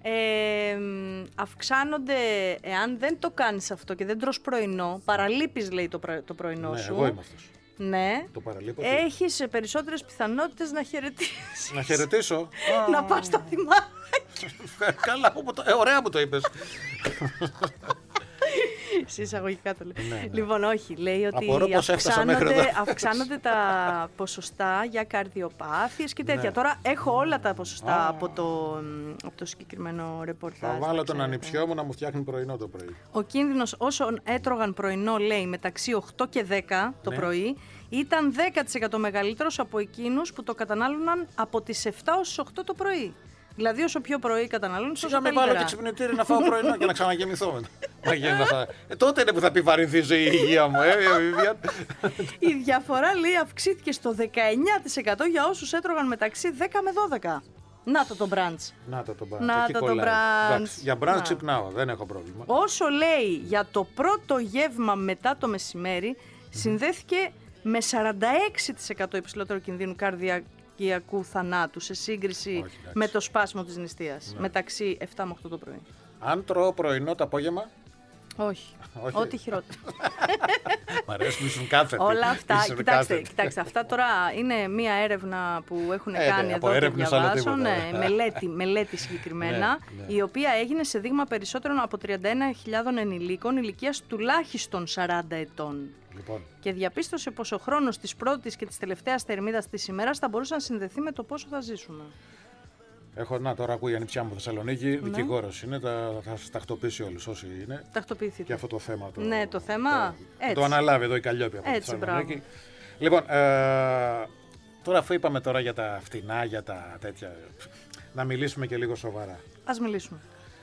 αυξάνονται, εάν δεν το κάνεις αυτό και δεν τρως πρωινό, παραλείπεις, λέει, το πρωινό σου. Εγώ είμαι αυτός. Ναι, το παραλείπω, έχεις περισσότερες πιθανότητες να χαιρετήσεις. Να χαιρετήσω. Να πας στα θυμάκια. Καλά, ωραία που το είπες. Συσσαγωγικά το λέω. Ναι. Λοιπόν, όχι, λέει ότι αυξάνονται τα ποσοστά για καρδιοπάθειες και τέτοια. Τώρα έχω όλα τα ποσοστά από το συγκεκριμένο ρεπορτάζ. Θα βάλω τον ανιψιό μου να μου φτιάχνει πρωινό το πρωί. Ο κίνδυνος όσων έτρωγαν πρωινό, λέει, μεταξύ 8 και 10 το πρωί, ήταν 10% μεγαλύτερος από εκείνους που το κατανάλωναν από τις 7 ως 8 το πρωί. Δηλαδή, όσο πιο πρωί καταναλώνεις, όσο καλύτερα. Να μην βάλω και ξυπνητήρι να φάω πρωινό και να ξαναγεμηθώ. Τότε είναι που θα επιβαρυνθεί η υγεία μου, Η διαφορά, λέει, αυξήθηκε στο 19% για όσους έτρωγαν μεταξύ 10 με 12. Να το μπραντς. Να το μπραντς. Για μπραντς ξυπνάω, δεν έχω πρόβλημα. Όσο, λέει, για το πρώτο γεύμα μετά το μεσημέρι, συνδέθηκε με 46% υψηλότερο κινδύνου καρδιακού θανάτου σε σύγκριση με το σπάσιμο της νηστείας, μεταξύ 7 με 8 το πρωί. Αν τρώω πρωινό το απόγευμα? Όχι. Ό,τι χειρότερο. Μ' αρέσει, ήσουν κάθετη. Όλα αυτά, κοιτάξτε, αυτά τώρα είναι μία έρευνα που έχουν κάνει εδώ και διαβάσω, μελέτη συγκεκριμένα, η οποία έγινε σε δείγμα περισσότερων από 31.000 ενηλίκων ηλικίας τουλάχιστον 40 ετών. Λοιπόν. Και διαπίστωσε πως ο χρόνος της πρώτης και της τελευταίας θερμίδας της ημέρας θα μπορούσε να συνδεθεί με το πόσο θα ζήσουμε. Τώρα ακούει η ανιψιά μου Θεσσαλονίκη, δικηγόρος είναι, θα τακτοποιήσει όλους όσοι είναι. Τακτοποιηθείτε. Και αυτό το θέμα. Το θέμα. Το αναλάβει εδώ η Καλλιόπη από τη Θεσσαλονίκη. Λοιπόν, τώρα αφού είπαμε τώρα για τα φτηνά, για τα τέτοια, να μιλήσουμε και λίγο σοβαρά. Ας μιλήσουμε.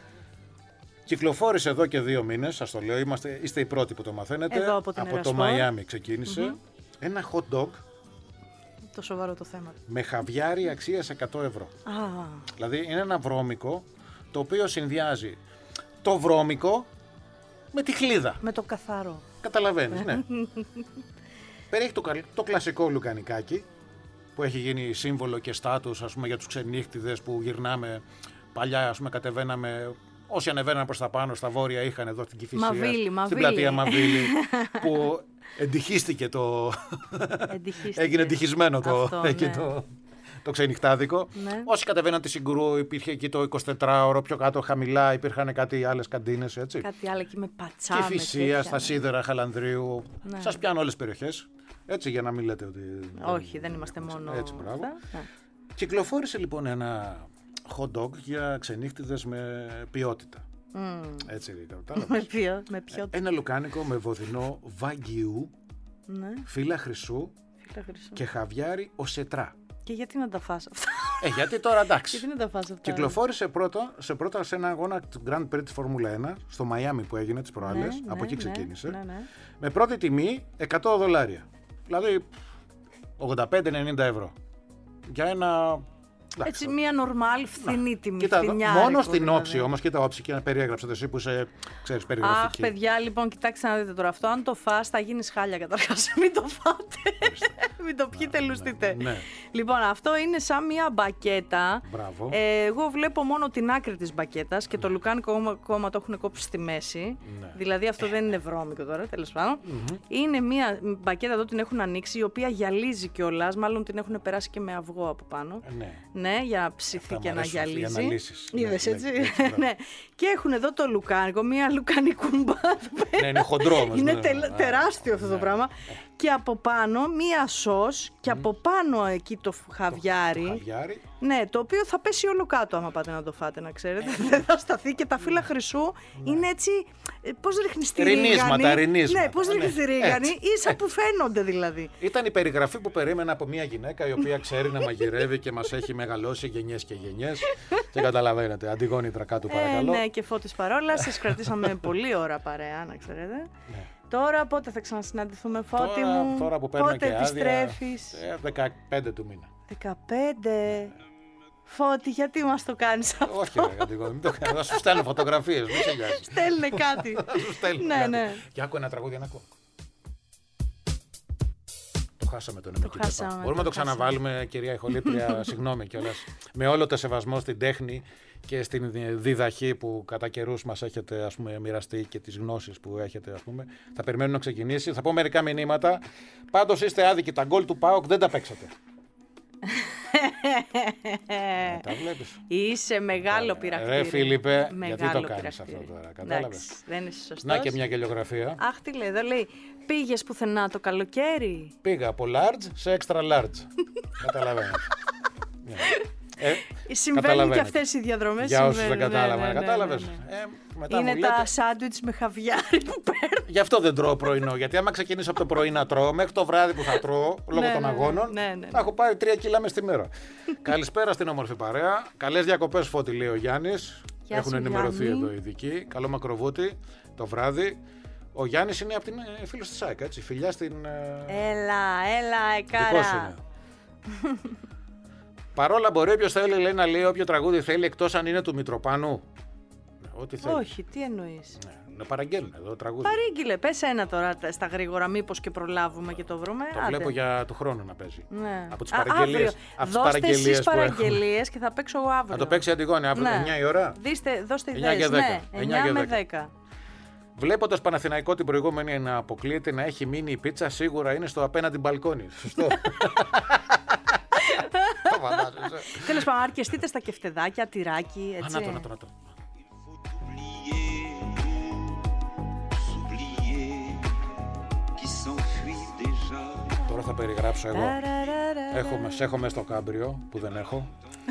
Κυκλοφόρησε εδώ και 2 μήνες, σας το λέω, είστε οι πρώτοι που το μαθαίνετε. Εδώ από το Μαϊάμι ξεκίνησε. Ένα hot dog. Το σοβαρό το θέμα. Με χαβιάρι αξίας 100 ευρώ. Δηλαδή είναι ένα βρώμικο το οποίο συνδυάζει το βρώμικο με τη χλίδα. Με το καθαρό. Καταλαβαίνεις, ναι. Περιέχει το κλασικό λουκανικάκι που έχει γίνει σύμβολο και στάτους, ας πούμε, για τους ξενύχτιδες που γυρνάμε παλιά, ας πούμε, κατεβαίναμε. Όσοι ανεβαίναν προς τα πάνω, στα βόρεια, είχαν εδώ την Κηφισία, στην πλατεία Μαβίλη, που εντυχίστηκε έγινε εντυχισμένο το ξενυχτάδικο. Ναι. Όσοι κατεβαίναν τη Συγκρού, υπήρχε εκεί το 24ωρο, πιο κάτω χαμηλά υπήρχαν κάτι άλλες καντίνες, έτσι. Κάτι άλλο εκεί με πατσάμε. Κηφισία, στα σίδερα Χαλανδρίου. Ναι. Σας πιάνω όλες τις περιοχές. Έτσι, για να μην λέτε ότι. Όχι, δεν είμαστε μόνο. Έτσι, μπράβο. Αυτά. Κυκλοφόρησε λοιπόν ένα hot dog για ξενύχτιδες με ποιότητα. Έτσι, με ποιότητα. Ένα λουκάνικο με βοδινό βαγγιού, φύλλα χρυσού και χαβιάρι οσετρά. Και γιατί να τα φας αυτά? Γιατί τώρα εντάξει. Γιατί να τα φας αυτά? Κυκλοφόρησε πρώτα σε ένα αγώνα του Grand Prix της Φόρμουλα 1 στο Μαϊάμι που έγινε τις προάλλες. Από εκεί ξεκίνησε. Με πρώτη τιμή $100. Δηλαδή 85-90 ευρώ. Για ένα. Έτσι, μία νορμάλ φθηνή τιμή. Κοίτα, μόνο στην όψη όμως, κοίτα όψη και να περιέγραψε εσύ που είσαι, ξέρεις, περιγραφική. Αχ, παιδιά, λοιπόν, κοιτάξτε να δείτε τώρα αυτό. Αν το φας, θα γίνεις χάλια καταρχάς. Μην το φάτε. Μην το πιείτε, λουστείτε. Ναι. Λοιπόν, αυτό είναι σαν μία μπακέτα. Μπράβο. Εγώ βλέπω μόνο την άκρη της μπακέτας και το λουκάνικο ακόμα το έχουν κόψει στη μέση. Ναι. Δηλαδή αυτό δεν είναι βρώμικο τώρα, τέλος πάντων. Είναι μία μπακέτα εδώ, την έχουν ανοίξει, η οποία γυαλίζει κιόλας. Μάλλον την έχουν περάσει και με αυγό από πάνω. Ναι, για να ψηθεί και να γυαλίζει. Είδες έτσι. Ναι. Και έχουν εδώ το λουκάνικο, μία λουκανικούμπα. Ναι, είναι χοντρό όμως. Είναι τεράστιο αυτό το πράγμα. Και από πάνω μία σως και από πάνω εκεί το χαβιάρι. Ναι, το οποίο θα πέσει όλο κάτω άμα πάτε να το φάτε, να ξέρετε. Δεν θα σταθεί και τα φύλλα χρυσού είναι έτσι. Πώς ρίχνεις τη ρίγανη. Ρινίσματα. Ναι, πώς ρίχνεις τη ρίγανη, ίσα που φαίνονται δηλαδή. Ήταν η περιγραφή που περίμενα από μια γυναίκα η οποία ξέρει να μαγειρεύει και μας έχει μεγαλώσει γενιές και γενιές. Και καταλαβαίνετε, Αντιγόνη Τρακάτου, παρακαλώ. Ναι, και Φώτης Παρόλας. Σας κρατήσαμε πολλή ώρα παρέα, να ξέρετε. Τώρα πότε θα ξανασυναντηθούμε, Φώτη μου? Τώρα που παίρνω πότε και επιστρέφεις? 15 του μήνα. 15. Φώτη, γιατί μας το κάνεις αυτό? Όχι, μην το κάνω. Θα σου στέλνω φωτογραφίες. Μην σε νοιάζει. Στέλνε κάτι. Ναι. Και άκου ένα τραγούδι να ακούω. Το χάσαμε τον Εμεκητέπα. Μπορούμε να το ξαναβάλουμε, κυρία ηχολήτρια, συγγνώμη κιόλας. Με όλο το σεβασμό στην τέχνη και στην διδαχή που κατά καιρούς μας έχετε, ας πούμε, μοιραστεί και τις γνώσεις που έχετε, ας πούμε. Θα περιμένω να ξεκινήσει. Θα πω μερικά μηνύματα. Πάντως είστε άδικοι. Τα γκολ του ΠΑΟΚ δεν τα παίξατε. Τα βλέπεις. Είσαι μεγάλο πειρακτήρι. Ρε Φίλιππε, γιατί το κάνεις αυτό τώρα? Κατάλαβες. Δεν είσαι σωστός. Να και μια γελιογραφία. Αχ, τι λέει εδώ, λέει. Πήγες πουθενά το καλοκαίρι? Πήγα από large σε extra large. Καταλαβαίνεις. Συμβαίνουν και αυτές οι διαδρομές. Για όσους δεν κατάλαβαν, κατάλαβες. Είναι τα σάντουιτς με χαβιάρι που παίρνω. Γι' αυτό δεν τρώω πρωινό. Γιατί άμα ξεκινήσω από το πρωί να τρώω, μέχρι το βράδυ που θα τρώω, λόγω των αγώνων, θα έχω πάρει 3 κιλά μες τη μέρα. Καλησπέρα στην όμορφη παρέα. Καλές διακοπές, Φώτη, λέει ο Γιάννης. Έχουν ενημερωθεί εδώ οι ειδικοί. Καλό μακροβούτι το βράδυ. Ο Γιάννης είναι από την φίλος της ΑΕΚ, έτσι. Φιλιά στην. Έλα, εκάρα. Παρόλα μπορεί όποιος θέλει, λέει, να λέει όποιο τραγούδι θέλει, εκτός αν είναι του Μητροπάνου. Ό,τι θέλει. Όχι, τι εννοείς? Να παραγγέλνουν εδώ τραγούδι. Παρήγγειλε, πες ένα τώρα στα γρήγορα, μήπως και προλάβουμε και το βρούμε. Το βλέπω για του χρόνου να παίζει. Ναι. Από τις παραγγελίες. Δώστε εσείς παραγγελίες και θα παίξω εγώ αύριο. Θα το παίξει η Αντιγόνη αύριο, 9 η ώρα. Δώστε ιδέες, 9 με 10. Βλέποντας Παναθηναϊκό την προηγούμενη να αποκλείεται, να έχει μείνει η πίτσα, σίγουρα είναι στο απέναντι μπαλκόνι. Σωστό. Τέλος πάντων, αρκεστείτε στα κεφτεδάκια, τυράκι, έτσι. Να το. Τώρα θα περιγράψω εγώ. Έχω μέσα στο κάμπριο που δεν έχω.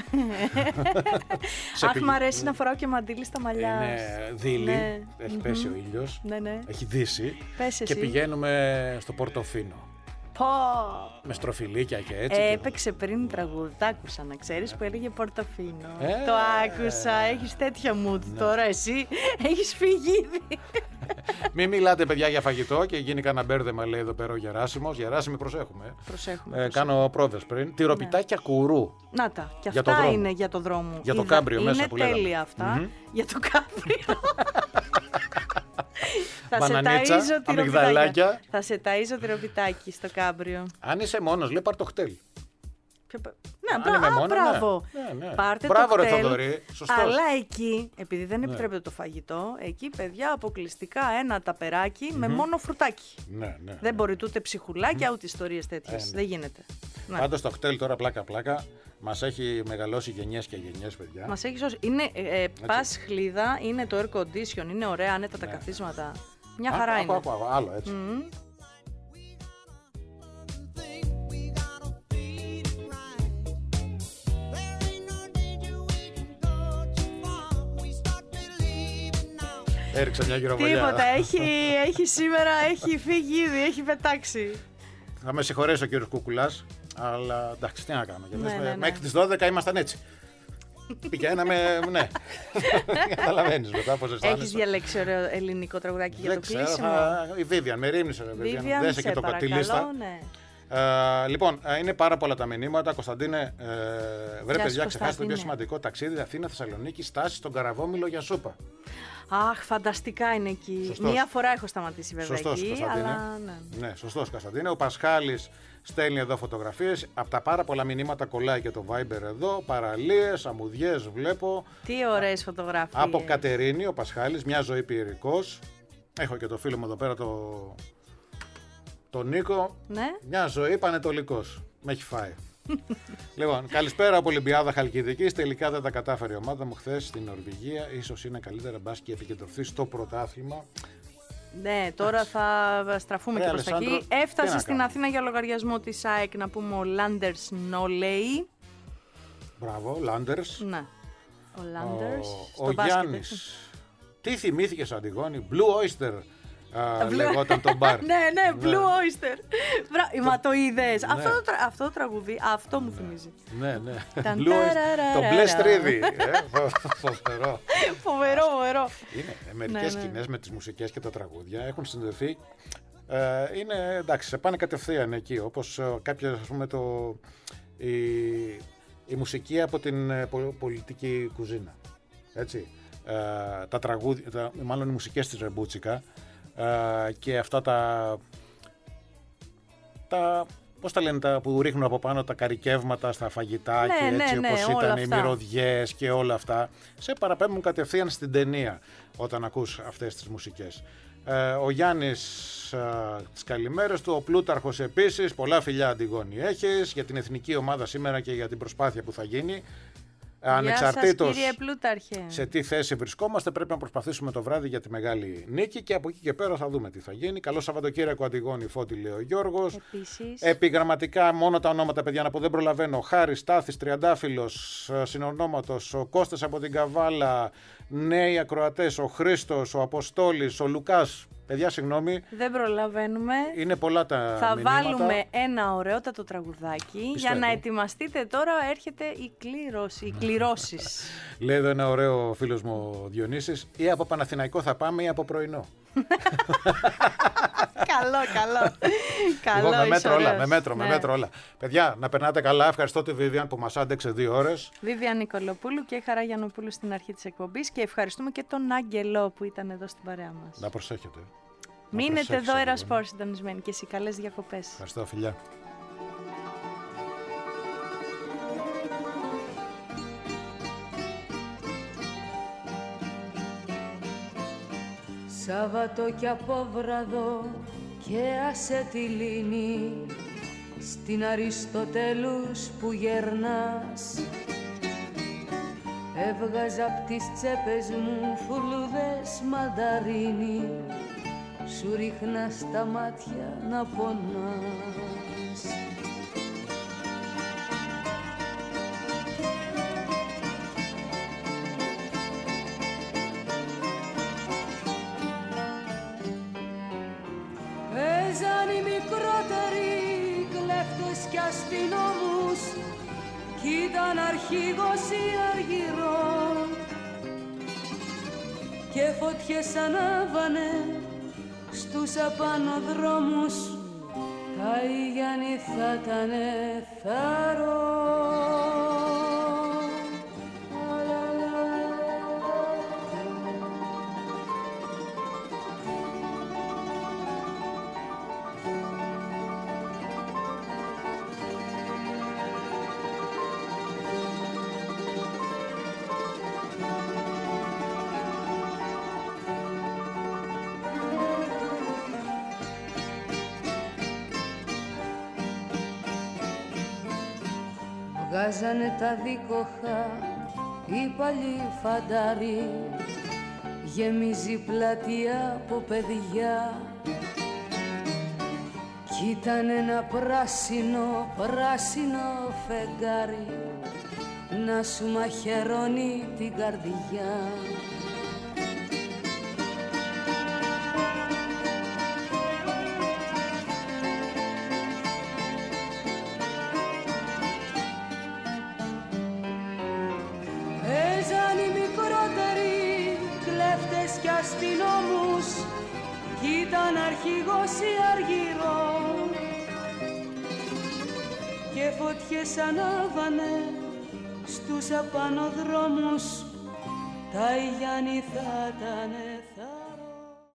Αχ, μ' αρέσει να φοράω και μαντίλι στα μαλλιά. Είναι δίλη, έχει πέσει ο ήλιος, έχει δύσει και πηγαίνουμε στο Πορτοφίνο. Με στροφιλίκια και έτσι. Έπαιξε πριν τραγούδι, τα άκουσα να ξέρεις, που έλεγε Πορτοφίνο. Το άκουσα, έχεις τέτοια mood τώρα εσύ, έχεις φύγει ήδη. Μην μιλάτε, παιδιά, για φαγητό και γίνει κανένα μπέρδεμα, λέει εδώ πέρα ο Γεράσιμος. Γεράσιμοι, προσέχουμε. Κάνω πρόβες πριν. Τυροπιτάκια κουρού. Να τα, και αυτά είναι για το δρόμο. Για το κάμπριο μέσα που λέγαμε. Είναι τέλεια αυτά. Για το κάμπριο. Μπανανίτσα, αμυγδαλάκια. Θα σε ταΐζω τυροπιτάκι στο κάμπριο. Αν είσαι μόνος, λέει, πάρ' το χτέλ. Ναι, μπράβο. Πάρτε μπράβο, το ρε Θοδωρή. Αλλά εκεί, επειδή δεν επιτρέπεται το φαγητό, εκεί, παιδιά, αποκλειστικά ένα ταπεράκι με μόνο φρουτάκι. Δεν μπορεί ούτε ψυχουλάκια, ούτε ιστορίες τέτοιες. Δεν γίνεται. Πάντως το χτέλ τώρα πλάκα-πλάκα μας έχει μεγαλώσει γενιές και γενιές, παιδιά. Μας έχει σώσει. Είναι πας χλίδα, είναι το air condition, είναι ωραία, άνετα τα καθίσματα. Μια χαρά είναι. Άλλο έτσι. Έριξα μια γυροβολιά. Τίποτα, έχει σήμερα, έχει φύγει ήδη, έχει πετάξει. Θα με συγχωρέσει ο κύριος Κουκουλάς, αλλά εντάξει, τι να κάνω. Ναι. Μέχρι τις 12 ήμασταν έτσι. Πηγαίναμε, ναι. Καταλαβαίνεις μετά πώς αισθάνεσαι. Έχεις διαλέξει ωραίο ελληνικό τραγουδάκι για το κλείσιμο? Η Βίβιαν, με ρίμνησε. Βίβιαν, σε παρακαλώ, ναι. Λοιπόν, είναι πάρα πολλά τα μηνύματα. Κωνσταντίνε, βρε παιδιά, ξεχάσετε το πιο σημαντικό ταξίδι Αθήνα-Θεσσαλονίκη, στάση στον Καραβόμηλο για σούπα. Αχ, φανταστικά είναι εκεί. Σωστός. Μία φορά έχω σταματήσει βέβαια Σωστός, εκεί, Κωνσταντίνε. αλλά ναι. Ναι, σωστός Κωνσταντίνε. Ο Πασχάλης στέλνει εδώ φωτογραφίες. Από τα πάρα πολλά μηνύματα κολλάει και το Viber εδώ. Παραλίες, αμμουδιές βλέπω. Τι ωραίες φωτογραφίες. Από Κατερίνη, ο Πασχάλης, μια ζωή ποιηρικός. Έχω και το φίλο μου εδώ πέρα, τον Νίκο. Ναι. Μια ζωή πανετολικός. Με έχει φάει. Λοιπόν, καλησπέρα από Ολυμπιάδα Χαλκιδικής. Τελικά δεν τα κατάφερε η ομάδα μου χθες στην Νορβηγία. Ίσως είναι καλύτερα μπας και επικεντρωθεί στο πρωτάθλημα. Ναι, τώρα θα στραφούμε και προς τα εκεί. Έφτασε στην Αθήνα για λογαριασμό της ΑΕΚ, να πούμε, ο Λάντερς Νόλεϊ. Μπράβο, Λάντερς. Ναι, ο Λάντερς. Ο Γιάννης. Τι θυμήθηκες, Αντιγόνη? Blue Oyster. Λεγόταν το μπαρ. Ναι, Blue Oyster. Μα το είδες? Αυτό το τραγούδι, αυτό μου θυμίζει. Ναι. Το μπλε στρίδι. Φοβερό. Φοβερό. Είναι μερικές σκηνές με τις μουσικές και τα τραγούδια έχουν συνδεθεί. Είναι εντάξει, σε πάνε κατευθείαν εκεί. Όπως κάποιες, ας πούμε, η μουσική από την πολιτική κουζίνα. Έτσι. Τα τραγούδια, μάλλον οι μουσικές της Ρεμπούτσικα. Και αυτά τα πώς τα λένε, που ρίχνουν από πάνω τα καρικεύματα στα φαγητά, και έτσι όπως ήταν οι μυρωδιές και όλα αυτά, σε παραπέμπουν κατευθείαν στην ταινία όταν ακούς αυτές τις μουσικές. Ο Γιάννης, τις καλημέρες του, ο Πλούταρχος επίσης, πολλά φιλιά, Αντιγόνη, έχεις για την εθνική ομάδα σήμερα και για την προσπάθεια που θα γίνει. Ανεξαρτήτως σε τι θέση βρισκόμαστε, πρέπει να προσπαθήσουμε το βράδυ για τη μεγάλη νίκη και από εκεί και πέρα θα δούμε τι θα γίνει. Καλό Σαββατοκύριακο, Αντιγόνη, Φώτη, λέει ο Γιώργος. Επιγραμματικά, μόνο τα ονόματα, παιδιά, να πω, δεν προλαβαίνω. Χάρης, Στάθης, Τριαντάφυλλος, συνονόματος, ο Κώστας από την Καβάλα, νέοι ακροατές, ο Χρήστος, ο Αποστόλης, ο Λουκάς. Παιδιά, συγγνώμη. Δεν προλαβαίνουμε. Είναι πολλά τα θα μηνύματα. Βάλουμε ένα ωραιότατο τραγουδάκι. Πιστεύω. Για να ετοιμαστείτε τώρα, έρχεται οι κληρώσεις. Λέει εδώ ένα ωραίο φίλος μου, ο Διονύσης, ή από Παναθηναϊκό θα πάμε ή από πρωινό. Καλό. Με μέτρο όλα. Παιδιά, να περνάτε καλά. Ευχαριστώ τη Βίβιαν που μας άντεξε 2 ώρες. Βίβιαν Νικολοπούλου και Χαρά Γιαννοπούλου στην αρχή της εκπομπής και ευχαριστούμε και τον Άγγελο που ήταν εδώ στην παρέα μας. Να προσέχετε. Μείνετε εδώ, Ερασπορ, συντονισμένοι, και εσύ καλές διακοπές. Ευχαριστώ, φιλιά. Σάββατο κι απόβραδο και άσε τη λύνη στην Αριστοτέλους που γερνάς. Έβγαζα απ' τις τσέπες μου φουλούδες μανταρίνι, σου ρίχνα στα μάτια να πονάς. Παίζαν οι μικρότεροι κλέφτες κι αστυνόμους κι ήταν αρχηγός ή αργυρό και φωτιές ανάβανε στους απανοδρόμους, τα Ιγιάννη θα ήτανε θάρρο. Βγάζανε τα δίκοχα οι παλιοί φαντάροι, γεμίζει πλατεία από παιδιά κι ήταν ένα πράσινο φεγγάρι να σου μαχαιρώνει την καρδιά. κλέφτες κι αστυνόμους κι ήταν αρχηγός η Αργυρό και φωτιές ανάβανε στους απάνω δρόμους τα Γιάννη θα ήτανε θάρρος.